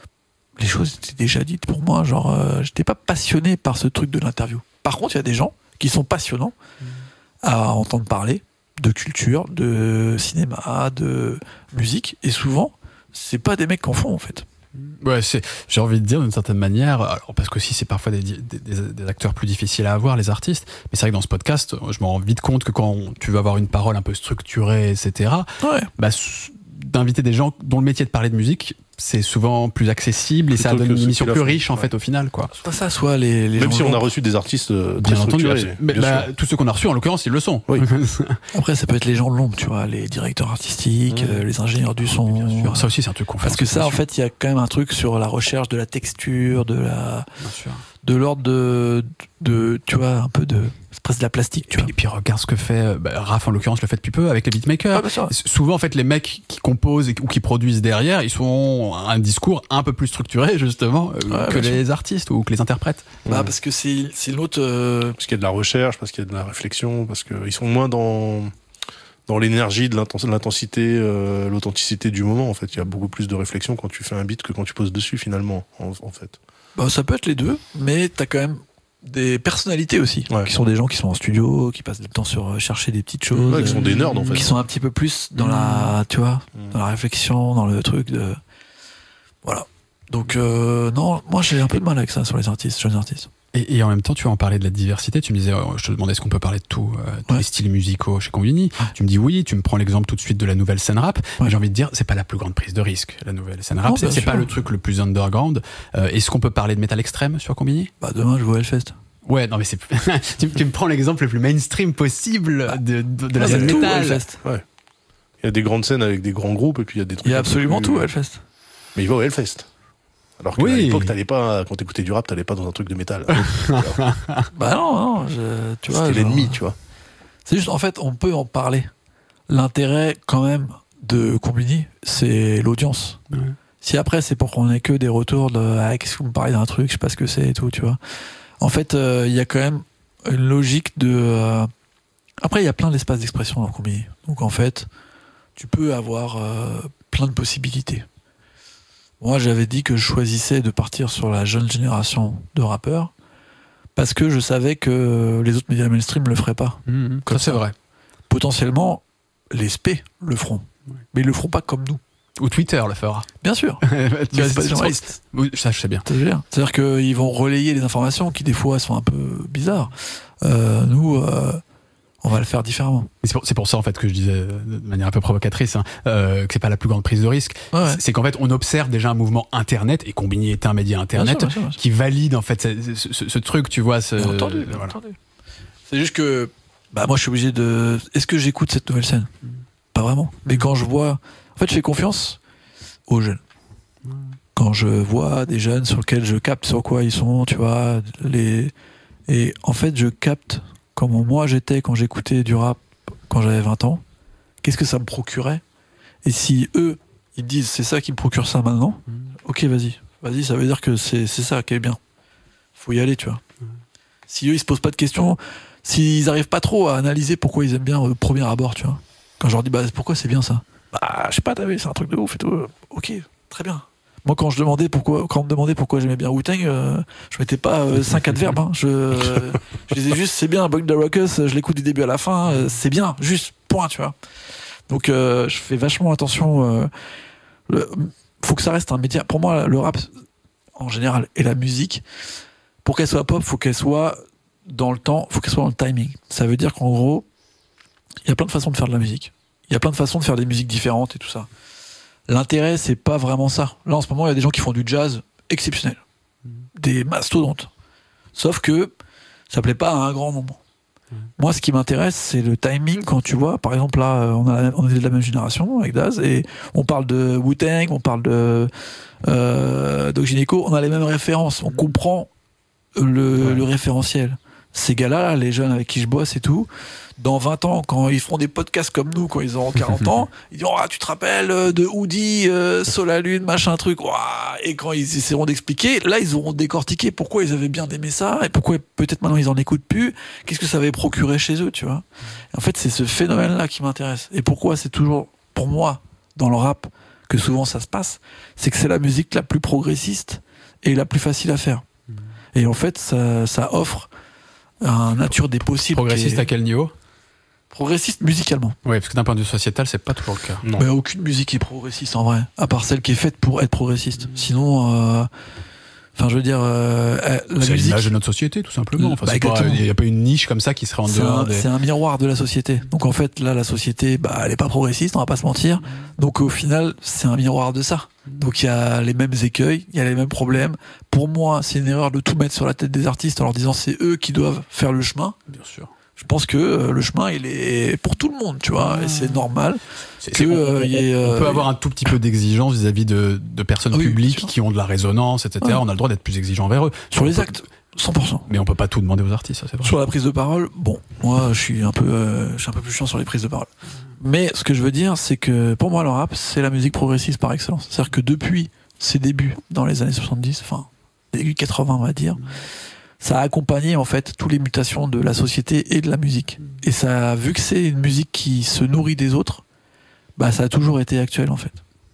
les choses étaient déjà dites pour moi, genre euh, j'étais pas passionné par ce truc de l'interview. Par contre, il y a des gens qui sont passionnants mmh. à entendre parler de culture, de cinéma, de musique, et souvent, c'est pas des mecs qu'en font en fait. Ouais, c'est, j'ai envie de dire d'une certaine manière, alors parce qu'aussi c'est parfois des, des, des acteurs plus difficiles à avoir, les artistes, mais c'est vrai que dans ce podcast, je me rends vite compte que quand on, tu veux avoir une parole un peu structurée, et cetera, ouais. bah, d'inviter des gens dont le métier de parler de musique, c'est souvent plus accessible et ça donne une émission plus riche en fait au final quoi. Soit ça, soit les, les même gens si on a reçu des artistes euh, très bien entendu, mais bien bah, tous ceux qu'on a reçus en l'occurrence ils le sont. Oui. Après ça peut être les gens de l'ombre, tu vois, les directeurs artistiques, mmh. euh, les ingénieurs du son. Bien sûr. Ça aussi c'est un truc qu'on fait. Parce que ça en fait il y a quand même un truc sur la recherche de la texture, de la, bien sûr. de l'ordre de, de, tu vois, un peu de, c'est presque de la plastique, tu et vois. Puis, et puis regarde ce que fait bah, Raph en l'occurrence le fait depuis peu avec les beatmakers. Ah, souvent en fait les mecs qui composent et, ou qui produisent derrière, ils sont un discours un peu plus structuré justement euh, ouais, que les sûr. artistes ou que les interprètes. Bah parce que c'est c'est l'autre. Euh... Parce qu'il y a de la recherche, parce qu'il y a de la réflexion, parce qu'ils sont moins dans dans l'énergie de l'intensité, euh, l'authenticité du moment en fait. Il y a beaucoup plus de réflexion quand tu fais un beat que quand tu poses dessus finalement en, en fait. Bah ça peut être les deux, mais t'as quand même des personnalités aussi, ouais. qui sont des gens qui sont en studio, qui passent du temps sur chercher des petites choses, ouais, qui sont des nerds en fait, qui sont un petit peu plus dans mmh. la, tu vois, mmh. dans la réflexion, dans le truc de, voilà. Donc euh, non, moi j'ai un peu de mal avec ça sur les artistes, jeunes artistes. Et, et en même temps, tu vas en parler de la diversité. Tu me disais, je te demandais est-ce qu'on peut parler de tout, euh, tous ouais. les styles musicaux chez Combini. Ah. Tu me dis oui. Tu me prends l'exemple tout de suite de la nouvelle scène rap. Ouais. Mais j'ai envie de dire, c'est pas la plus grande prise de risque. La nouvelle scène rap, non, c'est, c'est pas le truc le plus underground. Euh, est-ce qu'on peut parler de métal extrême sur Combini ? Bah demain, je vois Hellfest. Ouais, non mais c'est tu, tu me prends l'exemple le plus mainstream possible de, de, de la scène métal. Ouais. Il y a des grandes scènes avec des grands groupes et puis il y a des trucs. Il y a absolument plus... tout à Hellfest. Mais il va au Hellfest. Alors qu'à oui. l'époque, t'allais pas, quand t'écoutais du rap, t'allais pas dans un truc de métal. Bah non, non, je, tu vois. C'était genre... l'ennemi, tu vois. C'est juste, en fait, on peut en parler. L'intérêt, quand même, de Combini, c'est l'audience. Ouais. Si après, c'est pour qu'on ait que des retours de, ah, qu'est-ce que vous me parlez d'un truc, je sais pas ce que c'est et tout, tu vois. En fait, il euh, y a quand même une logique de, euh... après, il y a plein d'espaces d'expression dans Combini. Donc, en fait, tu peux avoir euh, plein de possibilités. Moi, j'avais dit que je choisissais de partir sur la jeune génération de rappeurs parce que je savais que les autres médias mainstream ne le feraient pas. Mmh, comme ça, c'est vrai. Potentiellement, les S P le feront. Ouais. Mais ils le feront pas comme nous. Ou Twitter le fera. Bien sûr. Tu c'est pas des journalistes. Oui, ça, je sais bien. C'est-à-dire, c'est-à-dire qu'ils vont relayer les informations qui, des fois, sont un peu bizarres. Euh, nous... Euh, on va le faire différemment. C'est pour, c'est pour ça en fait que je disais de manière un peu provocatrice hein, euh, que c'est pas la plus grande prise de risque. Ouais, ouais. C'est, c'est qu'en fait on observe déjà un mouvement internet et Combini est un média internet bien sûr, bien sûr, bien sûr. qui valide en fait ce, ce, ce, ce truc, tu vois. Ce, bien entendu, bien voilà. entendu. C'est juste que bah moi je suis obligé de. Est-ce que j'écoute cette nouvelle scène ? mmh. Pas vraiment. Mais quand je vois, en fait je fais confiance aux jeunes. mmh. Quand je vois des jeunes sur lesquels je capte sur quoi ils sont, tu vois, les et en fait je capte comment moi j'étais quand j'écoutais du rap quand j'avais vingt ans, qu'est-ce que ça me procurait ? Et si eux, ils disent c'est ça qui me procure ça maintenant, mmh. ok vas-y, vas-y, ça veut dire que c'est, c'est ça qui est bien. Faut y aller, tu vois. Mmh. Si eux ils se posent pas de questions, s'ils arrivent pas trop à analyser pourquoi ils aiment bien au premier abord, tu vois. Quand je leur dis bah pourquoi c'est bien ça ? Bah je sais pas, t'as vu, c'est un truc de ouf et tout. Ok, très bien. Moi, quand je demandais pourquoi, quand on me demandait pourquoi j'aimais bien Wu-Tang, euh, je mettais pas euh, cinq adverbes. Hein. Je, euh, je disais juste, c'est bien, Buck the Ruckus, je l'écoute du début à la fin, euh, c'est bien, juste, point, tu vois. Donc, euh, je fais vachement attention. Euh, le, faut que ça reste un média. Pour moi, le rap, en général, et la musique, pour qu'elle soit pop, faut qu'elle soit dans le temps, faut qu'elle soit dans le timing. Ça veut dire qu'en gros, il y a plein de façons de faire de la musique. Il y a plein de façons de faire des musiques différentes et tout ça. L'intérêt, c'est pas vraiment ça. Là, en ce moment, il y a des gens qui font du jazz exceptionnel. Mmh. Des mastodontes. Sauf que ça plaît pas à un grand nombre. Mmh. Moi, ce qui m'intéresse, c'est le timing. Quand tu vois, par exemple, là, on, a, on est de la même génération avec Daz, et on parle de Wu-Tang, on parle de euh, Doc Gynéco, on a les mêmes références. On comprend le, ouais. le référentiel. Ces gars-là, les jeunes avec qui je bosse et tout, dans vingt ans, quand ils feront des podcasts comme nous, quand ils auront quarante ans, ils diront, ah, tu te rappelles de Hoodie, euh, Sol à Lune, machin truc, ouah. Et quand ils essaieront d'expliquer, là, ils auront décortiqué pourquoi ils avaient bien aimé ça, et pourquoi peut-être maintenant ils en écoutent plus, qu'est-ce que ça avait procuré chez eux, tu vois. Et en fait, c'est ce phénomène-là qui m'intéresse. Et pourquoi c'est toujours, pour moi, dans le rap, que souvent ça se passe, c'est que c'est la musique la plus progressiste et la plus facile à faire. Et en fait, ça, ça offre un nature des possibles. Progressiste est... à quel niveau ? Progressiste musicalement. Oui, parce que d'un point de vue sociétal, c'est pas toujours le cas. Non. Mais aucune musique est progressiste en vrai, à part celle qui est faite pour être progressiste. Mmh. Sinon, euh... enfin, je veux dire, euh, la c'est musique. l'image de notre société, tout simplement. Enfin, bah, il n'y a pas une niche comme ça qui serait en c'est dehors. Un, des... C'est un miroir de la société. Donc en fait, là, la société, bah, elle est pas progressiste, on va pas se mentir. Donc au final, c'est un miroir de ça. Donc il y a les mêmes écueils, il y a les mêmes problèmes. Pour moi, c'est une erreur de tout mettre sur la tête des artistes en leur disant c'est eux qui doivent faire le chemin. Bien sûr. Je pense que euh, le chemin, il est pour tout le monde, tu vois, mmh. et c'est normal. C'est, que, c'est, on, euh, y ait, on euh, peut avoir un tout petit peu d'exigence vis-à-vis de, de personnes oui, publiques qui ont de la résonance, et cetera. Ouais. On a le droit d'être plus exigeant envers eux. Sur on les peut, actes, cent pour cent. Mais on peut pas tout demander aux artistes, ça c'est vrai. Sur la prise de parole, bon, moi je suis un peu, euh, je suis un peu plus chiant sur les prises de parole. Mais ce que je veux dire, c'est que pour moi le rap, c'est la musique progressiste par excellence. C'est-à-dire que depuis ses débuts dans les années soixante-dix, enfin début quatre-vingts on va dire, ça a accompagné en fait toutes les mutations de la société et de la musique. Et ça, vu que c'est une musique qui se nourrit des autres, bah ça a toujours été actuel en fait.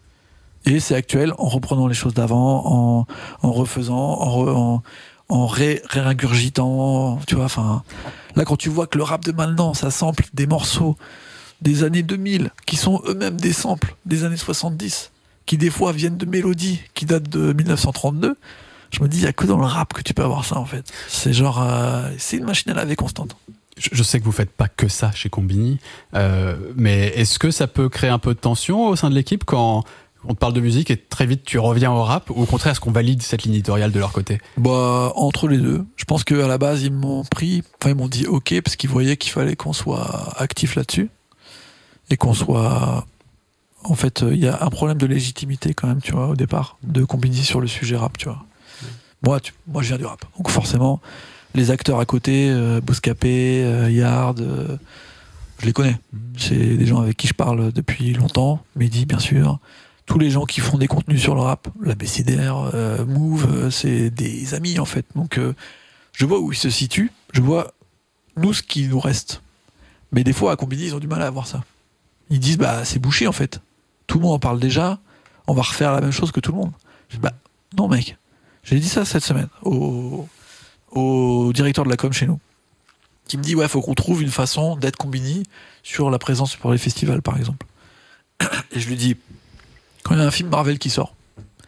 Et c'est actuel en reprenant les choses d'avant, en, en refaisant, en, re, en, en ré, réingurgitant, tu vois. Enfin, là quand tu vois que le rap de maintenant, ça sample des morceaux des années deux mille qui sont eux-mêmes des samples des années soixante-dix, qui des fois viennent de mélodies qui datent de dix-neuf cent trente-deux. Je me dis, il n'y a que dans le rap que tu peux avoir ça, en fait. C'est genre, euh, c'est une machine à laver constante. Je, je sais que vous faites pas que ça chez Combini, euh, mais est-ce que ça peut créer un peu de tension au sein de l'équipe quand on te parle de musique et très vite tu reviens au rap, ou au contraire, est-ce qu'on valide cette ligne éditoriale de leur côté ? Bah, entre les deux. Je pense qu'à la base, ils m'ont pris, enfin, ils m'ont dit OK, parce qu'ils voyaient qu'il fallait qu'on soit actif là-dessus, et qu'on soit... En fait, il y a un problème de légitimité quand même, tu vois, au départ, de Combini sur le sujet rap, tu vois. Moi, tu, moi, je viens du rap. Donc forcément, les acteurs à côté, euh, Bouscapé, euh, Yard, euh, je les connais. C'est des gens avec qui je parle depuis longtemps. Mehdi, bien sûr. Tous les gens qui font des contenus sur le rap, la B C D R, euh, Move, euh, c'est des amis en fait. Donc euh, je vois où ils se situent. Je vois, nous, ce qui nous reste. Mais des fois, à Combini, ils ont du mal à avoir ça. Ils disent, bah, c'est bouché en fait. Tout le monde en parle déjà. On va refaire la même chose que tout le monde. Je dis, bah, non, mec. J'ai dit ça cette semaine au, au directeur de la com chez nous, qui me dit ouais, faut qu'on trouve une façon d'être Combini sur la présence pour les festivals, par exemple. Et je lui dis, quand il y a un film Marvel qui sort,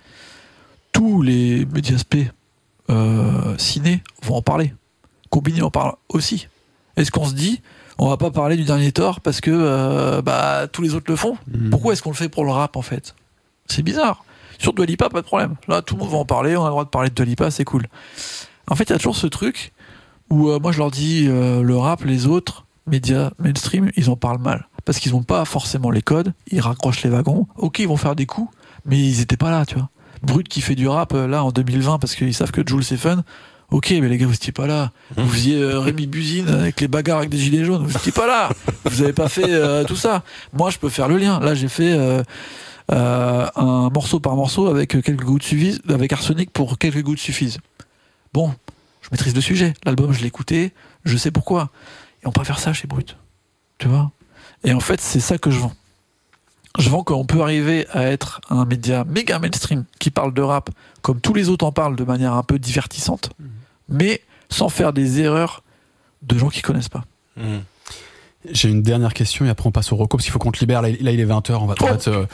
tous les médias spé euh, ciné vont en parler. Combini en parle aussi. Est-ce qu'on se dit, on va pas parler du dernier Thor parce que euh, bah, tous les autres le font ? Mmh. Pourquoi est-ce qu'on le fait pour le rap en fait ? C'est bizarre. Sur Dua Lipa, pas de problème. Là, tout le monde va en parler, on a le droit de parler de Dua Lipa, c'est cool. En fait, il y a toujours ce truc où euh, moi je leur dis, euh, le rap, les autres médias mainstream, ils en parlent mal. Parce qu'ils n'ont pas forcément les codes, ils raccrochent les wagons. Ok, ils vont faire des coups, mais ils étaient pas là, tu vois. Brut qui fait du rap, euh, là, en deux mille vingt, parce qu'ils savent que Jules c'est fun. Ok, mais les gars, vous étiez pas là. Vous faisiez euh, Rémi Buzine avec les bagarres avec des gilets jaunes. Vous étiez pas là. Vous avez pas fait euh, tout ça. Moi, je peux faire le lien. Là, j'ai fait... Euh, Euh, un morceau par morceau avec quelques gouttes suffisent, avec Arsenic pour quelques gouttes suffisent. Bon, je maîtrise le sujet. L'album, je l'ai écouté, je sais pourquoi. Et on peut pas faire ça chez Brut, tu vois. Et en fait, c'est ça que je vends. je vends qu'on peut arriver à être un média méga mainstream qui parle de rap comme tous les autres en parlent de manière un peu divertissante, mmh. mais sans faire des erreurs de gens qui connaissent pas. Mmh. J'ai une dernière question et après on passe au reco parce qu'il faut qu'on te libère. Là, là il est vingt heures, on va oh. te... Euh...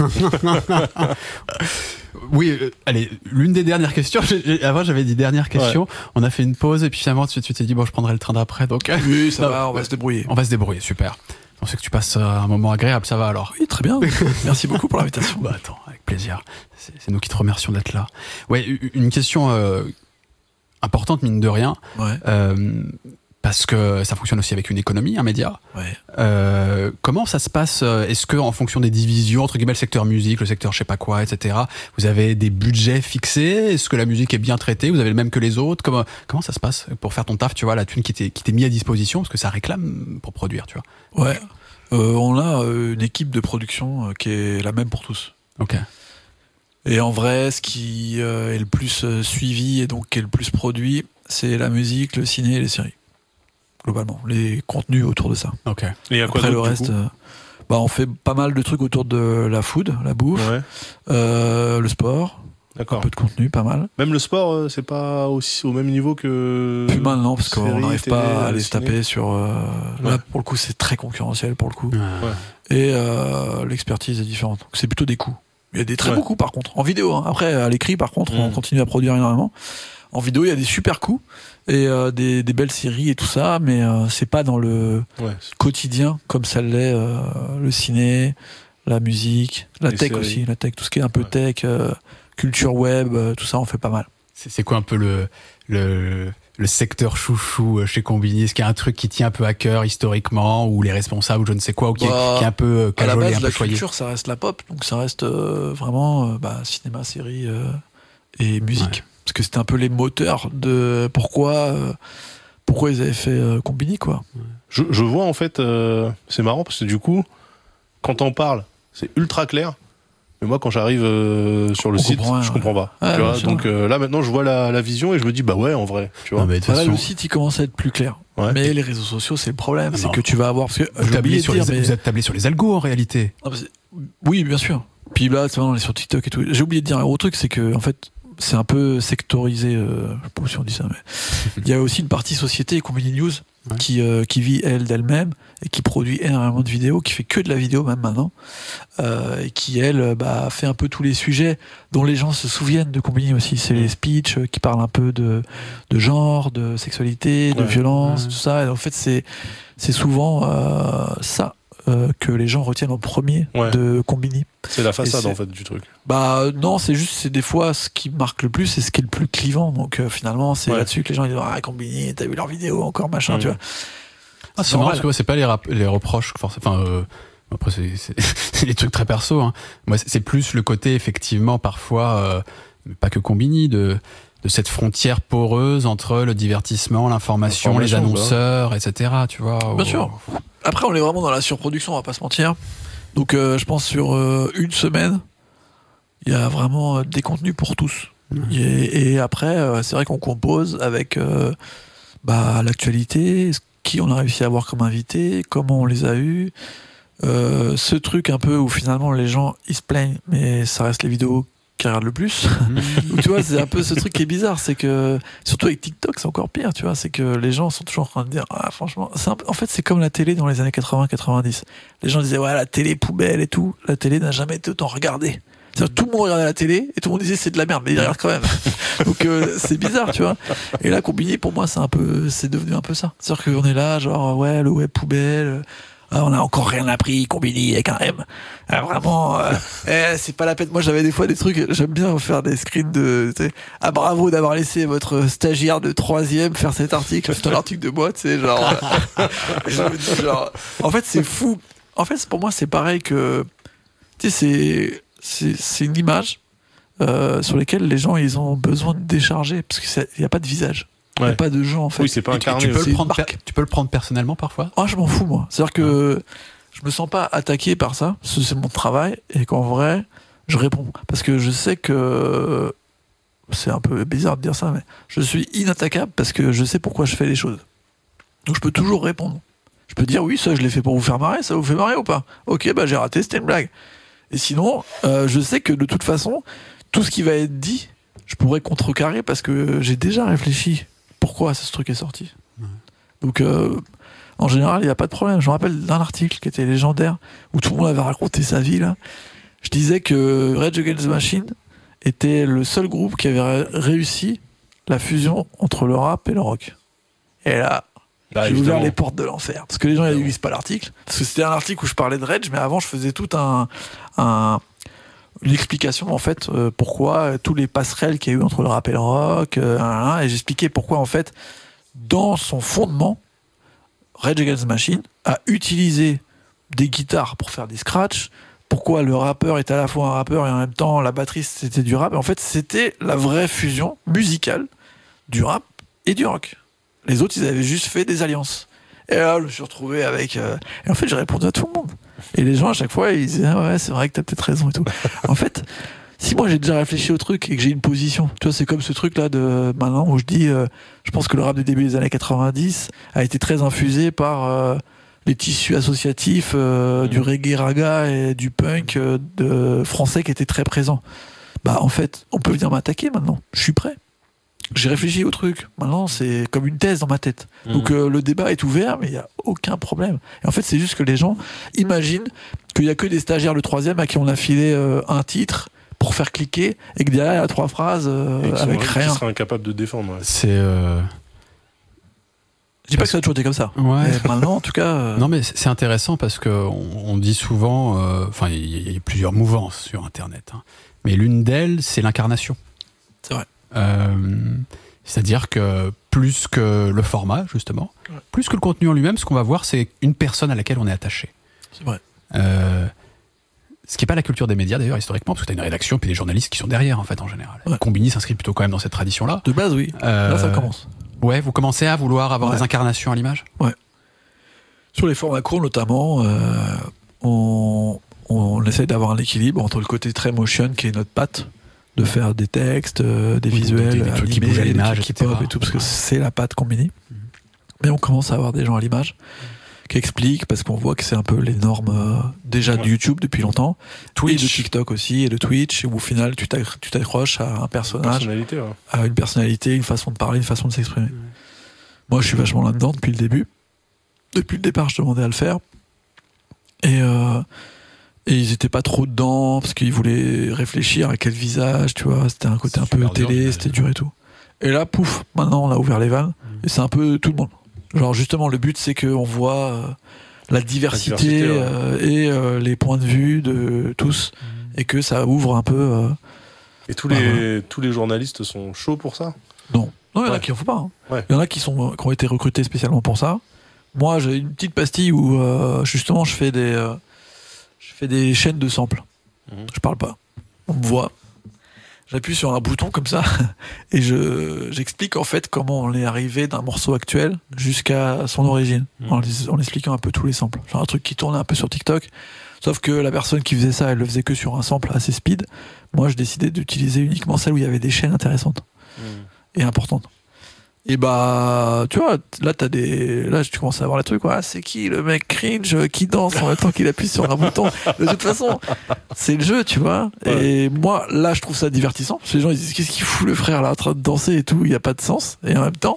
oui, euh, allez, l'une des dernières questions. J'ai, avant j'avais dit dernière question. Ouais. On a fait une pause et puis finalement tu, tu t'es dit bon je prendrai le train d'après. Donc oui, ça non, va, on va se débrouiller. On va se débrouiller, super. On sait que tu passes un moment agréable, ça va alors. Oui, très bien. Merci beaucoup pour l'invitation. Bah attends, avec plaisir. C'est, c'est nous qui te remercions d'être là. Ouais, une question euh, importante mine de rien. Ouais. Euh, Parce que ça fonctionne aussi avec une économie, un média. Ouais. Euh, comment ça se passe? Est-ce que, en fonction des divisions, entre guillemets, le secteur musique, le secteur je sais pas quoi, et cetera, vous avez des budgets fixés? Est-ce que la musique est bien traitée? Vous avez le même que les autres? Comment, comment ça se passe pour faire ton taf? Tu vois, la thune qui t'est, qui t'est mise à disposition, parce que ça réclame pour produire, tu vois. Ouais. Euh, on a une équipe de production euh, qui est la même pour tous. Ok. Et en vrai, ce qui euh, est le plus euh, suivi et donc qui est le plus produit, c'est la musique, le ciné et les séries. Globalement, les contenus autour de ça. Ok. Et à quoi Après d'autre, le reste, euh, bah on fait pas mal de trucs autour de la food, la bouffe, ouais. euh, le sport. D'accord. Un peu de contenu, pas mal. Même le sport, euh, c'est pas aussi au même niveau que. Plus maintenant, parce qu'on n'arrive pas à aller se ciné. taper sur. Euh, ouais. Là, pour le coup, c'est très concurrentiel pour le coup. Ouais. Et euh, l'expertise est différente. Donc, c'est plutôt des coups. Il y a des très ouais. beaux coups par contre. En vidéo, hein. Après, à l'écrit, par contre, mmh. on continue à produire énormément. En vidéo, il y a des super coups et euh, des, des belles séries et tout ça, mais euh, c'est pas dans le ouais. quotidien comme ça l'est euh, le ciné, la musique, la les tech séries. Aussi, la tech, tout ce qui est un peu ouais. tech, euh, culture web, euh, tout ça, on fait pas mal. C'est, c'est quoi un peu le, le, le secteur chouchou chez Combini? Est-ce qu'il y a un truc qui tient un peu à cœur historiquement, ou les responsables, ou je ne sais quoi, ou qui, bah, est, qui est un peu cajolé, à la base, un peu la choyé? Culture, ça reste la pop, donc ça reste euh, vraiment euh, bah, cinéma, série euh, et musique. Ouais. Parce que c'était un peu les moteurs de pourquoi, euh, pourquoi ils avaient fait euh, Combini, quoi. Je, je vois en fait, euh, c'est marrant parce que du coup, quand on parle, c'est ultra clair. Mais moi, quand j'arrive euh, sur le on site, comprend, je ouais. comprends pas. Ouais, tu vois, donc euh, là maintenant, je vois la, la vision et je me dis bah ouais, en vrai. Tu vois. Non, mais de voilà, façon... le site il commence à être plus clair. Ouais. Mais les réseaux sociaux, c'est le problème, non. c'est que tu vas avoir parce que vous, tablez sur dire, les, mais... vous êtes tablé sur les algos en réalité. Non, oui, bien sûr. Puis là, tu vois, on est sur TikTok et tout. J'ai oublié de dire un gros truc, c'est que en fait. C'est un peu sectorisé, euh, je sais pas si on dit ça, mais il y a aussi une partie société, Combini News, ouais. qui, euh, qui vit elle d'elle-même et qui produit énormément de vidéos, qui fait que de la vidéo même maintenant, euh, et qui elle bah, fait un peu tous les sujets dont les gens se souviennent de Combini aussi. C'est les speeches qui parlent un peu de, de genre, de sexualité, de ouais. violence, ouais. tout ça. Et en fait, c'est, c'est souvent euh, ça. Euh, que les gens retiennent en premier ouais. de Combini. C'est la façade en fait du truc. Bah non, c'est juste c'est des fois ce qui marque le plus, c'est ce qui est le plus clivant. Donc euh, finalement, c'est ouais. là-dessus que les gens ils disent ah Combini, t'as vu leurs vidéos encore machin, mmh. tu vois. Ah, c'est, c'est marrant parce que ouais, c'est pas les, rap- les reproches forcément. Enfin, euh, après c'est, c'est, c'est des trucs très perso. Hein. Moi, c'est, c'est plus le côté effectivement parfois, euh, pas que Combini de de cette frontière poreuse entre le divertissement, l'information, les annonceurs, bah. et cetera. Tu vois. Bien oh. sûr. Après, on est vraiment dans la surproduction, on va pas se mentir. Donc, euh, je pense sur euh, une semaine, il y a vraiment euh, des contenus pour tous. Mmh. Et, et après, euh, c'est vrai qu'on compose avec euh, bah, l'actualité, qui on a réussi à avoir comme invité, comment on les a eus. Euh, ce truc un peu où finalement les gens ils se plaignent, mais ça reste les vidéos qui regardent le plus. Donc, tu vois, c'est un peu ce truc qui est bizarre, c'est que surtout avec TikTok, c'est encore pire, tu vois, c'est que les gens sont toujours en train de dire ah franchement, c'est un peu, en fait, c'est comme la télé dans les années quatre-vingts quatre-vingt-dix. Les gens disaient ouais, la télé poubelle et tout, la télé n'a jamais été autant regardée. C'est-à-dire, tout le monde regardait la télé et tout le monde disait c'est de la merde, mais ils regardent quand même. Donc euh, c'est bizarre, tu vois. Et là, Combini, pour moi, c'est un peu, c'est devenu un peu ça. C'est-à-dire qu'on est là, genre ouais, le web poubelle. Ah, on a encore rien appris, Combini avec un M. Ah, vraiment, euh, eh, c'est pas la peine. Moi, j'avais des fois des trucs, j'aime bien faire des screens de, tu sais, ah, bravo d'avoir laissé votre stagiaire de troisième faire cet article. C'est un article de moi, tu sais, genre, je me dis, genre, en fait, c'est fou. En fait, pour moi, c'est pareil que, tu sais, c'est, c'est, c'est une image, euh, sur laquelle les gens, ils ont besoin de décharger, parce qu'il n'y a pas de visage. Il n'y a ouais. pas de gens en fait. Oui, c'est pas incarné. Tu, tu, peux le prendre per- tu peux le prendre personnellement parfois. Ah, je m'en fous moi. C'est-à-dire que ouais. je me sens pas attaqué par ça. C'est, c'est mon travail et qu'en vrai, je réponds parce que je sais que c'est un peu bizarre de dire ça, mais je suis inattaquable parce que je sais pourquoi je fais les choses. Donc je peux toujours répondre. Je peux dire oui, ça je l'ai fait pour vous faire marrer, ça vous fait marrer ou pas? Ok, bah j'ai raté, c'était une blague. Et sinon, euh, je sais que de toute façon, tout ce qui va être dit, je pourrais contrecarrer parce que j'ai déjà réfléchi pourquoi ce truc est sorti. Ouais. Donc, euh, en général, il n'y a pas de problème. Je me rappelle d'un article qui était légendaire où tout le monde avait raconté sa vie, là. Je disais que Rage Against the Machine était le seul groupe qui avait ré- réussi la fusion entre le rap et le rock. Et là, bah, j'ai ouvert les portes de l'enfer. Parce que les gens ne lisent pas l'article. Parce que c'était un article où je parlais de Rage, mais avant, je faisais tout un, un, une explication, en fait, euh, pourquoi euh, tous les passerelles qu'il y a eu entre le rap et le rock. Euh, et j'expliquais pourquoi, en fait, dans son fondement, Rage Against the Machine a utilisé des guitares pour faire des scratchs. Pourquoi le rappeur est à la fois un rappeur et en même temps la batterie c'était du rap. Et en fait, c'était la vraie fusion musicale du rap et du rock. Les autres, ils avaient juste fait des alliances. Et là, je me suis retrouvé avec... Euh... Et en fait, j'ai répondu à tout le monde. Et les gens, à chaque fois, ils disaient ah ouais, c'est vrai que t'as peut-être raison et tout. En fait, si moi j'ai déjà réfléchi au truc et que j'ai une position, tu vois, c'est comme ce truc-là de maintenant où je dis, euh, je pense que le rap du début des années quatre-vingt-dix a été très infusé par euh, les tissus associatifs euh, mmh. du reggae raga et du punk euh, de français qui étaient très présents. Bah en fait, on peut venir m'attaquer maintenant. Je suis prêt. J'ai réfléchi au truc. Maintenant, c'est comme une thèse dans ma tête. Mmh. Donc euh, le débat est ouvert, mais il n'y a aucun problème. Et en fait, c'est juste que les gens imaginent qu'il n'y a que des stagiaires le troisième à qui on a filé euh, un titre pour faire cliquer et que derrière il y a trois phrases euh, avec rien. Qui sera incapable de défendre. Ouais. C'est. Euh... Je dis pas que ça a toujours été comme ça. Ouais. Mais maintenant, en tout cas. Euh... Non, mais c'est intéressant parce que on, on dit souvent. Enfin, euh, il y, y a plusieurs mouvances sur Internet. Hein, mais l'une d'elles, c'est l'incarnation. C'est vrai. Euh, c'est-à-dire que plus que le format, justement, ouais. plus que le contenu en lui-même, ce qu'on va voir, c'est une personne à laquelle on est attaché. C'est vrai. Euh, ce qui n'est pas la culture des médias, d'ailleurs, historiquement, parce que tu as une rédaction puis des journalistes qui sont derrière, en fait, en général. Ouais. Combini s'inscrit plutôt quand même dans cette tradition-là. De base, oui. Euh, Là, ça commence. Ouais, vous commencez à vouloir avoir ouais. des incarnations à l'image ? Ouais. Sur les formats courts, notamment, euh, on, on essaie d'avoir un équilibre entre le côté très motion, qui est notre patte, de faire des textes, euh, des oui, visuels, des, des trucs animés, qui bougent à l'image, et cetera. Et tout, parce que c'est la patte Combini. Mmh. Mais on commence à avoir des gens à l'image mmh. qui expliquent, parce qu'on voit que c'est un peu les normes euh, déjà ouais. de YouTube depuis longtemps, Twitch. Et de TikTok aussi, et de Twitch, où au final tu t'accroches à un personnage, une ouais. à une personnalité, une façon de parler, une façon de s'exprimer. Mmh. Moi, je suis vachement là-dedans depuis le début. Depuis le départ, je demandais à le faire. Et... Euh, Et ils étaient pas trop dedans parce qu'ils voulaient réfléchir à quel visage, tu vois. C'était un côté un peu télé, dur, c'était dur et tout. Et là, pouf, maintenant on a ouvert les vannes mmh. et c'est un peu tout le monde. Genre justement, le but c'est qu'on voit euh, la diversité, la diversité ouais. euh, et euh, les points de vue de tous mmh. et que ça ouvre un peu. Euh, et tous bah, les ouais. tous les journalistes sont chauds pour ça ? Non, non, il y en ouais. a qui en font pas. Hein. Ouais. Il y en a qui sont qui ont été recrutés spécialement pour ça. Moi, j'ai une petite pastille où euh, justement je fais des euh, Je fais des chaînes de samples. Mmh. Je parle pas. On me voit. J'appuie sur un bouton comme ça et je, j'explique en fait comment on est arrivé d'un morceau actuel jusqu'à son origine. Mmh. En, en expliquant un peu tous les samples. Genre un truc qui tournait un peu sur TikTok. Sauf que la personne qui faisait ça, elle le faisait que sur un sample assez speed. Moi, je décidais d'utiliser uniquement celle où il y avait des chaînes intéressantes mmh. et importantes. Et bah, tu vois, là, t'as des, là, tu commences à voir les trucs, quoi. Ah, c'est qui le mec cringe qui danse en même temps qu'il appuie sur un bouton? De toute façon, c'est le jeu, tu vois. Ouais. Et moi, là, je trouve ça divertissant. Parce que les gens, ils disent, qu'est-ce qu'il fout le frère, là, en train de danser et tout? Il n'y a pas de sens. Et en même temps,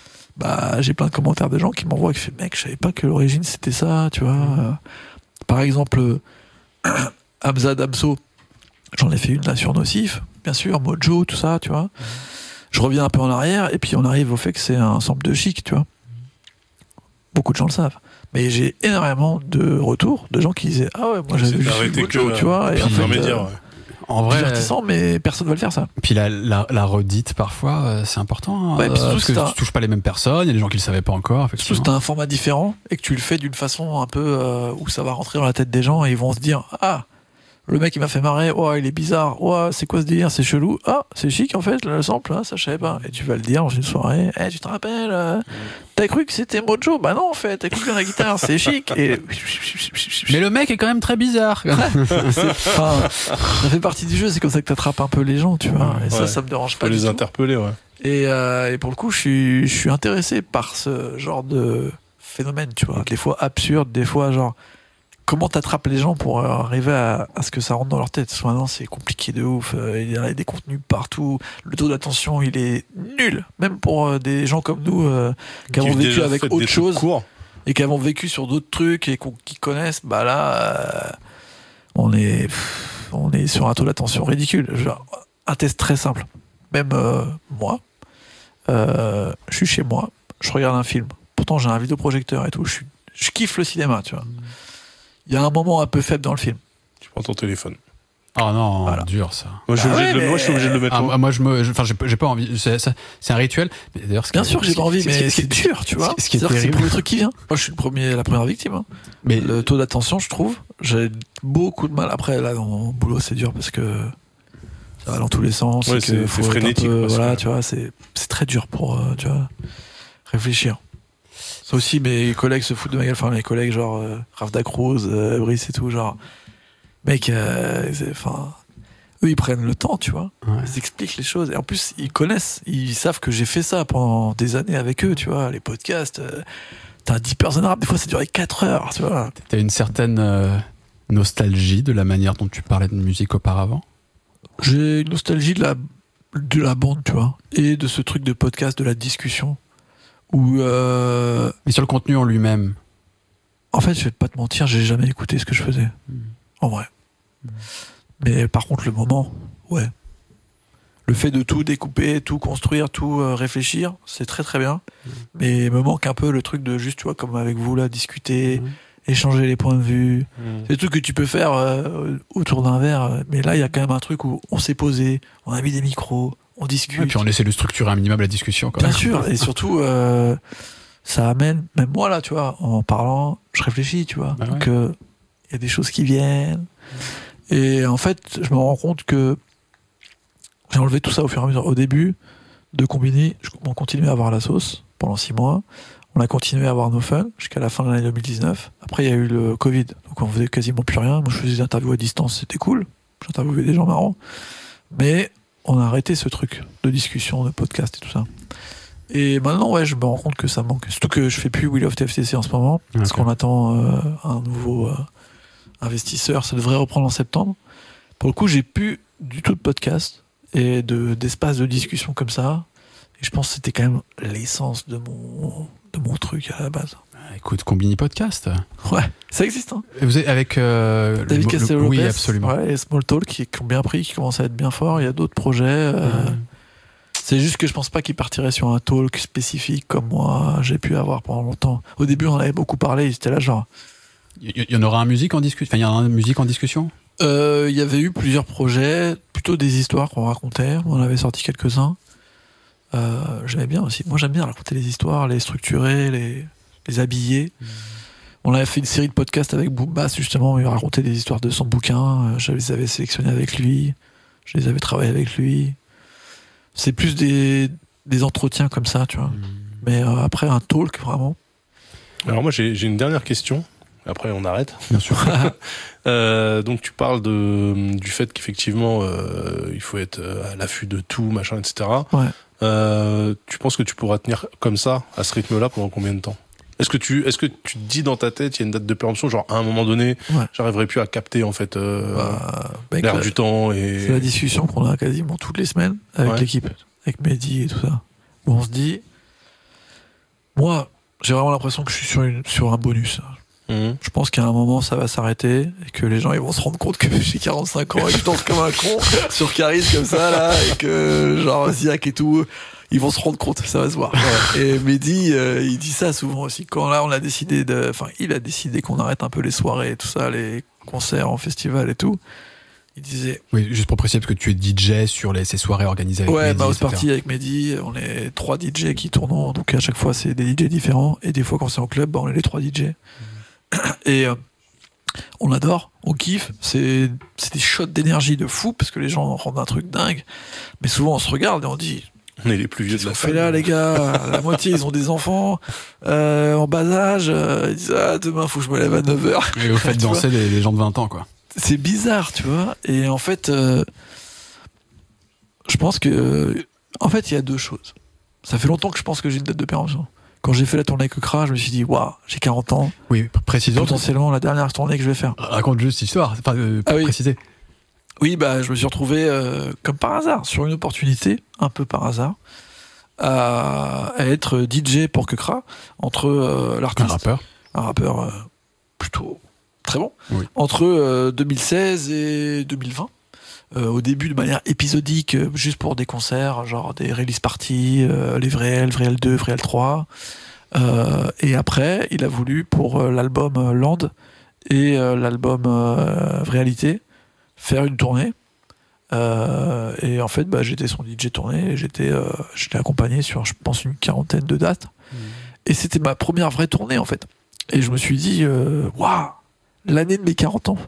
bah, j'ai plein de commentaires de gens qui m'envoient qui font, mec, je savais pas que l'origine c'était ça, tu vois. Mmh. Par exemple, euh, Hamza Damso, j'en ai fait une là sur Nocif, bien sûr, Mojo, tout ça, tu vois. Mmh. Je reviens un peu en arrière, et puis on arrive au fait que c'est un sample de Chic, tu vois. Beaucoup de gens le savent. Mais j'ai énormément de retours de gens qui disaient ah ouais, moi j'avais vu Mojo, tu vois. Et en fait, euh, ouais. en vrai, divertissant, mais personne ne veut le faire, ça. Puis la, la, la redite, parfois, euh, c'est important. Ouais, euh, parce que tu touches pas les mêmes personnes, il y a des gens qui le savaient pas encore. Surtout si t'as un format différent, et que tu le fais d'une façon un peu euh, où ça va rentrer dans la tête des gens, et ils vont se dire ah, le mec il m'a fait marrer, oh il est bizarre, oh c'est quoi ce délire, c'est chelou, ah c'est Chic en fait le sample, hein, ça je savais pas. Et tu vas le dire dans une soirée, eh hey, tu te rappelles, euh, t'as cru que c'était Mojo, bah non en fait, t'as cru que la guitare c'est Chic. Et mais le mec est quand même très bizarre. Enfin, ça fait partie du jeu, c'est comme ça que t'attrapes un peu les gens, tu vois. Et ouais, ça, ça me dérange pas. Faut du les tout. interpeller, ouais. Et, euh, et pour le coup, je suis, je suis intéressé par ce genre de phénomènes, tu vois. Des fois absurdes, des fois genre. Comment t'attrapes les gens pour arriver à, à ce que ça rentre dans leur tête? Parce que maintenant, c'est compliqué de ouf. Il y a des contenus partout. Le taux d'attention, il est nul. Même pour des gens comme nous euh, qui, qui avons vécu avec autre chose et qui avons vécu sur d'autres trucs et qui connaissent, bah là, euh, on est, pff, on est sur un taux d'attention ridicule. Genre, un test très simple. Même euh, moi, euh, je suis chez moi, je regarde un film. Pourtant, j'ai un vidéoprojecteur et tout. Je, suis, je kiffe le cinéma, tu vois. Il y a un moment un peu faible dans le film. Tu prends ton téléphone. Ah oh non, voilà. Dur ça. Moi, je suis ah obligé, ouais, de le, mais... moi, je suis obligé de le mettre. Ah, moi, je me, enfin, j'ai, j'ai pas envie. C'est, c'est, c'est un rituel. Mais d'ailleurs, ce bien qui, sûr que j'ai pas envie, mais c'est dur, tu vois. Ce qui est C'est le terrible. premier truc qui vient. Moi, je suis le premier, la première victime. Hein. Mais le taux d'attention, je trouve, j'ai beaucoup de mal. Après, là, dans mon boulot, c'est dur parce que ça va dans tous les sens. Ouais, c'est, c'est frénétique. Peu, voilà, que... tu vois, c'est, c'est très dur pour, euh, tu vois, réfléchir. Ça aussi, mes collègues se foutent de ma gueule. Enfin, mes collègues, genre euh, Raph Dacruz, euh, Brice et tout, genre, mec, euh, enfin, eux, ils prennent le temps, tu vois. Ouais. Ils expliquent les choses. Et en plus, ils connaissent, ils savent que j'ai fait ça pendant des années avec eux, tu vois. Les podcasts, euh, t'as dix personnes arabes, des fois, ça durait quatre heures, tu vois. T'as une certaine euh, nostalgie de la manière dont tu parlais de musique auparavant? J'ai une nostalgie de la, de la bande, tu vois. Et de ce truc de podcast, de la discussion. Où, euh... Mais sur le contenu en lui-même. En fait, je vais pas te mentir, j'ai jamais écouté ce que je faisais. Mmh. En vrai. Mmh. Mais par contre, le moment, ouais. Le fait de tout découper, tout construire, tout euh, réfléchir, c'est très très bien. Mmh. Mais il me manque un peu le truc de juste, tu vois, comme avec vous là, discuter, mmh. échanger les points de vue. Mmh. C'est des trucs que tu peux faire euh, autour d'un verre. Mais là, il y a quand même un truc où on s'est posé, on a mis des micros. On discute. Et puis on essaie de structurer un minimum la discussion. Quand Bien même. sûr, et surtout, euh, ça amène, même moi là, tu vois, en parlant, je réfléchis, tu vois. Ah ouais. Donc, il euh, y a des choses qui viennent. Et en fait, je me rends compte que j'ai enlevé tout ça au fur et à mesure. Au début de Combini, on continuait à avoir la sauce pendant six mois. On a continué à avoir nos fun jusqu'à la fin de l'année deux mille dix-neuf. Après, il y a eu le Covid, donc on faisait quasiment plus rien. Moi, je faisais des interviews à distance, c'était cool. J'interviewais des gens marrants. Mais on a arrêté ce truc de discussion, de podcast et tout ça. Et maintenant, ouais, je me rends compte que ça manque. Surtout que je fais plus Wheel of T F C C en ce moment, okay. Parce qu'on attend euh, un nouveau euh, investisseur. Ça devrait reprendre en septembre. Pour le coup, j'ai plus du tout de podcast et de, d'espace de discussion comme ça. Et je pense que c'était quand même l'essence de mon, de mon truc à la base. Écoute, Combini Podcast. Ouais, ça existe. Hein. Vous êtes avec euh, David Castello-Lopez. Oui, absolument. Ouais, et Small Talk qui, qui ont bien pris, qui commencent à être bien forts. Il y a d'autres projets. Euh, mmh. C'est juste que je pense pas qu'ils partiraient sur un talk spécifique comme moi j'ai pu avoir pendant longtemps. Au début, on en avait beaucoup parlé. Ils étaient là, genre. Il y en aura un musique en discussion. Enfin, il y en a un musique en discussion. Il euh, y avait eu plusieurs projets, plutôt des histoires qu'on racontait. On en avait sorti quelques-uns. Euh, j'aimais bien aussi. Moi, j'aime bien raconter les histoires, les structurer, les. les habiller. Mmh. On avait fait une série de podcasts avec Boombas, justement, où il racontait des histoires de son bouquin. Je les avais sélectionnés avec lui. Je les avais travaillés avec lui. C'est plus des, des entretiens comme ça, tu vois. Mmh. Mais euh, après, un talk, vraiment. Alors moi, j'ai, j'ai une dernière question. Après, on arrête. Bien sûr. euh, donc, tu parles de, du fait qu'effectivement, euh, il faut être à l'affût de tout, machin, et cetera. Ouais. Euh, tu penses que tu pourras tenir comme ça, à ce rythme-là, pendant combien de temps ? Est-ce que tu, est-ce que tu te dis dans ta tête, il y a une date de péremption, genre à un moment donné, ouais. j'arriverai plus à capter en fait euh, bah, mec, l'air là, du temps et. C'est la discussion qu'on a quasiment toutes les semaines avec ouais. l'équipe, avec Mehdi et tout ça. Où on se dit, moi, j'ai vraiment l'impression que je suis sur une, sur un bonus. Mmh. Je pense qu'à un moment ça va s'arrêter et que les gens ils vont se rendre compte que j'ai quarante-cinq ans et que je danse comme un con sur Caris comme ça là et que genre Ziak et tout. Ils vont se rendre compte, ça va se voir. Ouais. Et Mehdi, euh, il dit ça souvent aussi. Quand là, on a décidé de, enfin, il a décidé qu'on arrête un peu les soirées et tout ça, les concerts en festival et tout. Il disait. Oui, juste pour préciser, parce que tu es D J sur les, ces soirées organisées avec ouais, Mehdi. Ouais, Mouse Party avec Mehdi. On est trois D J qui tournent. Donc à chaque fois, c'est des D J différents. Et des fois, quand c'est en club, bah, on est les trois D J. Mmh. Et euh, on adore, on kiffe. C'est, c'est des shots d'énergie de fou parce que les gens rendent un truc dingue. Mais souvent, on se regarde et on dit. On est les plus vieux de la fait là, les gars. La moitié, ils ont des enfants euh, en bas âge. Euh, ils disent ah, demain, faut que je me lève à neuf heures. Et vous faites danser des, des gens de vingt ans, quoi. C'est bizarre, tu vois. Et en fait, euh, je pense que. En fait, il y a deux choses. Ça fait longtemps que je pense que j'ai une date de péremption. quand j'ai fait la tournée avec Kra, je me suis dit, waouh, j'ai quarante ans. Oui, précisons. Potentiellement la dernière tournée que je vais faire. Raconte juste l'histoire, enfin, euh, pour Ah oui. préciser. Oui, bah, je me suis retrouvé, euh, comme par hasard, sur une opportunité, un peu par hasard, à, à être D J pour Kra, entre euh, l'artiste. Un rappeur. Un rappeur euh, plutôt très bon. Oui. Entre euh, deux mille seize et deux mille vingt. Euh, au début de manière épisodique, euh, juste pour des concerts, genre des release parties, euh, les vrais L, vrais L deux, vrais L trois. Euh, et après, il a voulu pour euh, l'album euh, Land et euh, l'album euh, Réalité faire une tournée. Euh, et en fait, bah, j'étais son D J tournée et j'étais, euh, j'étais accompagné sur, je pense, une quarantaine de dates. Mmh. Et c'était ma première vraie tournée, en fait. Et je me suis dit, waouh, wow, l'année de mes quarante ans.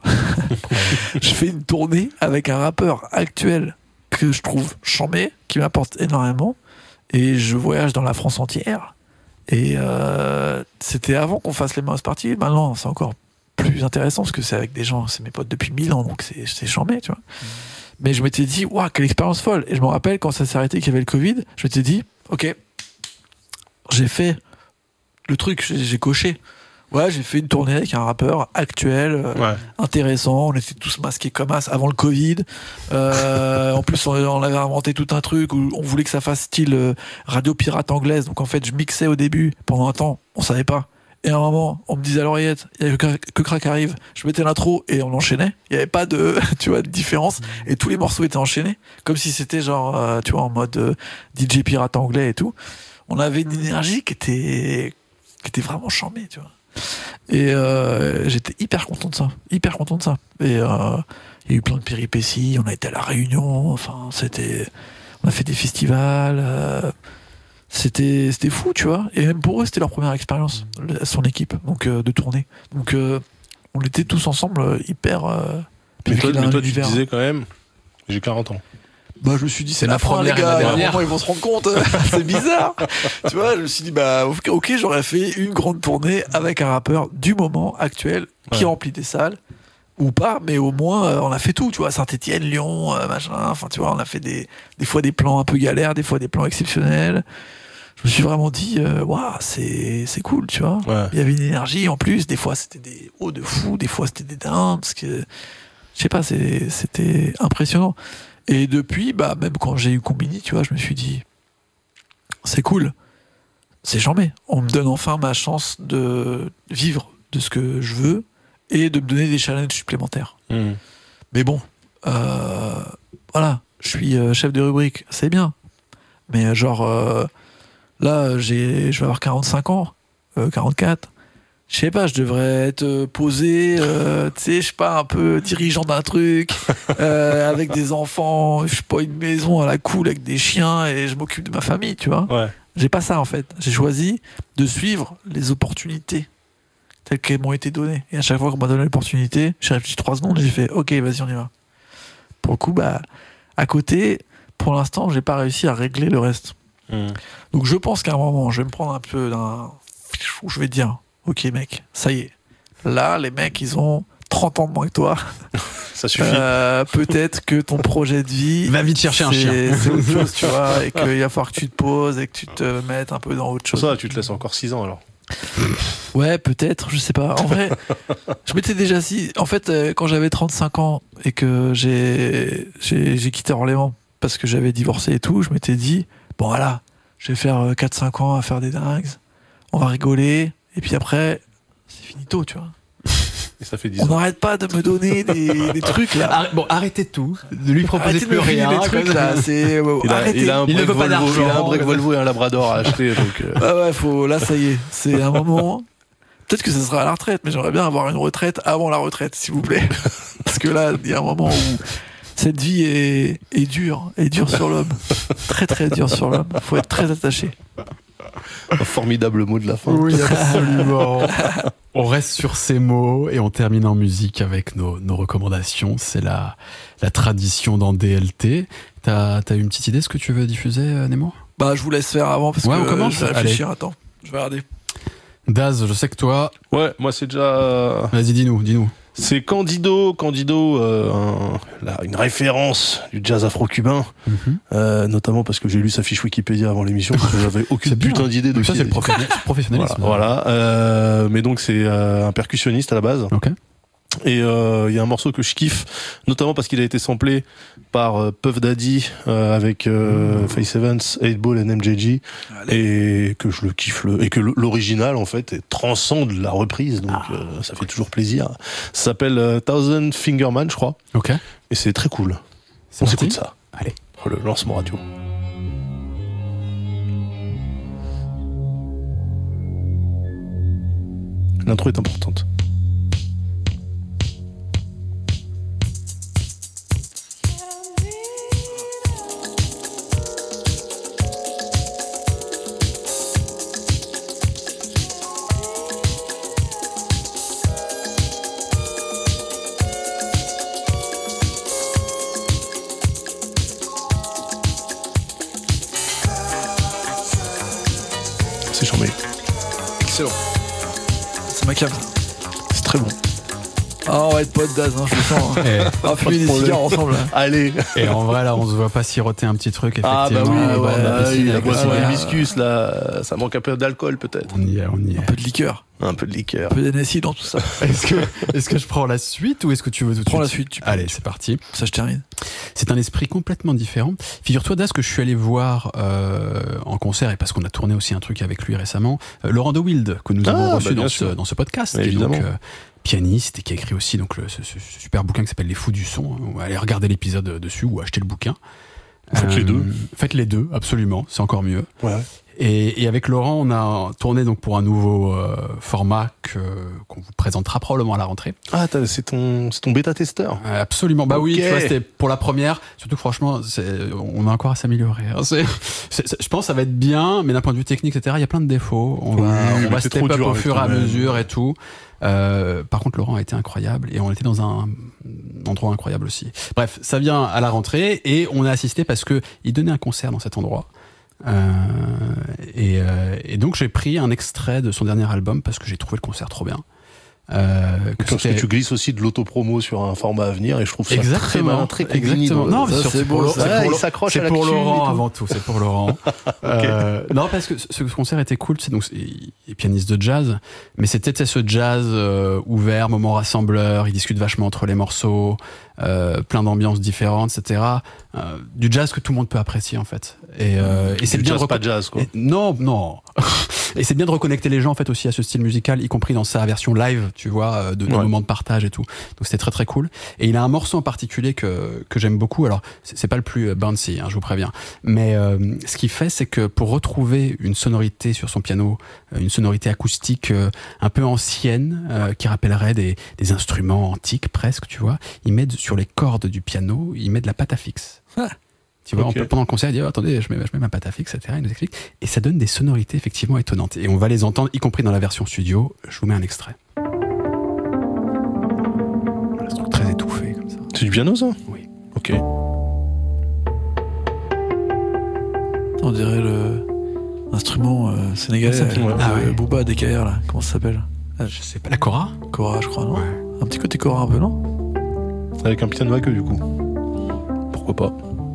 Je fais une tournée avec un rappeur actuel que je trouve chambé, qui m'apporte énormément. Et je voyage dans la France entière. Et euh, c'était avant qu'on fasse les Mouse Party. Maintenant, c'est encore plus intéressant parce que c'est avec des gens, c'est mes potes depuis mille ans, donc c'est, c'est chambé, tu vois. Mmh. Mais je m'étais dit, waouh, quelle expérience folle. Et je me rappelle quand ça s'est arrêté, qu'il y avait le Covid, je m'étais dit, ok, j'ai fait le truc, j'ai, j'ai coché. Ouais, j'ai fait une tournée avec un rappeur actuel, euh, ouais. intéressant. On était tous masqués comme as avant le Covid. Euh, en plus, on, on avait inventé tout un truc où on voulait que ça fasse style euh, radio pirate anglaise. Donc en fait, je mixais au début. Pendant un temps, on savait pas. Et à un moment, on me disait à l'oreillette, il y a que, que Kra qui arrive. Je mettais l'intro et on enchaînait. Il y avait pas de, tu vois, de différence. Et tous les morceaux étaient enchaînés, comme si c'était genre, euh, tu vois, en mode euh, D J pirate anglais et tout. On avait une énergie qui était, qui était vraiment chambée, tu vois. Et euh, j'étais hyper content de ça, hyper content de ça. Et euh, il y a eu plein de péripéties. On a été à la Réunion. Enfin, c'était, on a fait des festivals. Euh, c'était, c'était fou, tu vois. Et même pour eux, c'était leur première expérience, son équipe, donc euh, de tournée. Donc, euh, on était tous ensemble hyper. Euh, mais toi, mais toi tu disais quand même, j'ai quarante ans. Bah, je me suis dit, c'est, c'est la fin, les gars. À un moment, ils vont se rendre compte. C'est bizarre. Tu vois, je me suis dit, bah, ok, j'aurais fait une grande tournée avec un rappeur du moment actuel qui ouais. remplit des salles. Ou pas, mais au moins, euh, on a fait tout, tu vois. Saint-Etienne, Lyon, euh, machin. Enfin, tu vois, on a fait des, des fois des plans un peu galères, des fois des plans exceptionnels. Je me suis vraiment dit, waouh, wow, c'est, c'est cool, tu vois. Ouais. Il y avait une énergie en plus. Des fois, c'était des hauts de fou. Des fois, c'était des dindes. Parce que, je sais pas, c'est, c'était impressionnant. Et depuis, bah, même quand j'ai eu Combini, tu vois, je me suis dit, c'est cool, c'est chambé. On me donne enfin ma chance de vivre de ce que je veux et de me donner des challenges supplémentaires. Mmh. Mais bon, euh, voilà, je suis chef de rubrique, c'est bien. Mais genre, euh, là, j'ai, je vais avoir quarante-cinq ans, euh, quarante-quatre. Je sais pas, je devrais être posé, euh, tu sais, je sais pas, un peu dirigeant d'un truc, euh, avec des enfants, je sais pas, une maison à la cool avec des chiens et je m'occupe de ma famille, tu vois. Ouais. J'ai pas ça en fait. J'ai choisi de suivre les opportunités telles qu'elles m'ont été données. Et à chaque fois qu'on m'a donné l'opportunité, j'ai réfléchi trois secondes et j'ai fait, ok, vas-y, on y va. Pour le coup, bah, à côté, pour l'instant, j'ai pas réussi à régler le reste. Mmh. Donc je pense qu'à un moment, je vais me prendre un peu d'un, où je vais dire, ok mec, ça y est. Là, les mecs, ils ont trente ans de moins que toi. Ça suffit. Euh, peut-être que ton projet de vie... Va vite chercher un chien. C'est autre chose, tu vois, et qu'il va falloir que tu te poses et que tu te mettes un peu dans autre chose. Pour ça, tu te laisses encore six ans, alors. Ouais, peut-être, je sais pas. En vrai, je m'étais déjà si... En fait, quand j'avais trente-cinq ans et que j'ai, j'ai, j'ai quitté Orléans parce que j'avais divorcé et tout, je m'étais dit, bon voilà, je vais faire quatre cinq ans à faire des dingues, on va rigoler... Et puis après, c'est finito, tu vois. Et ça fait dix on ans. n'arrête pas de me donner des, des trucs là. Arrête, bon, arrêtez tout, de lui proposer arrêtez plus de rien. Des trucs, là, c'est, euh, il, a, arrêtez. il, a un il ne veut Volvo, pas d'argent. Il a un break Volvo et un Labrador à acheter. Donc euh... Ah ouais, faut, là, ça y est, c'est un moment. Peut-être que ça sera à la retraite, mais j'aimerais bien avoir une retraite avant la retraite, s'il vous plaît. Parce que là, il y a un moment où cette vie est, est dure, est dure sur l'homme. Très très dure sur l'homme. Faut être très attaché. Un formidable mot de la fin. Oui, absolument. On reste sur ces mots et on termine en musique avec nos, nos recommandations. C'est la, la tradition dans D L T. T'as, t'as une petite idée de ce que tu veux diffuser, Nemo ? Bah, je vous laisse faire avant parce ouais, que on commence. je vais réfléchir. Attends, je vais regarder. Daz, je sais que toi... Ouais, moi c'est déjà... Vas-y, dis-nous, dis-nous. C'est Candido, Candido, euh, un, là, une référence du jazz afro-cubain, mm-hmm. euh, notamment parce que j'ai lu sa fiche Wikipédia avant l'émission, parce que j'avais aucune putain bien. d'idée de ça. qui C'est le professionnalisme. Voilà, voilà. Euh, mais donc c'est euh, un percussionniste à la base. Ok. Et il euh, y a un morceau que je kiffe, notamment parce qu'il a été samplé par euh, Puff Daddy euh, avec euh, mmh. Faith Evans, eight ball et M J G, Allez. et que je le kiffe, le, et que l'original en fait transcende la reprise, donc ah, euh, ça fait toujours plaisir. Ça s'appelle euh, Thousand Finger Man, je crois. Ok. Et c'est très cool. C'est On s'écoute ça. Allez. Oh, le lancement radio. L'intro est importante. C'est charmé. Excellent. C'est ma cam. C'est très bon. Ah, on va être potes d'Az, hein, je le sens. Hein. Et... On va fumer des cigares ensemble. Hein. Allez. Et en vrai, là, on se voit pas siroter un petit truc, effectivement. Ah, bah oui, ouais, ouais, la, ouais, la boisson ouais. d'hibiscus, là, ça manque un peu d'alcool, peut-être. On y est, on y est. Un peu de liqueur. Un peu de liqueur. Un peu d'Hennessy dans tout ça. Est-ce que, est-ce que je prends la suite ou est-ce que tu veux tout de suite ? Prends la suite suite. Tu peux. Allez, tu c'est parti. Ça, je termine. C'est un esprit complètement différent. Figure-toi, Das, que je suis allé voir euh, en concert, et parce qu'on a tourné aussi un truc avec lui récemment, euh, Laurent de Wild, que nous ah, avons reçu bah, dans ce, dans ce podcast. Évidemment. Et donc, euh, pianiste et qui a écrit aussi donc le, ce, ce super bouquin qui s'appelle Les Fous du Son. Allez regarder l'épisode dessus ou acheter le bouquin. Faites euh, les deux. Faites les deux, absolument. C'est encore mieux. Ouais. Et, et avec Laurent, on a tourné donc pour un nouveau euh, format que, qu'on vous présentera probablement à la rentrée. Ah, c'est ton, c'est ton bêta-testeur. Euh, absolument. Bah okay. Oui, tu vois, c'était pour la première. Surtout que franchement, c'est, on a encore à s'améliorer. Hein. C'est, c'est, c'est, je pense que ça va être bien, mais d'un point de vue technique, et cetera, il y a plein de défauts. On va, oui, on va step up au fur et à mesure et tout. Euh, par contre, Laurent a été incroyable et on était dans un endroit incroyable aussi. Bref, ça vient à la rentrée et on a assisté parce que il donnait un concert dans cet endroit. Euh, et, euh, et donc j'ai pris un extrait de son dernier album parce que j'ai trouvé le concert trop bien. Euh, que parce que tu glisses aussi de l'autopromo sur un format à venir et je trouve ça exactement, très malin, très combini. Exactement. Non, mais ça, c'est pour, pour, ah, il s'accroche c'est à la pour Laurent avant tout. C'est pour Laurent. okay. euh, non, parce que ce concert était cool. C'est donc il est pianiste de jazz, mais c'était ce jazz euh, ouvert, moment rassembleur. Il discute vachement entre les morceaux, euh, plein d'ambiances différentes, et cetera. Euh, du jazz que tout le monde peut apprécier en fait. Et, euh, et c'est du bien jazz, de pas jazz quoi. Et, non, non. Et c'est bien de reconnecter les gens en fait aussi à ce style musical, y compris dans sa version live, tu vois, de, de ouais. moments de partage et tout. Donc c'était très très cool. Et il a un morceau en particulier que que j'aime beaucoup. Alors c'est, c'est pas le plus bouncy, hein, je vous préviens. Mais euh, ce qu'il fait, c'est que pour retrouver une sonorité sur son piano, une sonorité acoustique euh, un peu ancienne, euh, qui rappellerait des des instruments antiques presque, tu vois, il met sur les cordes du piano, il met de la pâte à fixe. Ah. Tu vois, okay. on, pendant le concert, il dit oh, attendez, je mets, je mets ma pâte à fixe, et cetera. Il nous explique. Et ça donne des sonorités effectivement étonnantes. Et on va les entendre, y compris dans la version studio. Je vous mets un extrait. Voilà, ce truc très étouffé comme ça. C'est du piano, ça ? Oui. Ok. On dirait le instrument euh, sénégalais, ah, ouais. ah, ouais. Booba D K R, là. Comment ça s'appelle ? ah, Je sais pas. La kora ? Kora, je crois, non ? Ouais. Un petit côté kora un peu, non ? Avec un piano à queue, du coup. Pourquoi pas ?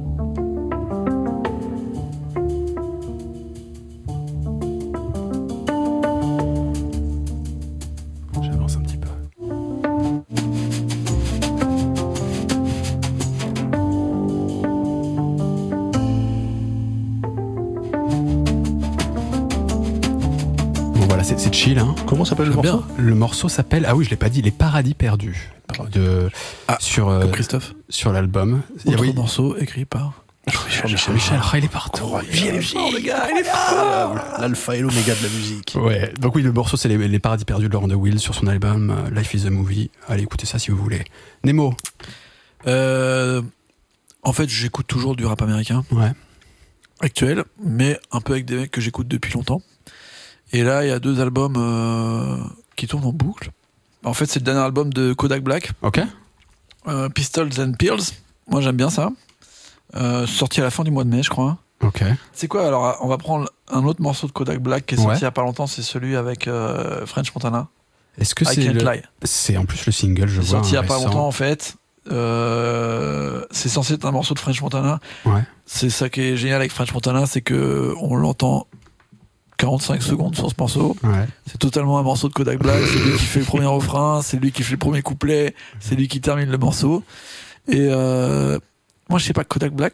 C'est chill, hein. Comment s'appelle le morceau ? Le morceau s'appelle, ah oui, je l'ai pas dit, Les Paradis Perdus. De, ah, sur, euh, Christophe. Sur l'album. Il y a oui. morceau écrit par Jean-Michel. Jean-Michel, oh, il est partout. Oh, il est fort, le gars, il est fort. L'alpha et l'oméga de la musique. Ouais. Donc oui, le morceau, c'est Les, les Paradis Perdus de Laurent de Wild sur son album uh, Life is a Movie. Allez, écoutez ça si vous voulez. Nemo. Euh, en fait, j'écoute toujours du rap américain. Ouais. Actuel, mais un peu avec des mecs que j'écoute depuis longtemps. Et là, il y a deux albums euh, qui tournent en boucle. En fait, c'est le dernier album de Kodak Black. Ok. Euh, Pistols and Pills. Moi, j'aime bien ça. Euh, sorti à la fin du mois de mai, je crois. Ok. C'est quoi ? Alors, on va prendre un autre morceau de Kodak Black qui est sorti ouais. il y a pas longtemps. C'est celui avec euh, French Montana. Est-ce que I c'est Can't le... Lie. C'est en plus le single, je C'est vois. sorti il y a un pas récent. longtemps en fait. Euh, c'est censé être un morceau de French Montana. Ouais. C'est ça qui est génial avec French Montana, c'est que on l'entend quarante-cinq secondes sur ce morceau. Ouais. C'est totalement un morceau de Kodak Black. C'est lui qui fait le premier refrain, c'est lui qui fait le premier couplet, c'est lui qui termine le morceau. Et euh, moi, je sais pas, Kodak Black,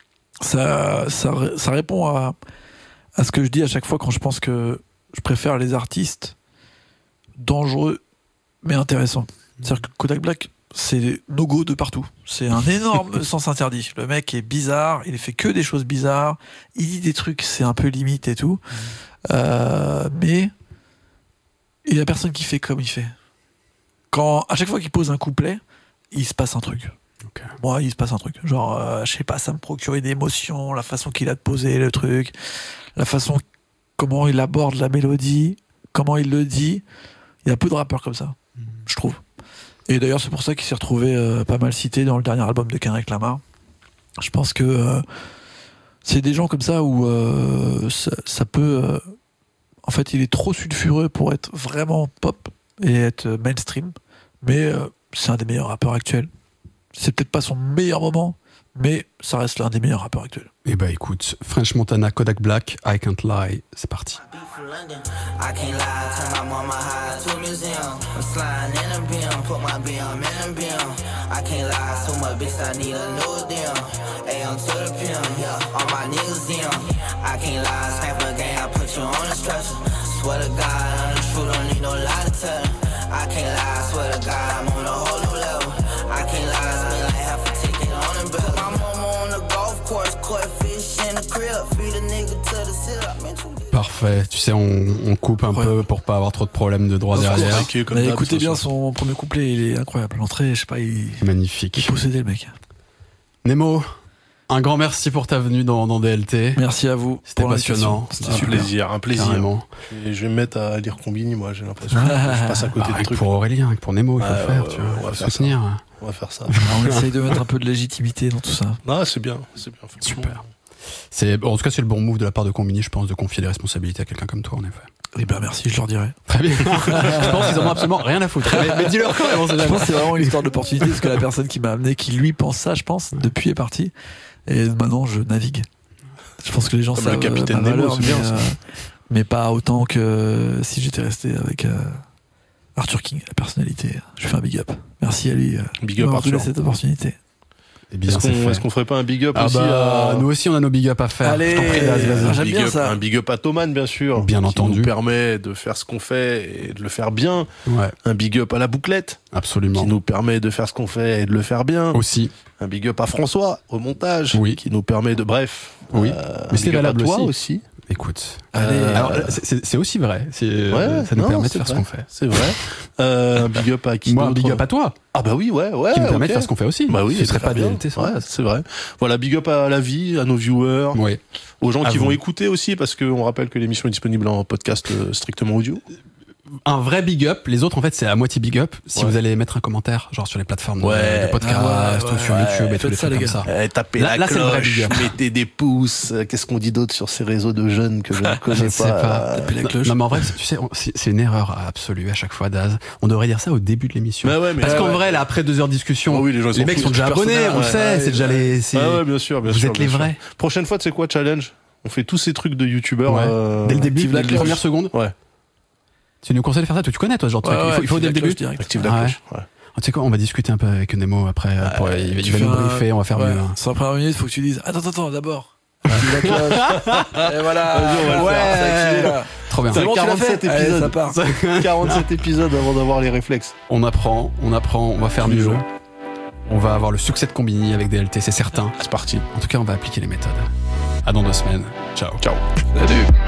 ça, ça, ça répond à, à ce que je dis à chaque fois quand je pense que je préfère les artistes dangereux mais intéressants. C'est-à-dire que Kodak Black, c'est no-go de partout. C'est un énorme sens interdit. Le mec est bizarre, il fait que des choses bizarres, il dit des trucs, c'est un peu limite et tout. Euh, mais il y a personne qui fait comme il fait. Quand, à chaque fois qu'il pose un couplet, il se passe un truc. Okay. Moi, il se passe un truc. Genre, euh, je sais pas, ça me procure une émotion, la façon qu'il a de poser le truc, la façon comment il aborde la mélodie, comment il le dit. Il y a peu de rappeurs comme ça, mmh. je trouve. Et d'ailleurs, c'est pour ça qu'il s'est retrouvé euh, pas mal cité dans le dernier album de Kendrick Lamar. Je pense que euh, c'est des gens comme ça où euh, ça, ça peut... Euh, en fait, il est trop sulfureux pour être vraiment pop et être mainstream, mais euh, c'est un des meilleurs rappeurs actuels. C'est peut-être pas son meilleur moment, mais ça reste l'un des meilleurs rappeurs actuels. Eh bah écoute, French Montana, Kodak Black, I Can't Lie, c'est parti. I can't lie, turn my mama high to a museum. I'm sliding in a beam, put my B M in a beam. I can't lie, so much bitch, I need a new deal. A M to the P M, yeah, all my niggas in. I can't lie, snap a gang, I put you on a stretcher. Swear to God, I'm the truth, don't need no lie to tell. I can't lie, swear to God, I'm on a whole new level. I can't lie, it's been like half a ticket on the bill. My mama on the golf course, caught fish in the crib. Feed a nigga to the syrup, man, too deep. Parfait, tu sais, on, on coupe un ouais. peu pour pas avoir trop de problèmes de droit derrière. Mais écoutez bien son premier couplet, il est incroyable. L'entrée, je sais pas, il... Magnifique. Il possédait le mec. Nemo, un grand merci pour ta venue dans, dans D L T. Merci à vous. C'était passionnant. C'était un plaisir, un plaisir. Carrément. Je vais me mettre à lire Combini, moi, j'ai l'impression. Ah, je passe à côté ah, des trucs. Pour Aurélien, pour Nemo, il faut ah, le faire, ouais, tu vois. On va faire soutenir. Ça. On va faire ça. On essaye de mettre un peu de légitimité dans tout ça. Non, c'est bien, c'est bien. Super. C'est, en tout cas, c'est le bon move de la part de Combini, je pense, de confier des responsabilités à quelqu'un comme toi, en effet. Eh ben, merci, je leur dirai. Très bien. Je pense qu'ils en ont absolument rien à foutre. Mais, mais dis-leur quand même, on sait jamais. Je pense que c'est vraiment une histoire d'opportunité, parce que la personne qui m'a amené, qui lui pense ça, je pense, depuis est parti. Et maintenant, je navigue. Je pense que les gens comme savent le capitaine ma Nemo, valeur, c'est bien, mais, ça. Euh, mais pas autant que si j'étais resté avec euh, Arthur King, la personnalité. Je fais un big up. Merci à lui. Euh, big up Arthur. Cette opportunité. Eh bien, est-ce, c'est qu'on, fait. est-ce qu'on ferait pas un big up ah aussi bah, à... Nous aussi, on a nos big up à faire. Allez, je t'en prie, vas-y, vas-y. j'aime big bien up, ça. Un big up à Thoman, bien sûr. Bien qui entendu. nous permet de faire ce qu'on fait et de le faire bien. Ouais. Un big up à la bouclette. Absolument. Qui nous permet de faire ce qu'on fait et de le faire bien. Aussi. Un big up à François au montage. Oui. Qui nous permet de. Bref. Oui. Euh, Mais c'est valable à toi aussi. aussi. Écoute. Allez. Euh, Alors, c'est, c'est, c'est aussi vrai. C'est, ouais, ça nous non, permet de faire vrai. ce qu'on fait. C'est vrai. Euh, un big up à qui Moi, un d'autre big up à toi. Ah bah oui, ouais, ouais. Qui nous permet okay. de faire ce qu'on fait aussi. Bah oui, ce serait pas bien. D L T sans ouais, c'est vrai. Voilà, big up à la vie, à nos viewers, oui. aux gens à qui vous. vont écouter aussi, parce qu'on rappelle que l'émission est disponible en podcast euh, strictement audio. Un vrai big up. Les autres, en fait, c'est à moitié big up. Si ouais. vous allez mettre un commentaire, genre sur les plateformes ouais. de, de podcast ah ouais, ou ouais, sur ouais, YouTube ouais, et tous les ça, trucs les comme gars. ça. Eh, tapez là, la là, cloche, mettez des pouces. Qu'est-ce qu'on dit d'autre sur ces réseaux de jeunes que je ne connais je pas, sais pas. Tapez la cloche. Non, mais en vrai, tu sais, c'est, c'est une erreur absolue à chaque fois, Daz. On devrait dire ça au début de l'émission. Bah ouais, mais Parce ouais, qu'en ouais. vrai, là, après deux heures de discussion, oh oui, les, gens, les mecs sont déjà abonnés, on le sait, ouais, c'est déjà les. C'est... Ah ouais, bien sûr, bien vous sûr. êtes les bien vrais. Sûr. Prochaine fois, tu sais quoi, challenge? On fait tous ces trucs de youtubeurs. Ouais. Euh... Dès le début, dès les premières secondes. Ouais. Tu nous conseilles de faire ça? Tu connais, toi, ce genre de ouais, truc. ouais, Il faut, il faut dès le début. Active la Ah ouais. cloche. Ouais. Tu sais quoi, on va discuter un peu avec Nemo après. Ouais, pour, il, il va nous un... briefer, on va faire ouais. mieux. Hein. Sur la première minute, il faut que tu dises attends, attends, attends, d'abord. Active la cloche. Et voilà. Vas-y, on va le ouais. faire. C'est activé, là. Trop bien. C'est bon, quarante-sept Allez, épisodes. ça part. quarante-sept épisodes avant d'avoir les réflexes. On apprend, on apprend, on va faire mieux. On va avoir le succès de Combini avec D L T, c'est certain. C'est parti. En tout cas, on va appliquer les méthodes. À dans deux semaines. Ciao. Ciao. Salut.